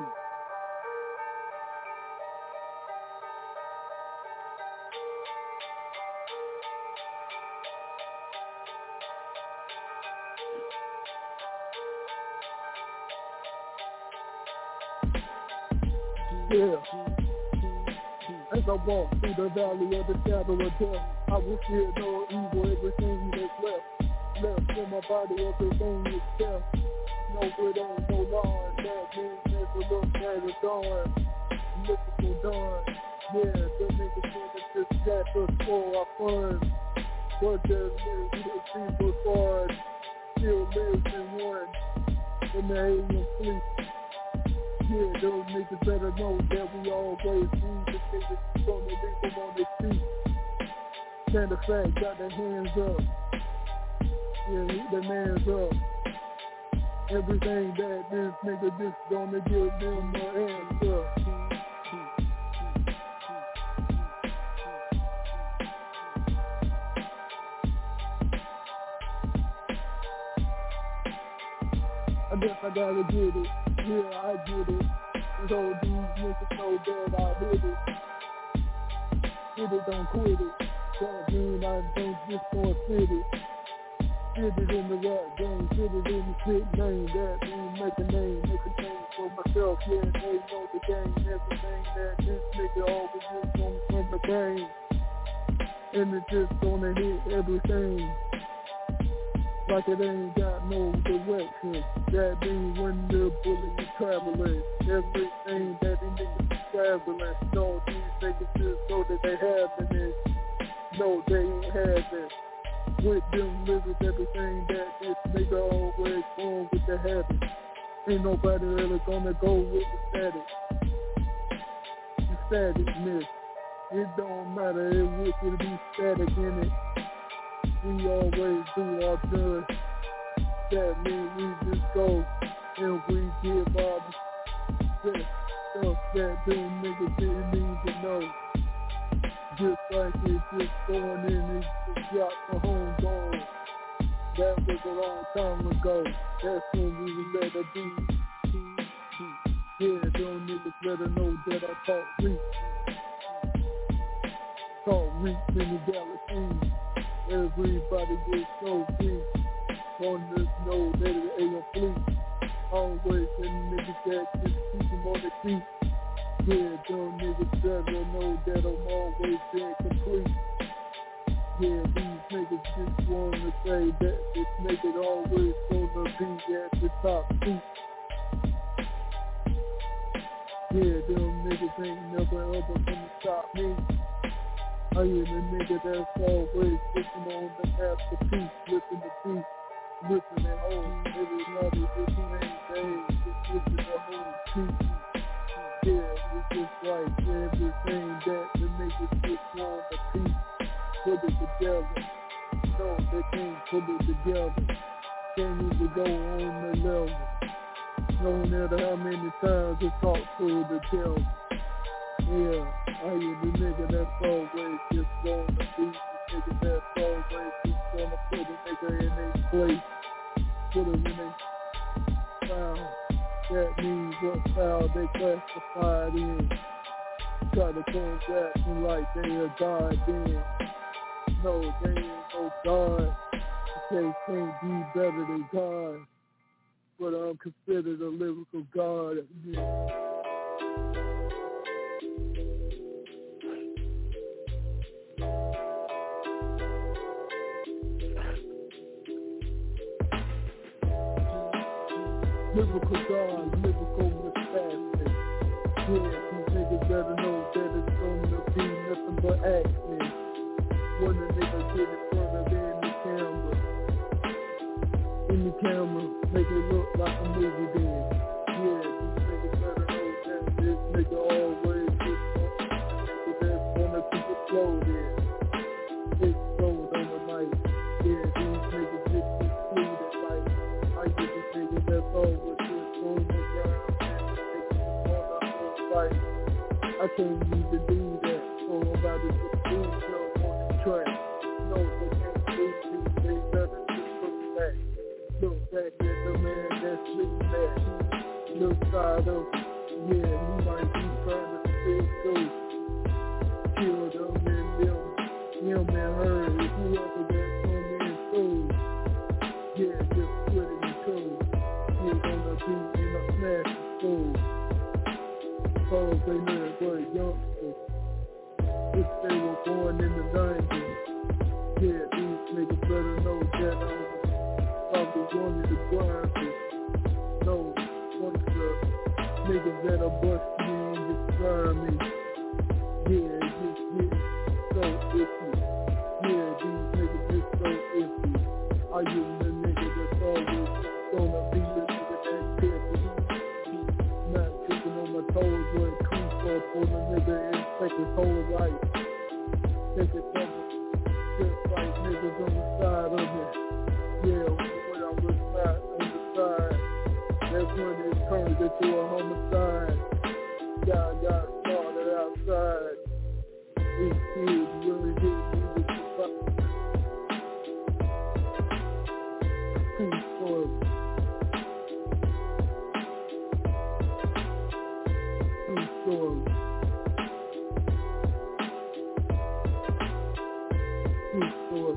Yeah. As I walk through the valley of the shadow of death, I will fear no evil, everything that's left. Left in my body, everything is death. No, it ain't no lie. That means never look at the dawn. Looking for dawn. Yeah, the niggas wanna just got us for our fun. But the niggas people hard still lives in one. In the alien fleet. Yeah, those niggas better know that we always need the niggas gonna leave them on their feet. Matter of fact, got their hands up. Yeah, keep their hands up. Everything that this nigga just gonna give them an answer. I guess I gotta get it. Yeah, I get it. So these niggas know that I hit it. Hit it, don't quit it. Don't mean I don't just gonna fit it. Fit it in the rap game, fit it in the shit name. That means make a name, make a name for myself. Yeah, they know the game. Everything that this nigga always just gonna win the game. And it's just gonna hit everything. Like it ain't got no direction. That means when the bullet is traveling, everything that these niggas is traveling. No, these niggas just know that they having it. No, they ain't having. With them lyrics, everything that this nigga always going with the habit. Ain't nobody really gonna go with the static. The staticness. It don't matter if it could be static in it. We always do our best. That means we just go and we give our best stuff that them niggas didn't need to know. Just like it just going in and just dropped the home gone. That was a long time ago. That's when we was at a beat. Yeah, them niggas better know that I talk reach. Talk reach in the galaxy. Everybody gets so deep. On this know that it ain't a fleet. Always them niggas that just keep them on the feet. Yeah, them niggas better know that I'm always being complete. Yeah, these niggas just wanna say that this nigga always gonna be at the top seat. Yeah, them niggas ain't never ever gonna stop me. I am the nigga that's always sitting on the masterpiece, flipping the beat, ripping it home. Everybody just ain't days, just flipping the whole piece. Yeah, it's just like everything that the niggas just want to piece. Put it together. No, they can't put it together. Can't even go on the level. No matter how many times they talk to the devil. Yeah, I am the nigga that's always just gonna be the nigga that's always just gonna put a nigga in their place. Put them in their style. That means what style they classified in. Try to come back and like they a god then. No, they ain't no God. They can't be better than God. But I'm considered a lyrical god. Yeah. Lyrical God, lyrical misfasting. Yeah, these niggas better know that it's gonna be nothing but action. When the nigga get in front of in the camera, in the camera, make it look like a movie then. Yeah, these niggas better know that this nigga always just nigga that's gonna keep it floated. Explode on the mic. Yeah, these niggas get excluded like I get this nigga that's always just on the ground and niggas on the whole fight. I can't even do that, so I'm about to just do something on the track. No, they can't do me, they better just look back. Look back at the man that's sleeping back. Look side of him, yeah, he might be trying to still go. Kill them and them, him and her, whoever that's come in through. Yeah, just put it in code. He's gonna be in a smash soul. Cause they know were youngsters. If they were born in the nineties. Yeah, these niggas better know that I'm probably one of the grinders. No, one of the niggas that are bust me and just try me. Yeah, it just gets so iffy. Yeah, these niggas get so iffy. I am the nigga that's always gonna be the nigga that's piffy. Not tripping on my toes but creep up on the nigga and take his whole life. Take it from him. Just like niggas on the side of it. Yeah, when I was not on the side, that's when it turned into a homicide. God got started outside. These kids really didn't need to survive. True story. True story. True story.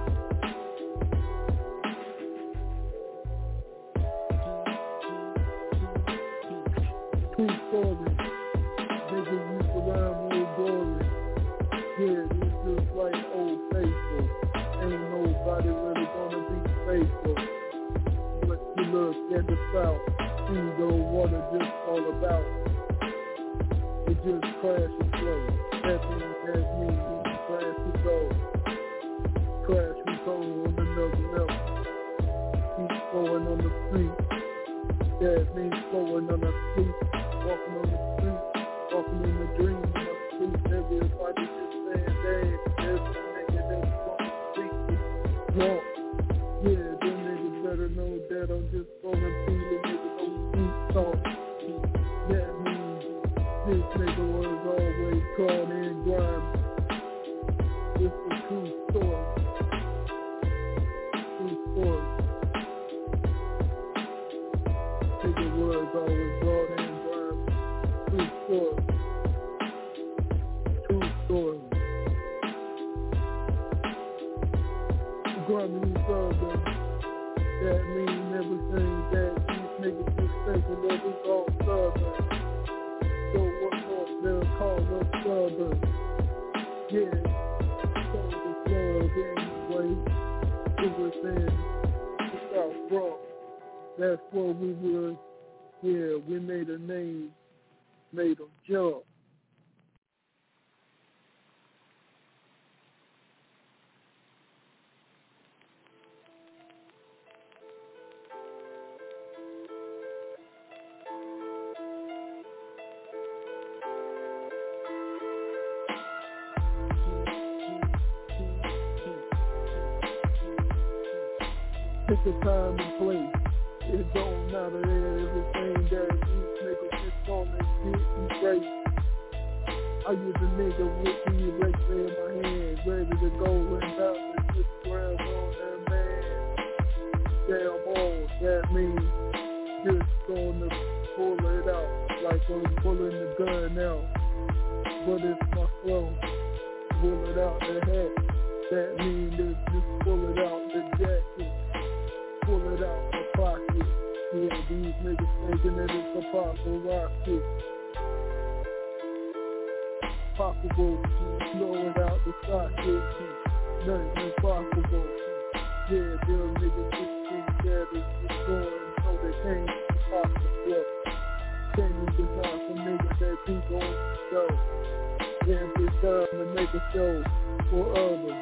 True story. Niggas used to rhyme with glory. Yeah, it's just like old faithful. Ain't nobody really gonna be faithful. But you look at the south, see the water just all about. It just crash and flow. That means that's me, crash and go. Crash and go on another level. Keep flowing on the street. That means flowing on the street. Walking on the street. Walking in the dream on the street. Everybody just saying, dang, there's a nigga that's on the street. Walk. Yeah, them niggas better know that I'm just gonna be the nigga no street talk. That means this nigga was always caught in grime. It's a true story. True story. Nigga was always caught in grime. True story. True story. That mean everything that these niggas just thinking that we all southern. So what more they'll call us southern. Yeah, so the club anyway. It was in the South Bronx. That's where we were. Yeah, we made a name, made them jump. Pick a time and place. It don't matter there, everything that these niggas just gonna get and break. I use a nigga with the eraser in my hand, ready to go and down and just grab on that man. Damn all, that means just gonna pull it out, like I'm pulling the gun out. But it's my flow, pull it out the hat. That means it's just pull it out the jacket. Pull it out the pocket. Yeah, these niggas thinking that it's a possible rocket. Possible, blow it out the socket. Nothing impossible. Yeah, them niggas just think that it's just going, so they can't possible. Can't even knock a nigga that be going to show. Yeah, it's time to make a show for others.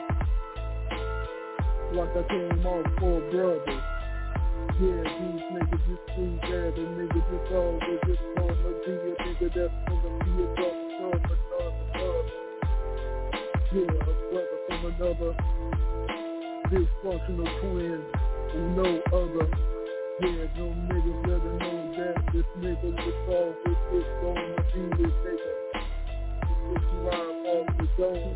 Like I came off for brothers. Yeah, these niggas just see that a nigga just always just gonna be a nigga that's gonna be a brother from another brother. Yeah, a brother from another dysfunctional twin with no other. Yeah, no niggas better know that this nigga just always just gonna be this nigga. Just rhyme off the dome.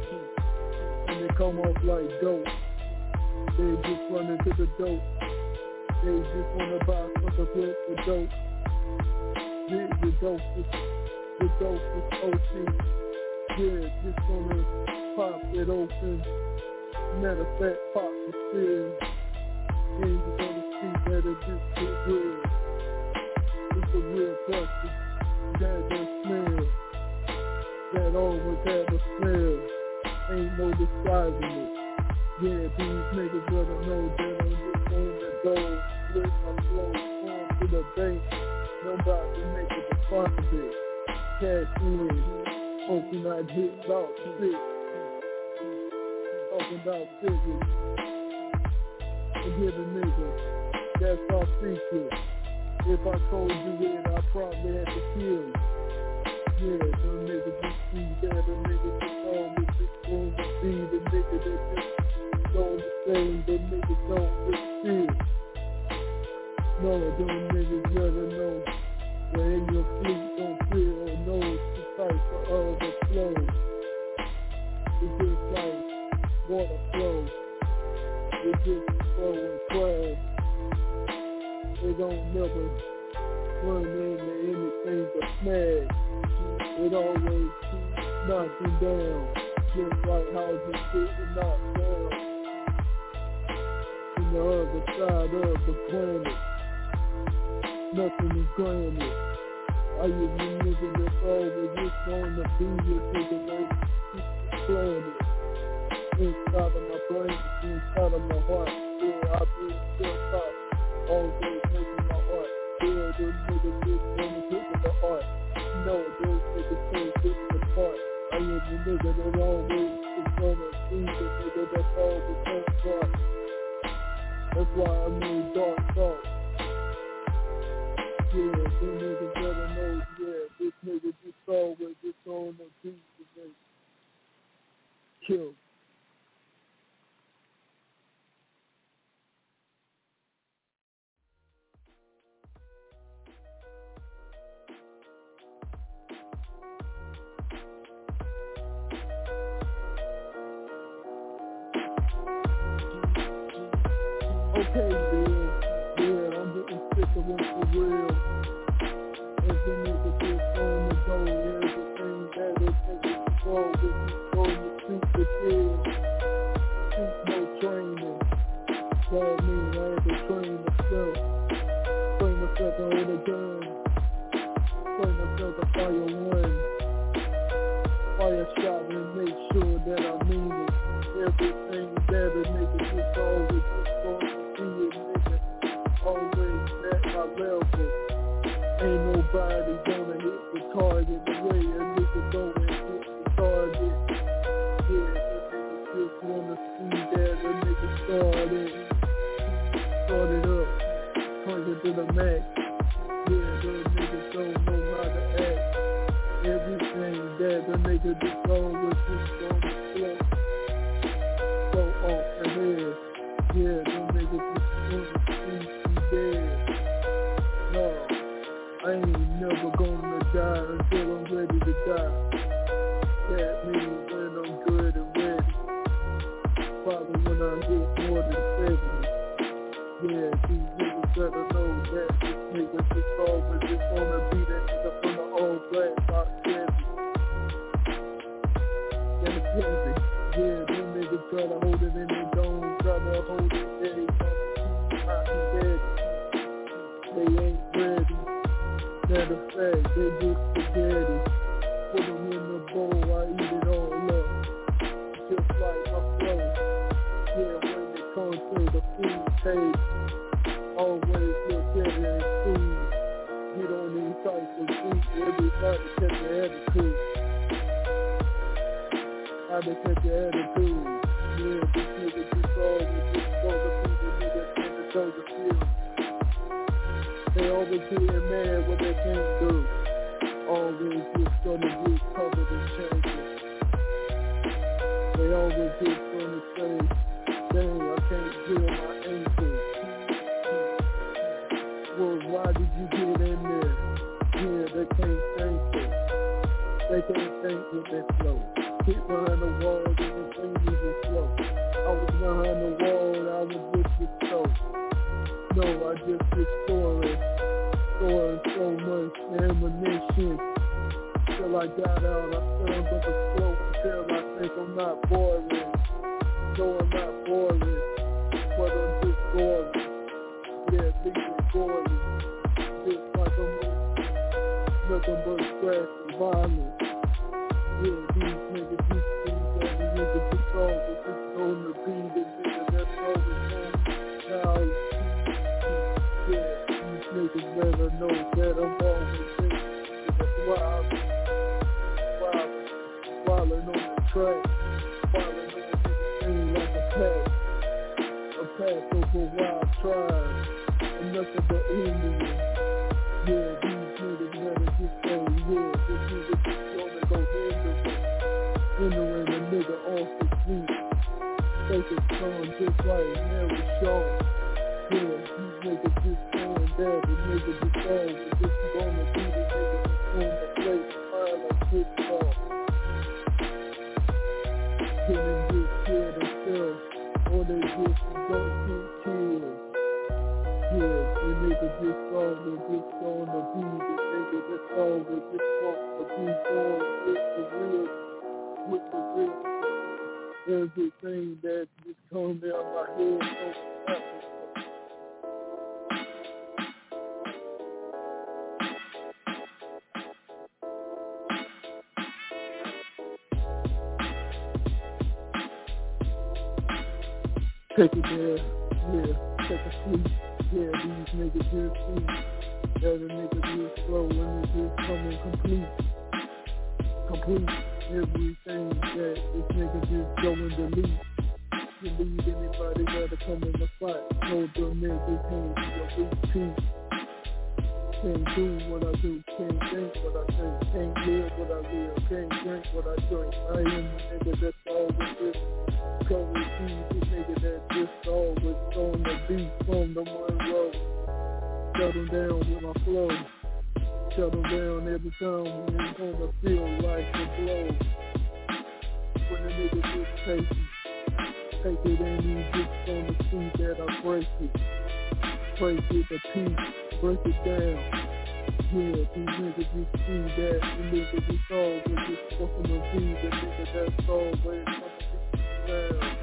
And they come off like dope. They just run into the dope. They just wanna buy something with the dope. Yeah, the dope is, the dope is O C. Yeah, just gonna pop it open. Matter of fact, pop the still. Yeah, you're gonna see that it just get real. It's a real question. That that smell. That always have a smell. Ain't no disguising it. Yeah, these niggas better know that I'm just on the go. With my flow, on to the bank. Nobody make a deposit. Cash in, hoping I'd hit about six. Talking about figures. Forgive a nigga, that's our secret. If I told you it, I probably had to kill you. Yeah, them niggas just see that a nigga just always just gonna be the nigga that just don't understand, the nigga don't just feel. No, them niggas better know that in your fleet don't feel or know the type of other flow. It's just like water flow. It just flow and crash. They don't never run into anything but smash. It always knocks them down, just like how it's getting knocked down. In the other side of the planet. Nothing is granted. I use a nigga that's always just gonna be this nigga that's planet. Inside of my brain, inside of my heart. Yeah, I be still top. Always making my heart. Yeah, those niggas just wanna get to the heart. No, those niggas can't get to the part. I am the nigga that always is gonna be the nigga that's always gonna dark. That's why I mean dark thoughts. Yeah, them niggas better know, yeah, this nigga just always just on the beat to make kill. Okay, man. Yeah, I'm getting sick of them for real. Every nigga just on the go. Everything that is niggas go. If you go to shoot the field, shoot no training. That mean I had to train and make sure that I mean it. Everything that a nigga just always just gonna be a nigga. Always at my level. Ain't nobody gonna hit the target the way a nigga go and hit the target. Yeah, the nigga just wanna see that a nigga started. Started up. Punch it to the max. Yeah, the niggas don't know how to act. Everything that the nigga just always just on the floor. Go off the head. Yeah, the nigga just gonna see me dead. No, I ain't never gonna die until I'm ready to die. That means when I'm good and ready. Probably when I get more than seventy. Yeah, these niggas better know that this nigga just always just wanna be that nigga from the old black box heavy. And it's heavy. Yeah, them niggas try to hold it in their dome, try to hold it steady, try to keep ready. They ain't ready. Matter of fact, they just spaghetti. Put them in the bowl, I eat it all up. Just like my flow. Yeah, when it comes to the food taste, always look at it and food. You don't need type of food, everybody catch your attitude. I just catch your attitude. Yeah, this nigga just always just gonna be the nigga in the shoulder field. They always getting mad what they can't do. Always just gonna get covered in changes. They always just gonna say, dang, I can't feel my ankle. Well, why did you get in there? Yeah, they can't think it. They can't think with that flow. Hit behind the wall, and it ain't even slow. I was behind the wall, I was with the stove. No, I just was storing, storing so much ammunition. Till I got out, I turned up a slope until I think I'm not boring. No, I'm not boring, but I'm just boring. Yeah, leaving boring. Just like I'm nothing but scratch and violence. Yeah, these niggas just think that the niggas just always just gonna be the nigga that's always on now. Yeah, these niggas better know that I'm always thinking that's wild, wild, wildin' on the track, wildin' on everything like a pack, a pack over wild tribes, and nothing but Indians. Yeah, these niggas better just say, yeah, this nigga just gonna go hindering, hindering a nigga off the street. Take his son just like Mary Shaw. Yeah, these niggas just saying that the nigga just always just gonna be the nigga that's on the plate, smile like football. Didn't just kill themselves, or they just don't get killed. Yeah, the nigga just always just gonna be the nigga that's always just gonna be born with the real, with the real. Everything that just come down my head so happy. Take it there, yeah, take a sleep. Yeah, these niggas just sleep. Yeah, the niggas just slow and they just coming complete. Complete everything that this nigga just go and delete. Delete anybody that'll come in the fight. No, the nigga can't be a repeat. Can't do what I do, can't think what I think, can't live what I live, can't drink what I drink. I am the nigga that's always just going to be the nigga that just always on the beat from the Monroe. Shut them down with my flow. Shut them down every time when it's gonna feel like a blow. When the nigga just take it, take it and you just gonna see that I break it. Break it to piece, break it down. Yeah, these niggas just see that. The nigga just always just fucking to be the nigga that's always gonna be down.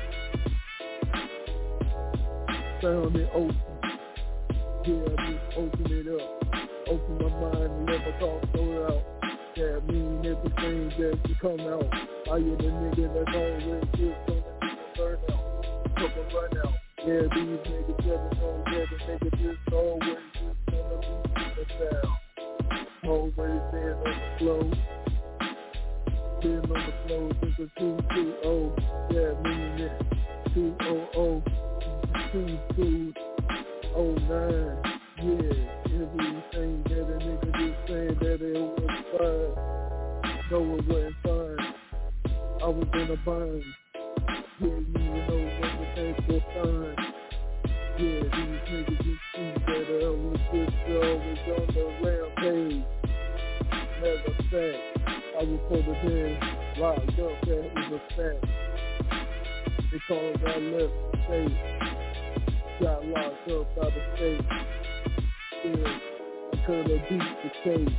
Sound it open. Yeah, I just open it up. Open my mind and let my thoughts go out. That mean everything that you come out. I am the nigga that's always just gonna burn out. Couple run out. Yeah, these niggas never know that the nigga just always just gonna be the sound. Always been on the flow. Been on the flow since the two two oh. Yeah, mean it. two oh oh. two two oh nine. Yeah, everything that a nigga just saying that it was fine. No, it wasn't fine. I was in a bind. Didn't even know what the things were fine. Yeah, these niggas just see that I was just always on the rampage. Never fact. I was supposed to be locked up, that was a fact. Because I left the state. Got locked up out of state. Yeah, I could have beat the case.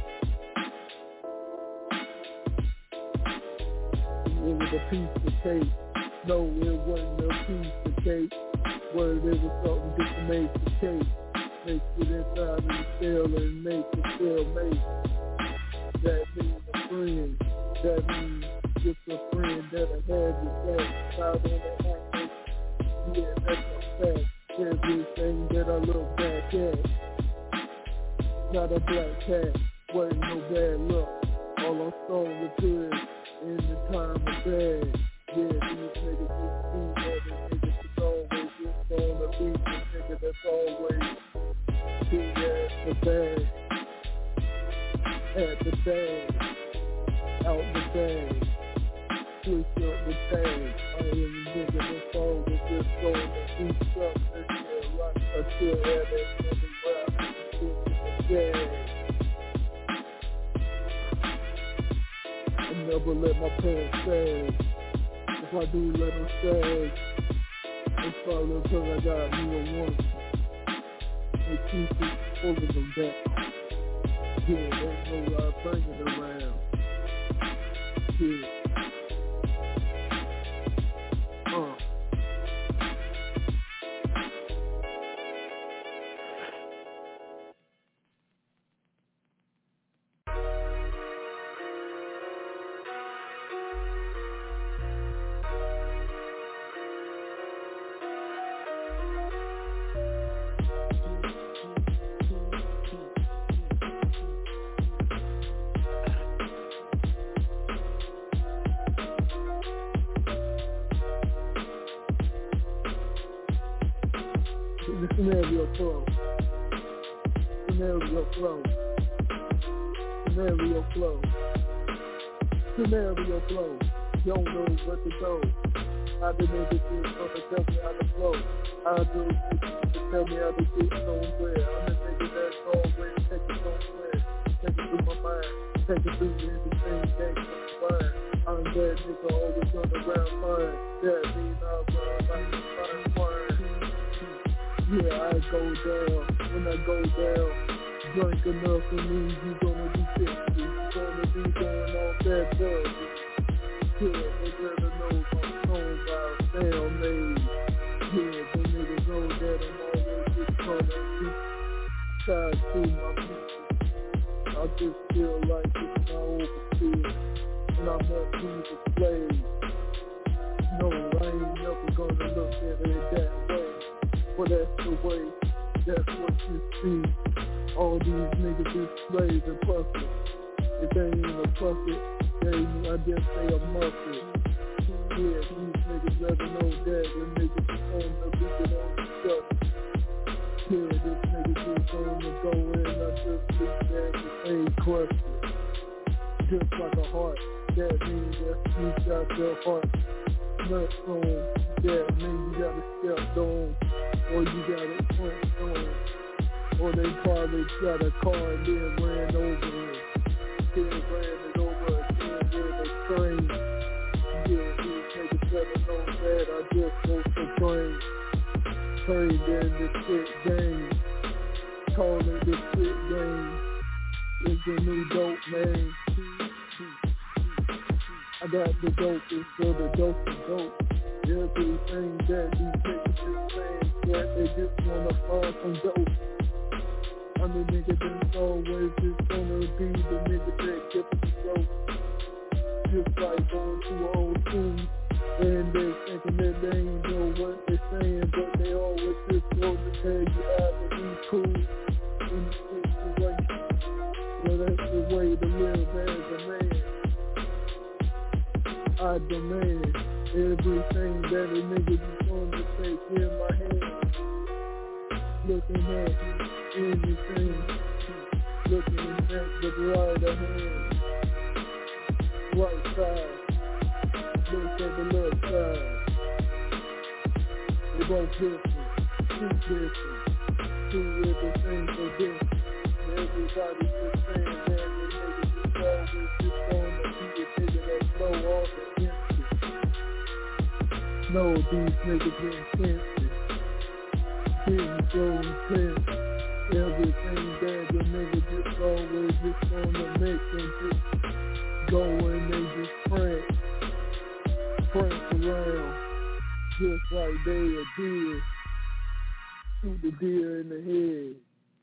It was a piece of cake. No, it wasn't a piece of cake. Word, it was something just to make the cake. Make it inside of the cell and make it still make. That means a friend. That means just a friend that I had with that. Out on the act. Yeah, that's a fact. Everything that I look back at. Not a black cat, wasn't no bad luck. All I saw was good in the time of bad. Yeah, these niggas just see that the niggas is always just on the beat. The nigga that's always be at the bag. At the bag. Out the bag. Switch up the tag. I am the nigga that's always just on the beat. Something that like I still have that money rap. Yeah. I never let my parents sag. If I do let them sag, it's probably because I got me a woman. They keep it holding them back. Yeah, they know I bring it around. Yeah. Uh. The scenario flow. Scenario flow. Scenario flow. Scenario flow. You don't know what to go. I the niggas just gonna tell me how to flow. I do niggas to tell me how to get somewhere. I'm the nigga that's always taking somewhere. Take it through my mind. Take it through everything that comes by. I'm that nigga always on the round fine. That mean I run like a fine wine. Yeah, I go down. When I go down, drink enough for me, you gonna be tipsy. You gonna be going off that buzz. Yeah, they better know my song by Sam made. Yeah, the niggas know that I'm always just trying to be tied to my people. I just feel like it's my overkill, and I'm not being a slave. No, I ain't never gonna look at it that way. But that's the way, that's what you see. All these niggas is slaves and puppets. If they ain't a puppet, they, I guess they a muppet. Yeah, these niggas never know that. The niggas is on the beat on the stuff. Yeah, this nigga just on the go in. I just leave that with a question. Just like a heart. That means that you got your heart. Nuts on. That means you got a step on. Or you got it front on, or they probably got a car and then ran over it, then ran it over again with a train. Yeah, these niggas never know that I just go for train. Trained in the shit game, call it the shit game. It's the new dope name. I got the dope, it's for the dope and dope. Everything that these niggas is saying, that they just wanna find some dope. I'm the nigga that's always just gonna be the nigga that gets the flow. Just like going to an old school, and they're thinking that they ain't know what they're saying, but they always just want to tell you how to be cool in the situation. Well, that's the way to live as a man. I demand everything that a nigga just want to take in my hand. Looking at anything, looking at the right hand, right side, look at the left side. They both different, two different, two everything so different. Everybody just saying that the nigga just always just gonna be the nigga that flow off against it. No, these niggas been fancy. Getting so intense. Everything that the nigga just always just gonna make them just go and they just prance, prance around, just like they a deer, shoot the deer in the head.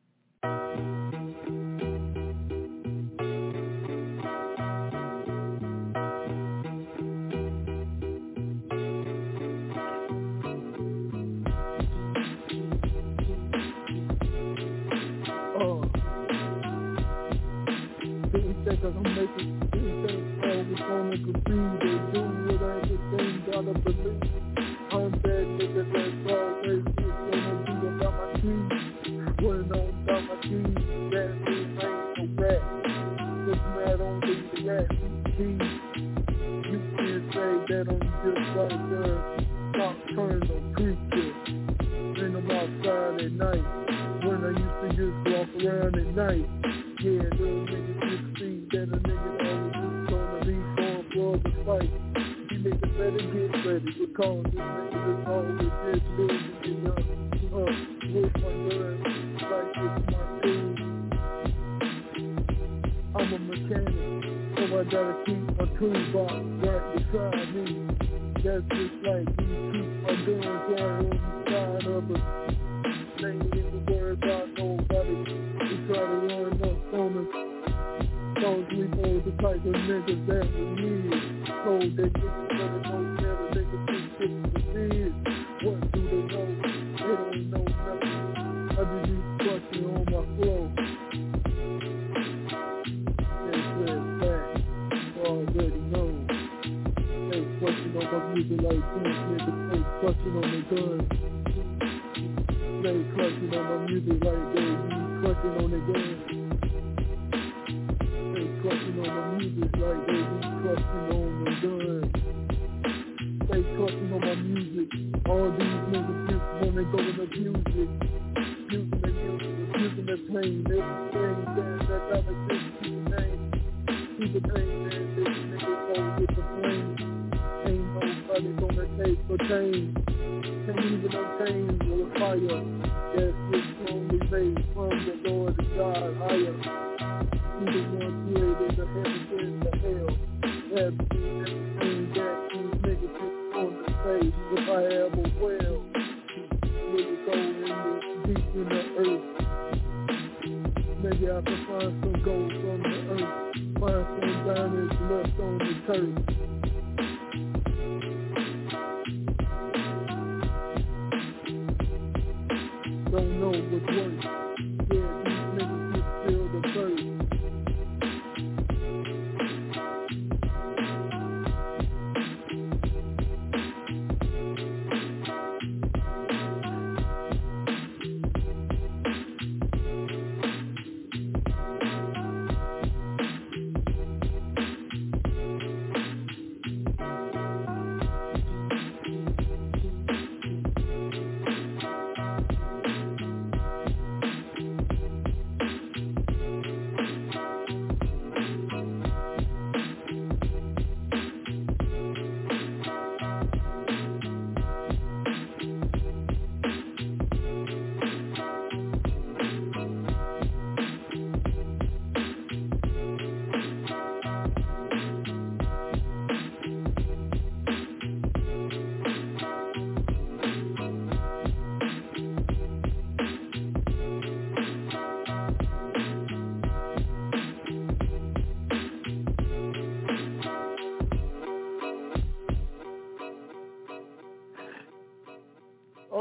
Cause I'm making things always gonna concede. They do whatever thing, gotta believe. I'm that nigga that's always just gonna be about my keys. When I'm about my keys, that means I ain't no rat. It's not only the rat, keys. You can't say that I'm just like a nocturnal creature. And I'm outside at night. When I used to just walk around at night. Yeah, little niggas just see that a nigga always just gonna be going for the fight. You niggas better get ready because this nigga is always just building it up, up with my gun like it's my tool. I'm a mechanic, so I gotta keep my toolbox right beside me. That's just like me, keep my guns right on the side of us. They ain't even worried about nobody. We try to run up on us. Cause we know the type of niggas that we need. So they niggas better know that a nigga can get the biz. What do they know? They don't know nothing. I just be fucking on my flow. They said back. You already know. They fucking on my music like this. Niggas they fucking on the gun. They clutching on my music like they be clutching on the gun. They clutching on my music like they be clutching on the gun. They clutching on my music. All these niggas just wanna go and abuse it. Using the music, using the pain. Everything that that other just keep the name. Keep the pain, man. This nigga go with the flame. Ain't nobody gonna take the pain. Can't even obtain the fire that's just only made from the Lord of God higher. He the one created the heavens and the hell. Everything, everything that these niggas just want to say. If I have a well, will it go in the deep in the earth? Maybe I can find some gold from the earth. Find some diamonds left on the turf. Don't know what's worse. Yeah, these niggas just feel the thirst.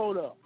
Hold up.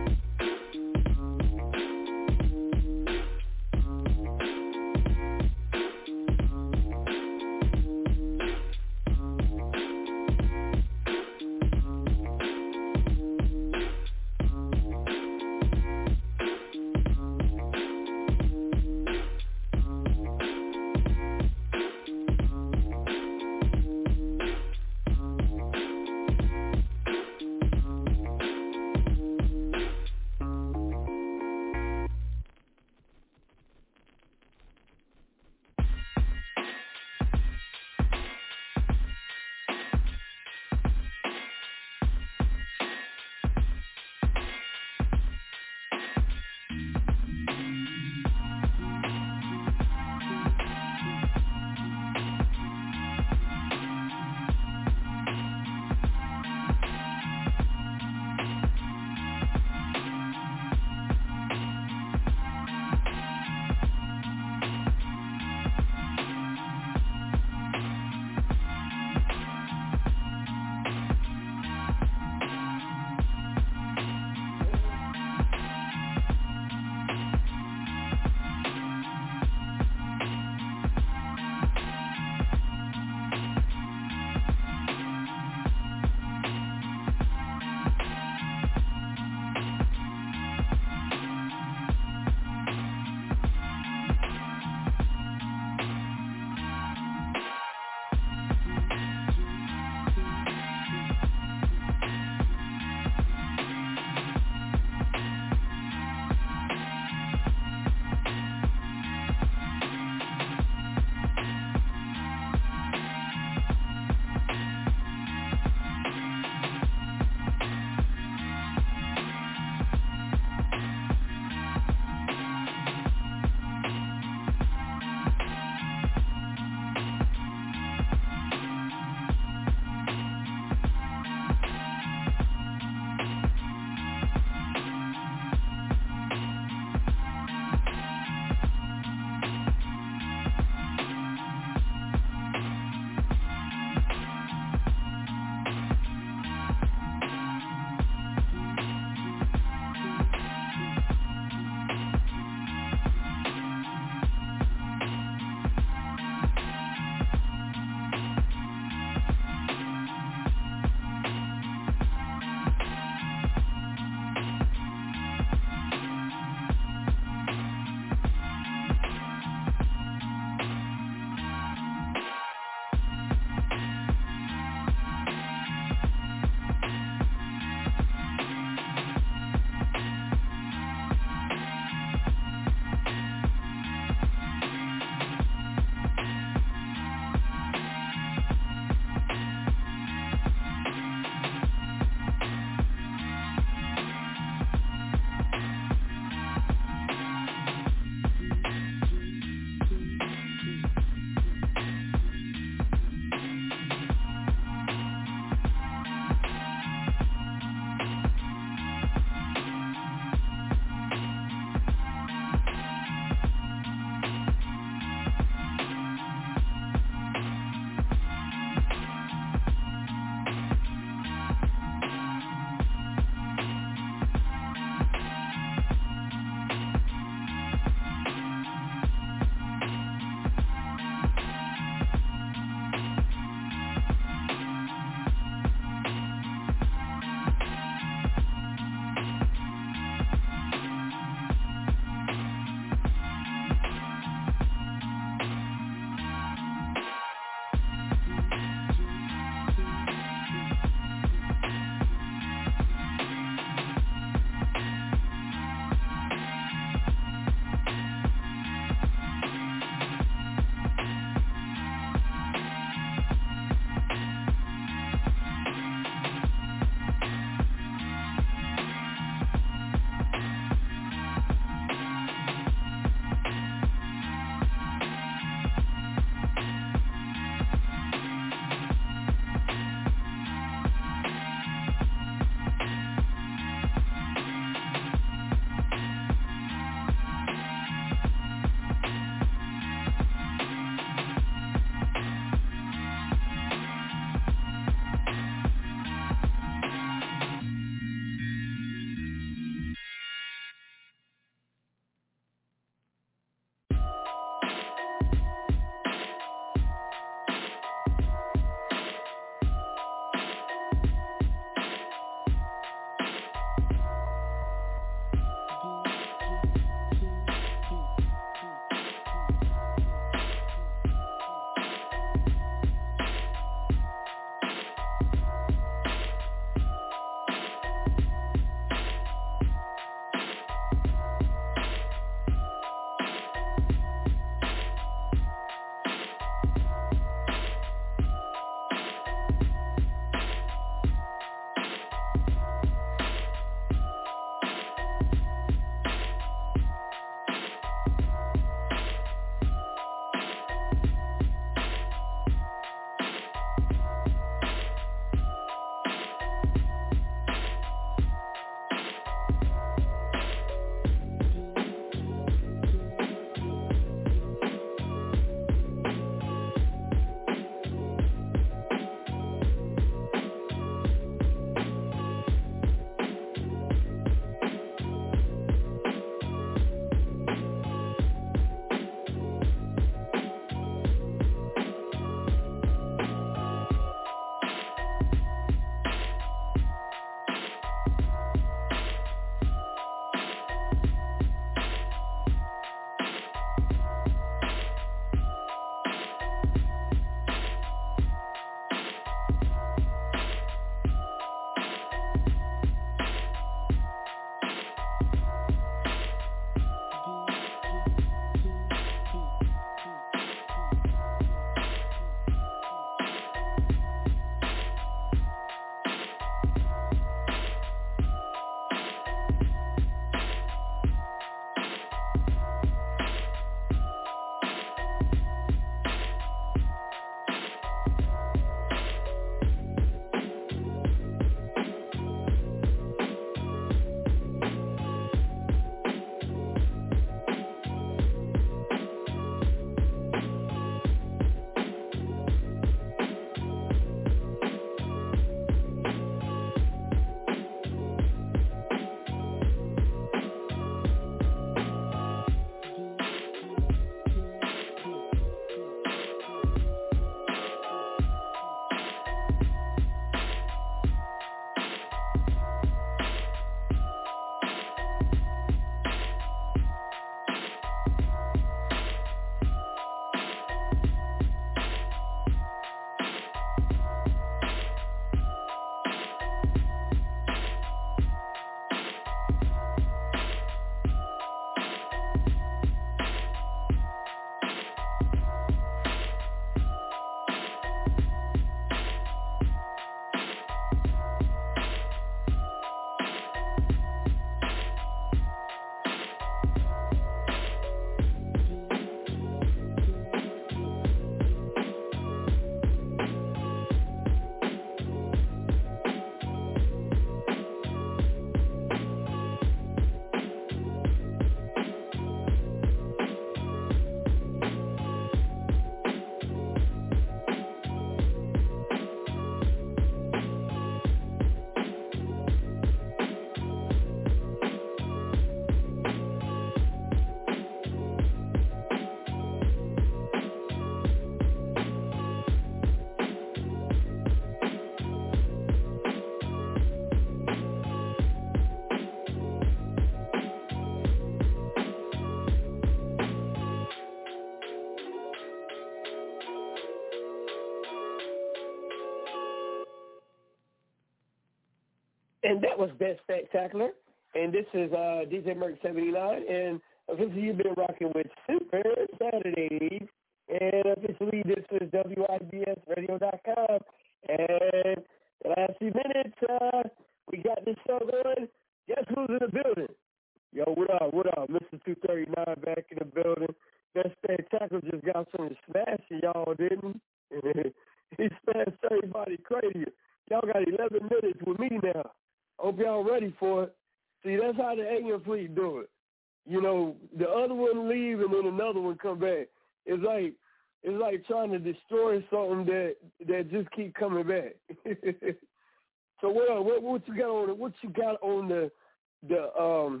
And that was Best Spectacular. And this is uh, D J Merc seventy-nine. And officially, you've been rocking with Super Saturdays. And officially, this is W I B S radio dot com. And the last few minutes, uh, we got this show going. Guess who's in the building? Yo, what up, what up? Mister two thirty-nine back in the building. That Spectacular just got some smashing, y'all, didn't he? He smashed everybody crazy. Y'all got eleven minutes with me now. Hope y'all ready for it. See, that's how the alien fleet do it. You know, the other one leave and then another one come back. It's like it's like trying to destroy something that that just keep coming back. So what, what what you got on the, what you got on the the um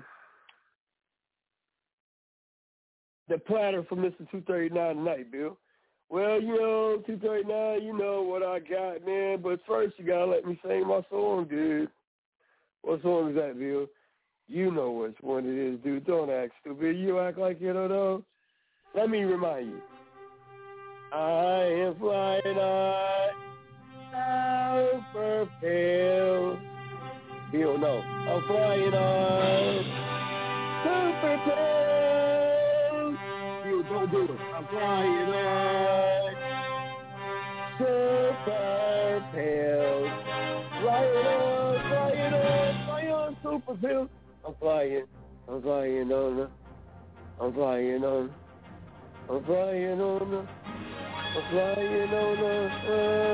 the platter for Mister two thirty-nine tonight, Bill? Well, you know, two thirty-nine, you know what I got, man. But first, you gotta let me sing my song, dude. What song is that, Bill? You know which one it is, dude. Don't act stupid. You act like you don't know. Let me remind you. I am flying on super pills. Bill, no. I'm flying on super pills. Bill, don't do it. I'm flying on super pills. Flying on, flying on, flying on super pills. I'm flying, I'm flying on, I'm flying on, I'm flying on, I'm flying on, uh,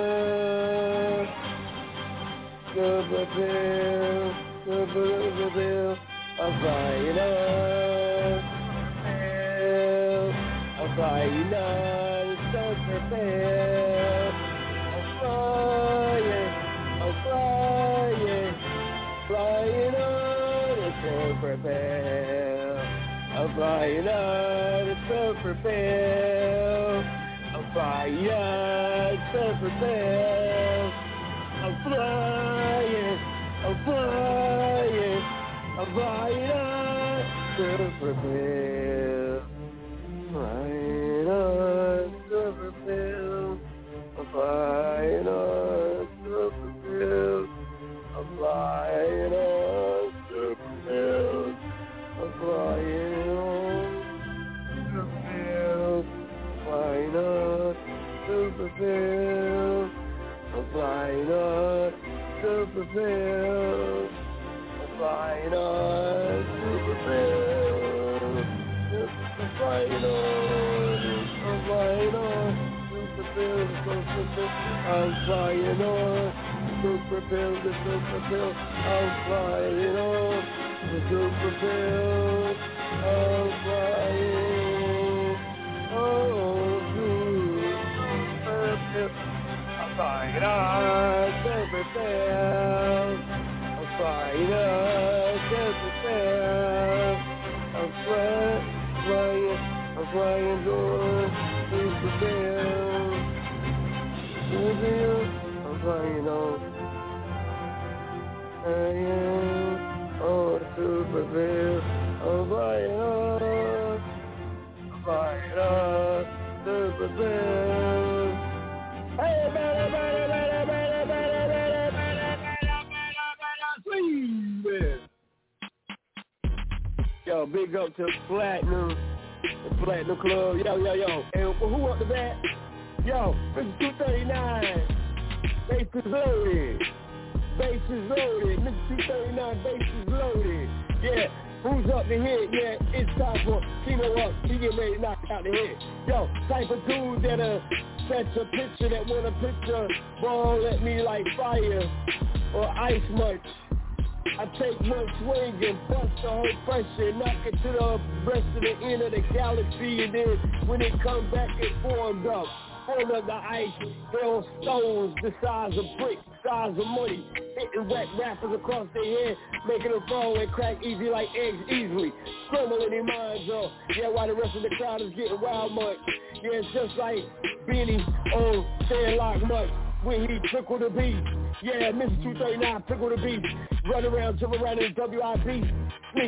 super pill, super pill, I'm flying on, pill, I'm flying on, super pill, I'm flying, I'm flying, flying on. Super pill. I'm flying on a super pill. I'm flying on super pill. I'm flying. I'm flying. I'm flying on super pill. Flying on super pill. I'm flying on super pill. I'm flying on super pills. I'm flying on super pills. Flying on super pills. I'm flying on super pills. I'm flying on super pills. I'm flying on. I'm flying on super pills. I'm flying on. Super pill, the super pill, I'm flying on the super pill, I'm flying on super pill, I'm flying on super pill, I'm flying on super pill, I'm flying, flying, I'm flying on super pill, I'm flying on. I am on super pill. I'm flying on. I'm flying on super pill. Hey, better, better, better, better, better, better, better, better, better, Yo, big up to Platinum, the Platinum Club. Yo, yo, yo. And who up the bat? Yo, Mister two thirty-nine. Base is loaded. Base is loaded. Mister two thirty-nine, base is loaded. Yeah, who's up the hit? Yeah, it's time for Tino up. He getting ready to knock out the hit. Yo, type of dude that'll catch a picture that want a picture ball at me like fire or ice much. I take one swing and bust the whole pressure, knock it to the rest of the end of the galaxy, and then when it come back, it formed up. Formed up the ice, they're on stones the size of bricks, size of money, hitting whack rappers across their head, making them fall and crack easy like eggs easily, scrambling their minds up. Yeah, while the rest of the crowd is getting wild much. Yeah, it's just like Benny on Sandlock much when he trickle the beat. Yeah, Mister two thirty-nine, trickle the beat. Run around, jump around in the W I B. Sneaks,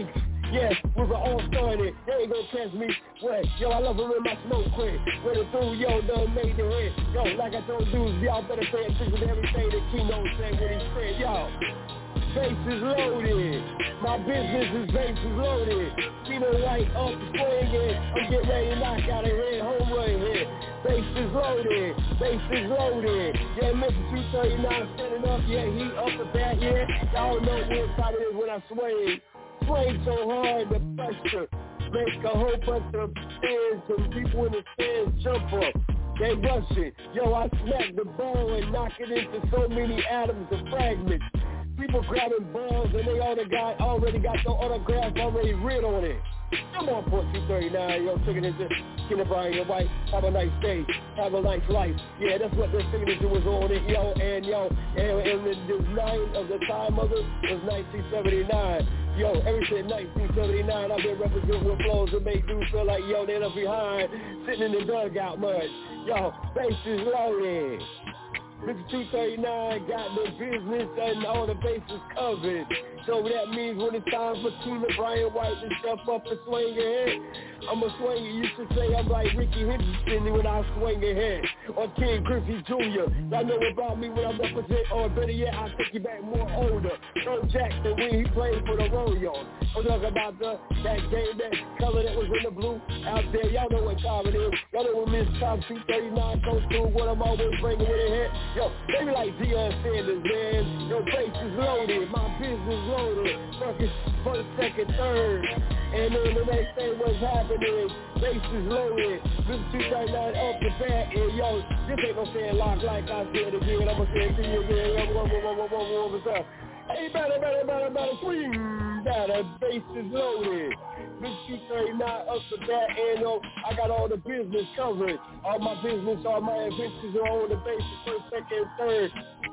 Yeah, with an all-star in it. They ain't gonna catch me. Wait, yo, I love him in my smoke quit. With it through, yo, done made the hit. Yo, like I told dudes, y'all better pay attention to everything that Keno said when he said, yo, base is loaded. My business is base is loaded. Keno White up swinging. I'm getting ready to knock out a hit, home run hit. Base is loaded. Base is loaded. Yeah, Mister two thirty-nine standing up. Yeah, he up the bat. Yeah, y'all know what time it is when I swing. Swing so hard, the pressure make a whole bunch of fans and people in the stands jump up. They rush it. Yo, I smack the ball and knock it into so many atoms and fragments. People grabbing balls and they already got already got the autograph already written on it. Come on, Port two thirty-nine, yo, taking it to Kenny Brian White. Have a nice day. Have a nice life. Yeah, that's what their signature was on it, yo, and yo, and, and the design of the time of it was nineteen seventy-nine. Yo, ever since nineteen seventy-nine, I've been representing with flows that make dudes feel like, yo, they're left behind, sitting in the dugout mud. Yo, base is loaded. Mister two thirty-nine got the business and all the bases covered. So that means when it's time for Tina Brian White to step up and swing ahead, I'm a swing it. You should say I'm like Ricky Henderson when I swing ahead. Or Ken Griffey Junior Y'all know about me when I represent, or better yet, I take you back more older. Joe Jackson when he played for the Royals. I'm talking about the, that game, that color that was in the blue out there. Y'all know what time it is. Y'all know when Miss Top two thirty-nine goes through, what I'm always bringing with a head. Yo, they be like Deion Sanders, man. Your base is loaded. My business loaded. Fucking first, second, third. And then the next thing what's happening, base is loaded. Mister two thirty-nine up the bat. And yo, this ain't no saying lock like I said again. I'm going to say it to you again. Whoa, whoa, whoa, whoa, whoa, what's up? Hey, better, better, better, better, swing. Better, base is loaded. Mister two thirty-nine up the bat, and yo, I got all the business covered. All my business, all my adventures are on the base, first, second, third.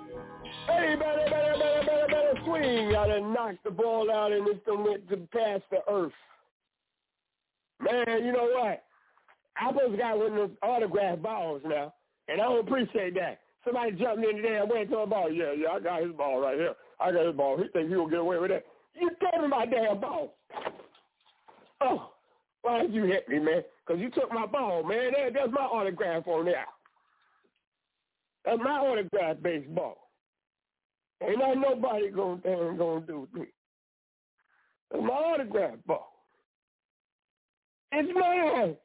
Hey, better, better, better, better, better, swing. I done knocked the ball out, and it's done went to past the earth. Man, you know what? I supposed to got one of those autograph balls now, and I don't appreciate that. Somebody jumped in there and went to a ball. Yeah, yeah, I got his ball right here. I got his ball. He thinks he'll get away with that. You gave me my damn ball. Oh, why did you hit me, man? Because you took my ball, man. That, that's my autograph on there. That's my autograph baseball. Ain't not nobody gonna, gonna do with me. That's my autograph ball. It's mine.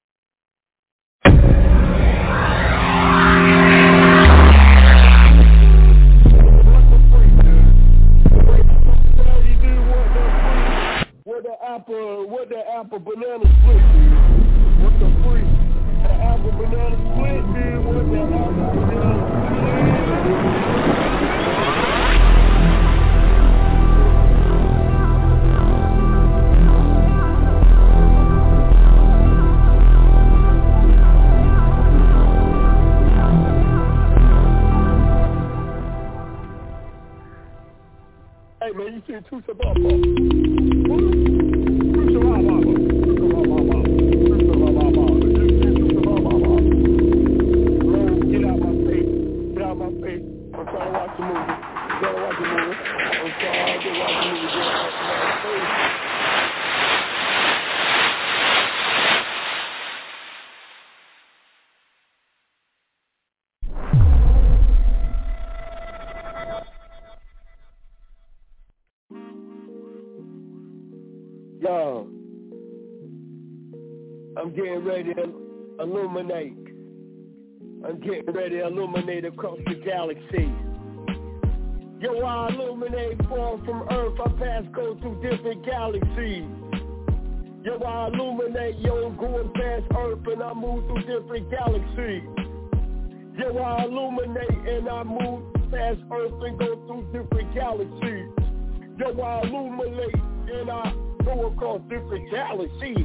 What the apple, what the apple banana split? What the free? The apple banana split, dude. What the apple banana Hey man, you see two Sababa. Get out my face. Get out my face. I'm trying to watch the movie. I'm trying to watch the movie. I'm trying to watch the movie. Get out my face. Yo, I'm getting ready to illuminate. I'm getting ready to illuminate across the galaxy. Yo, I illuminate far from Earth. I pass go through different galaxies. Yo, I illuminate, yo, going past Earth and I move through different galaxies. Yo, I illuminate and I move past Earth and go through different galaxies. Yo, I illuminate and I go across different galaxies.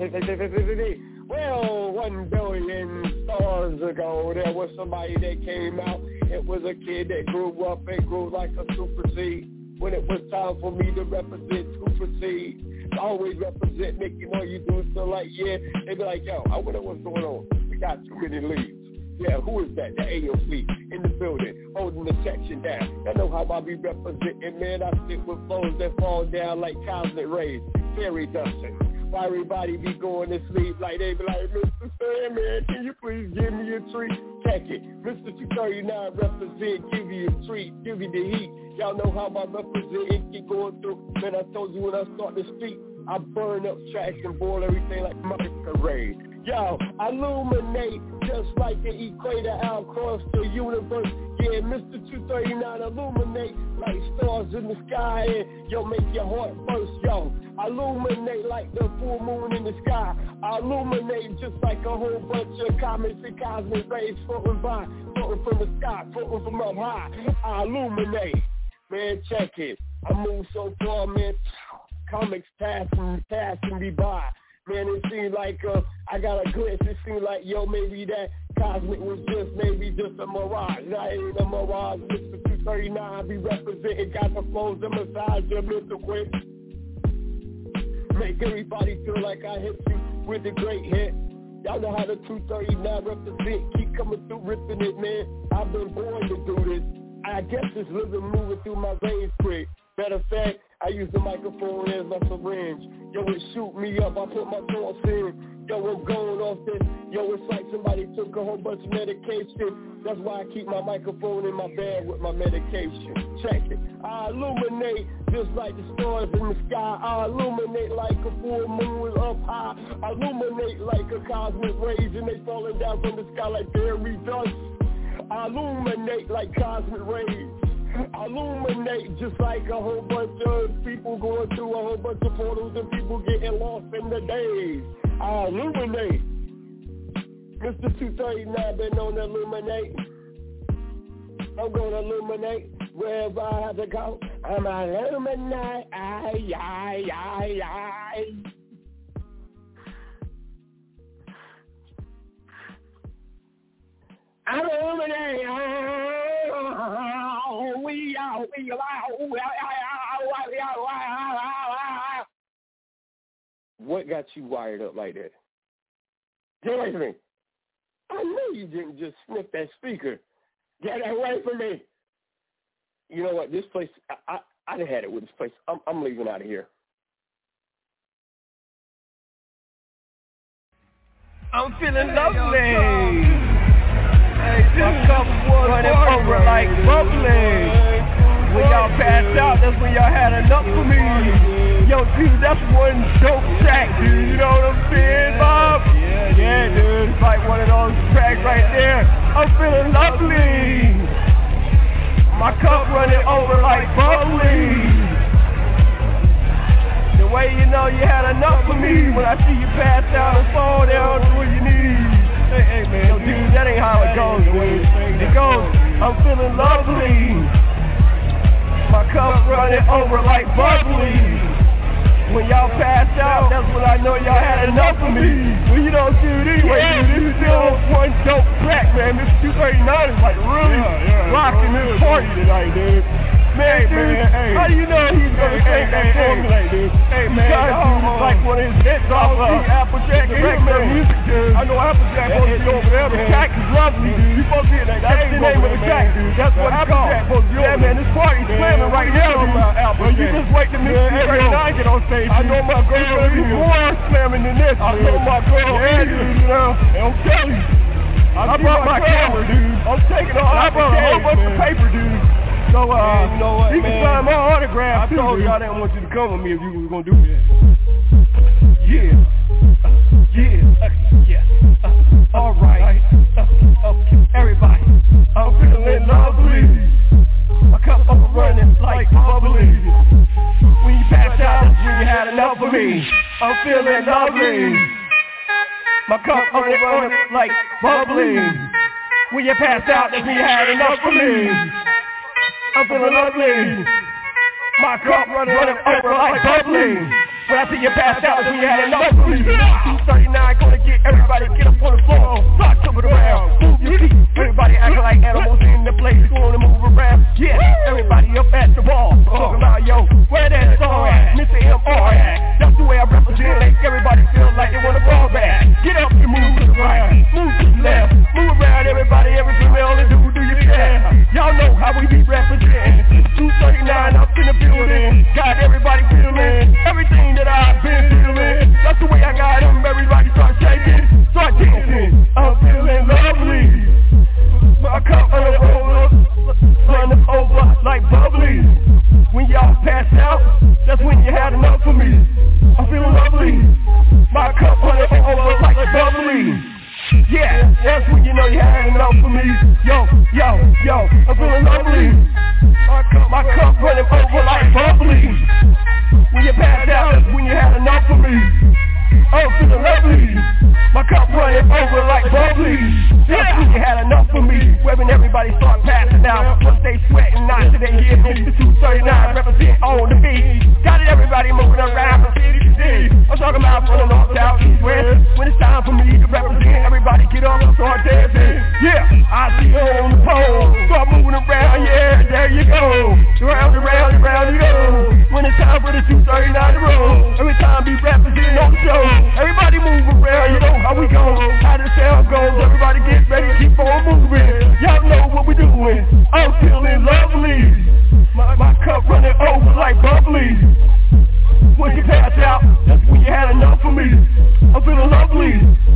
Well, one billion stars ago, there was somebody that came out. It was a kid that grew up and grew like a super seed. When it was time for me to represent Super Seed, I always represent Mickey Moore. You do so like, yeah, they be like, yo, I wonder what's going on. We got too many leads. Yeah, who is that? The A O C in the building, holding the section down. I know how I be representing, man. I stick with flows that fall down like cosmic rays. fairy dusting. Why everybody be going to sleep like they be like, Mister Sandman, can you please give me a treat? Check it. Mister two thirty-nine represent, give you a treat, give you the heat. Y'all know how my represent keep going through. Man, I told you when I start to speak, I burn up tracks and boil everything like masquerade. Yo, illuminate just like the equator out across the universe. Yeah, Mister two thirty-nine illuminate like stars in the sky and yo, make your heart burst. Yo, illuminate like the full moon in the sky. I illuminate just like a whole bunch of comets and cosmic rays floating by, floating from the sky, floating from up high. I illuminate. Man, check it. I move so far, man. Comics passing, passing me by. Man, it seemed like uh, I got a glimpse. It seemed like, yo, maybe that cosmic was just maybe just a mirage. That ain't a mirage. Mister two thirty-nine be representing. Got the flows and massage your mental quick. Make everybody feel like I hit you with a great hit. Y'all know how the two thirty-nine represent. Keep coming through, ripping it, man. I've been born to do this. I guess it's living, moving through my veins quick. Matter of fact, I use the microphone as my syringe. Yo, it shoot me up, I put my thoughts in. Yo, I'm going off this. Yo, it's like somebody took a whole bunch of medication. That's why I keep my microphone in my bag with my medication. Check it. I illuminate just like the stars in the sky. I illuminate like a full moon up high. I illuminate like a cosmic rays and they falling down from the sky like fairy dust. I illuminate like cosmic rays. I illuminate just like a whole bunch of people going through a whole bunch of portals and people getting lost in the days. I illuminate. Mister two thirty-nine been known to illuminate. I'm going to illuminate wherever I have to go. I'm an illuminate. Aye, aye, aye, aye. I'm illuminate. Oh, we are, we are, we are. What got you wired up like that? Get away from me. I know you didn't just sniff that speaker. Get away from me. You know what? This place, I, I, I done had it with this place. I'm, I'm leaving out of here. I'm feeling lovely. Hey, my cup running over like bubbly. When y'all passed out, that's when y'all had enough for me. Yo, dude, that's one dope track, dude. You know what I'm saying, Bob? Yeah, yeah, dude. It's like one of those tracks right there. I'm feeling lovely. My cup running over like bubbly. The way you know you had enough for me when I see you pass out and fall down to where you need. Hey, hey, man, yo, dude, that ain't how it goes, dude. It goes, I'm feeling lovely. My cup running over like bubbly. When y'all passed out, that's when I know y'all had enough of me. Well, you know, dude, anyway, yeah, dude, this is still one dope track, man. This two thirty-nine is like really yeah, yeah, rocking this party tonight, dude. Man, hey, dude, man, hey. How do you know he's gonna hey, sing hey, that hey, song tonight, dude? Hey, man, because, dude, it's like one of his hits off of uh, Applejack and regular music, dude. I know Applejack supposed to be over there. The track is lovely, dude. You supposed to be in that. That's the name of the track, dude. That's what Applejack supposed to be over. Yeah, man, this party's slamming right now, dude. Well, you just wait till Mister two thirty-nine get on stage. I know my girl's gonna be more slamming than this. I know my girl, yeah, dude, you know. And I'm telling you, I brought my camera, dude. I'm taking all. I brought a whole bunch of paper, dude. So, uh, man, you know what, you man? Can sign my autograph. I told y'all I didn't want you to come with me if you was gonna do that. Yeah. Uh, yeah. Uh, yeah. Uh, all right. Uh, okay. Everybody. I'm feeling lovely. My cup overrunning like bubbly. When you passed out, that's when you had enough of me. I'm feeling lovely. My cup overrunning like bubbly. When you passed out, that's when you had enough of me. I'm feeling lovely. My cup running, running over like bubbly. When I see you passed out, that's when you had enough of me. two thirty-nine gonna get everybody get up on the floor. Start jumping around, move your feet. Everybody acting like animals in the place, going to move around. Yeah, everybody up at the ball. Talking about, yo, where that song at? Mister M R at. That's the way I represent. Make everybody feel like they want to ball back. Get up and move to the right, move to the left. Move around, everybody, every female and do, do your share. Y'all know how we be representing. two thirty-nine up in the building. Got everybody feeling everything that I've been lovely. My cup, my cup running over like bubbly. When you pass out, that's when you had enough of me. Oh, feeling lovely. My cup running over like bubbly. That's when you had enough of me. When everybody start passing out, once they sweating, not till they hear me. two thirty-nine represent on the beat. Got it, everybody moving around from city to city. I'm talking about from the north, south, east, west. When it's time for me to represent, everybody get up and start dancing. Yeah, I see you on the pole. Start moving around, yeah, there you go. Round and round and round you go. When it's time for the two thirty-nine to roll. Every time we represent on the show. Everybody move around, you know how we go. How the sound goes, everybody get ready, keep on moving. Y'all know what we doing. I'm feeling lovely. My, my cup running over like bubbly. When you pass out, that's when you had enough of me. I'm feeling lovely.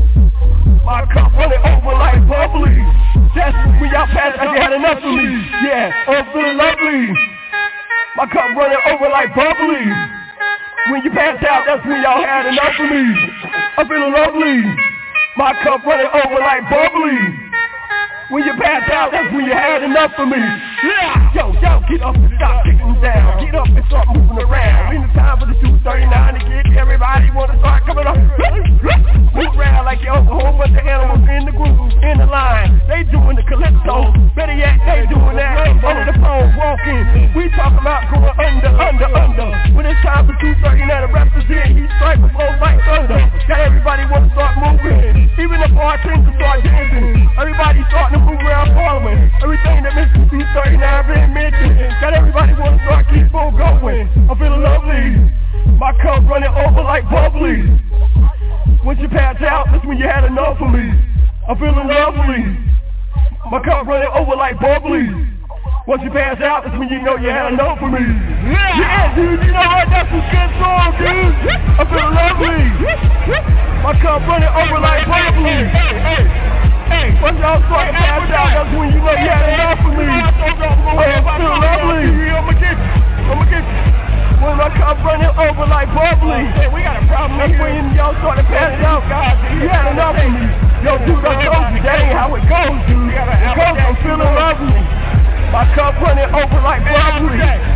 My cup running over like bubbly. That's when y'all pass out, you had enough of me. Yeah, I'm feeling lovely. My cup running over like bubbly. When you pass out, that's when y'all had enough of me. I'm feeling lovely. My cup running over like bubbly. When you pass out, that's when you had enough of me. Yeah. Yo, yo, get up and stop kicking down. Get up and start moving around. When it's time for the two thirty-nine to get everybody wanna start coming up. Move around like you're a whole bunch of animals in the group, in the line. They doing the calypso. Better yet, they doing that under the phone, walking. We talking about going under, under, under. When it's time for two thirty-nine to represent, he strike before like thunder. Got everybody wanna start moving. Even the bartenders start dancing. Everybody starting to move around following. Everything that Mister two thirty-nine been mentioned. Got everybody wanna start keep on going. I'm feeling lovely. My cup running over like bubbly. Once you pass out, that's when you had enough of me. I'm feeling lovely. My cup running over like bubbly. Once you pass out, that's when you know you had enough of me. Yeah, yeah dude, you know what? That's a good song, dude. I'm feeling lovely. My cup running over like bubbly. Hey, hey, once y'all start to pass out, that's when you know you had enough of me. I'm feeling lovely. I'ma get you. I'ma get you. When my cup running over like bubbly. Hey, we got a problem. That's when y'all start to pass out, guys. You had enough of me. Yo, dude, I told you, that ain't how it goes, dude. It goes, I'm feeling lovely. My cup running over like bubbly.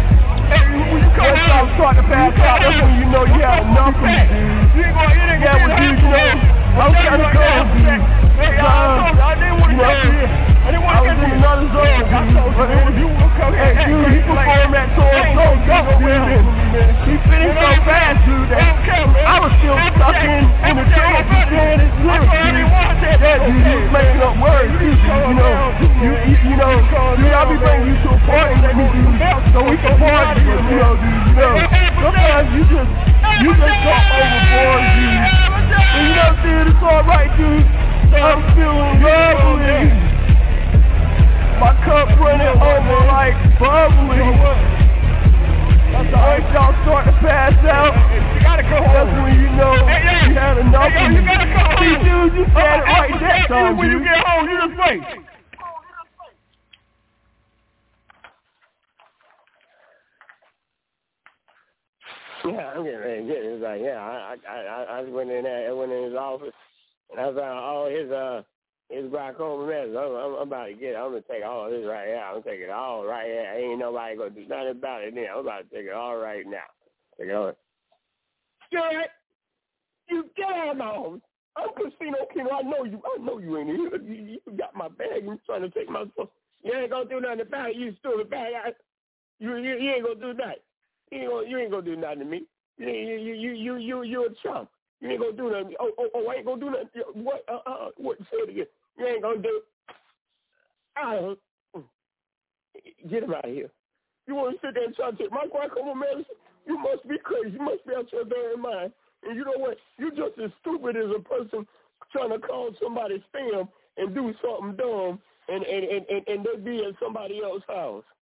Once y'all start to pass out, that's when you know you had enough of me, dude. Yeah, well, dude, you know, I'm trying to go, dude. I didn't want to get here. I didn't want to get in another zone, dude. Hey, dude, he performed that tour so dope, dude. He finished so fast, dude, that I was still stuck in, in the trance and saying his lyrics, dude. Yeah, dude, he was making up words, too, you know. You, you, you know, dude, I'll be bringing you to a party with me, dude, so we can party, you know, dude, you know. Sometimes you just, you just go overboard, dude. And you know, dude, it's alright, dude. I'm feeling lovely. My cup running over like bubbly. Once y'all start to pass out, you gotta go home. That's when you know you had enough of me. See, dude, you said it right there, son. When you get home, you just wait. Yeah, I'm getting ready to get it. It's like, yeah, I, I, I, I went in there, I went in his office, and I found all his, uh, his glaucoma meds. I'm, I'm, I'm about to get it. I'm gonna take all of this right here. I'm gonna take it all right here. Ain't nobody gonna do nothing about it. Then I'm about to take it all right now. Take it all. Good. You get out of my office. I'm Casino Kino. I know you. I know you ain't here. You, you got my bag. You trying to take my stuff. You ain't gonna do nothing about it. You stupid bag. You, you, you ain't gonna do that. You ain't gonna, you ain't gonna do nothing to me. You, you, you, you, you, you a chump. You ain't gonna do nothing. Oh, oh, oh, I ain't gonna do nothing. What? Uh, uh, what? Say it again. You ain't gonna do. I get him out of here. You want to sit there and try to take my glaucoma medicine? You must be crazy. You must be out your damn mind. And you know what? You just as stupid as a person trying to call somebody spam and do something dumb, and and and and, and they be in somebody else's house.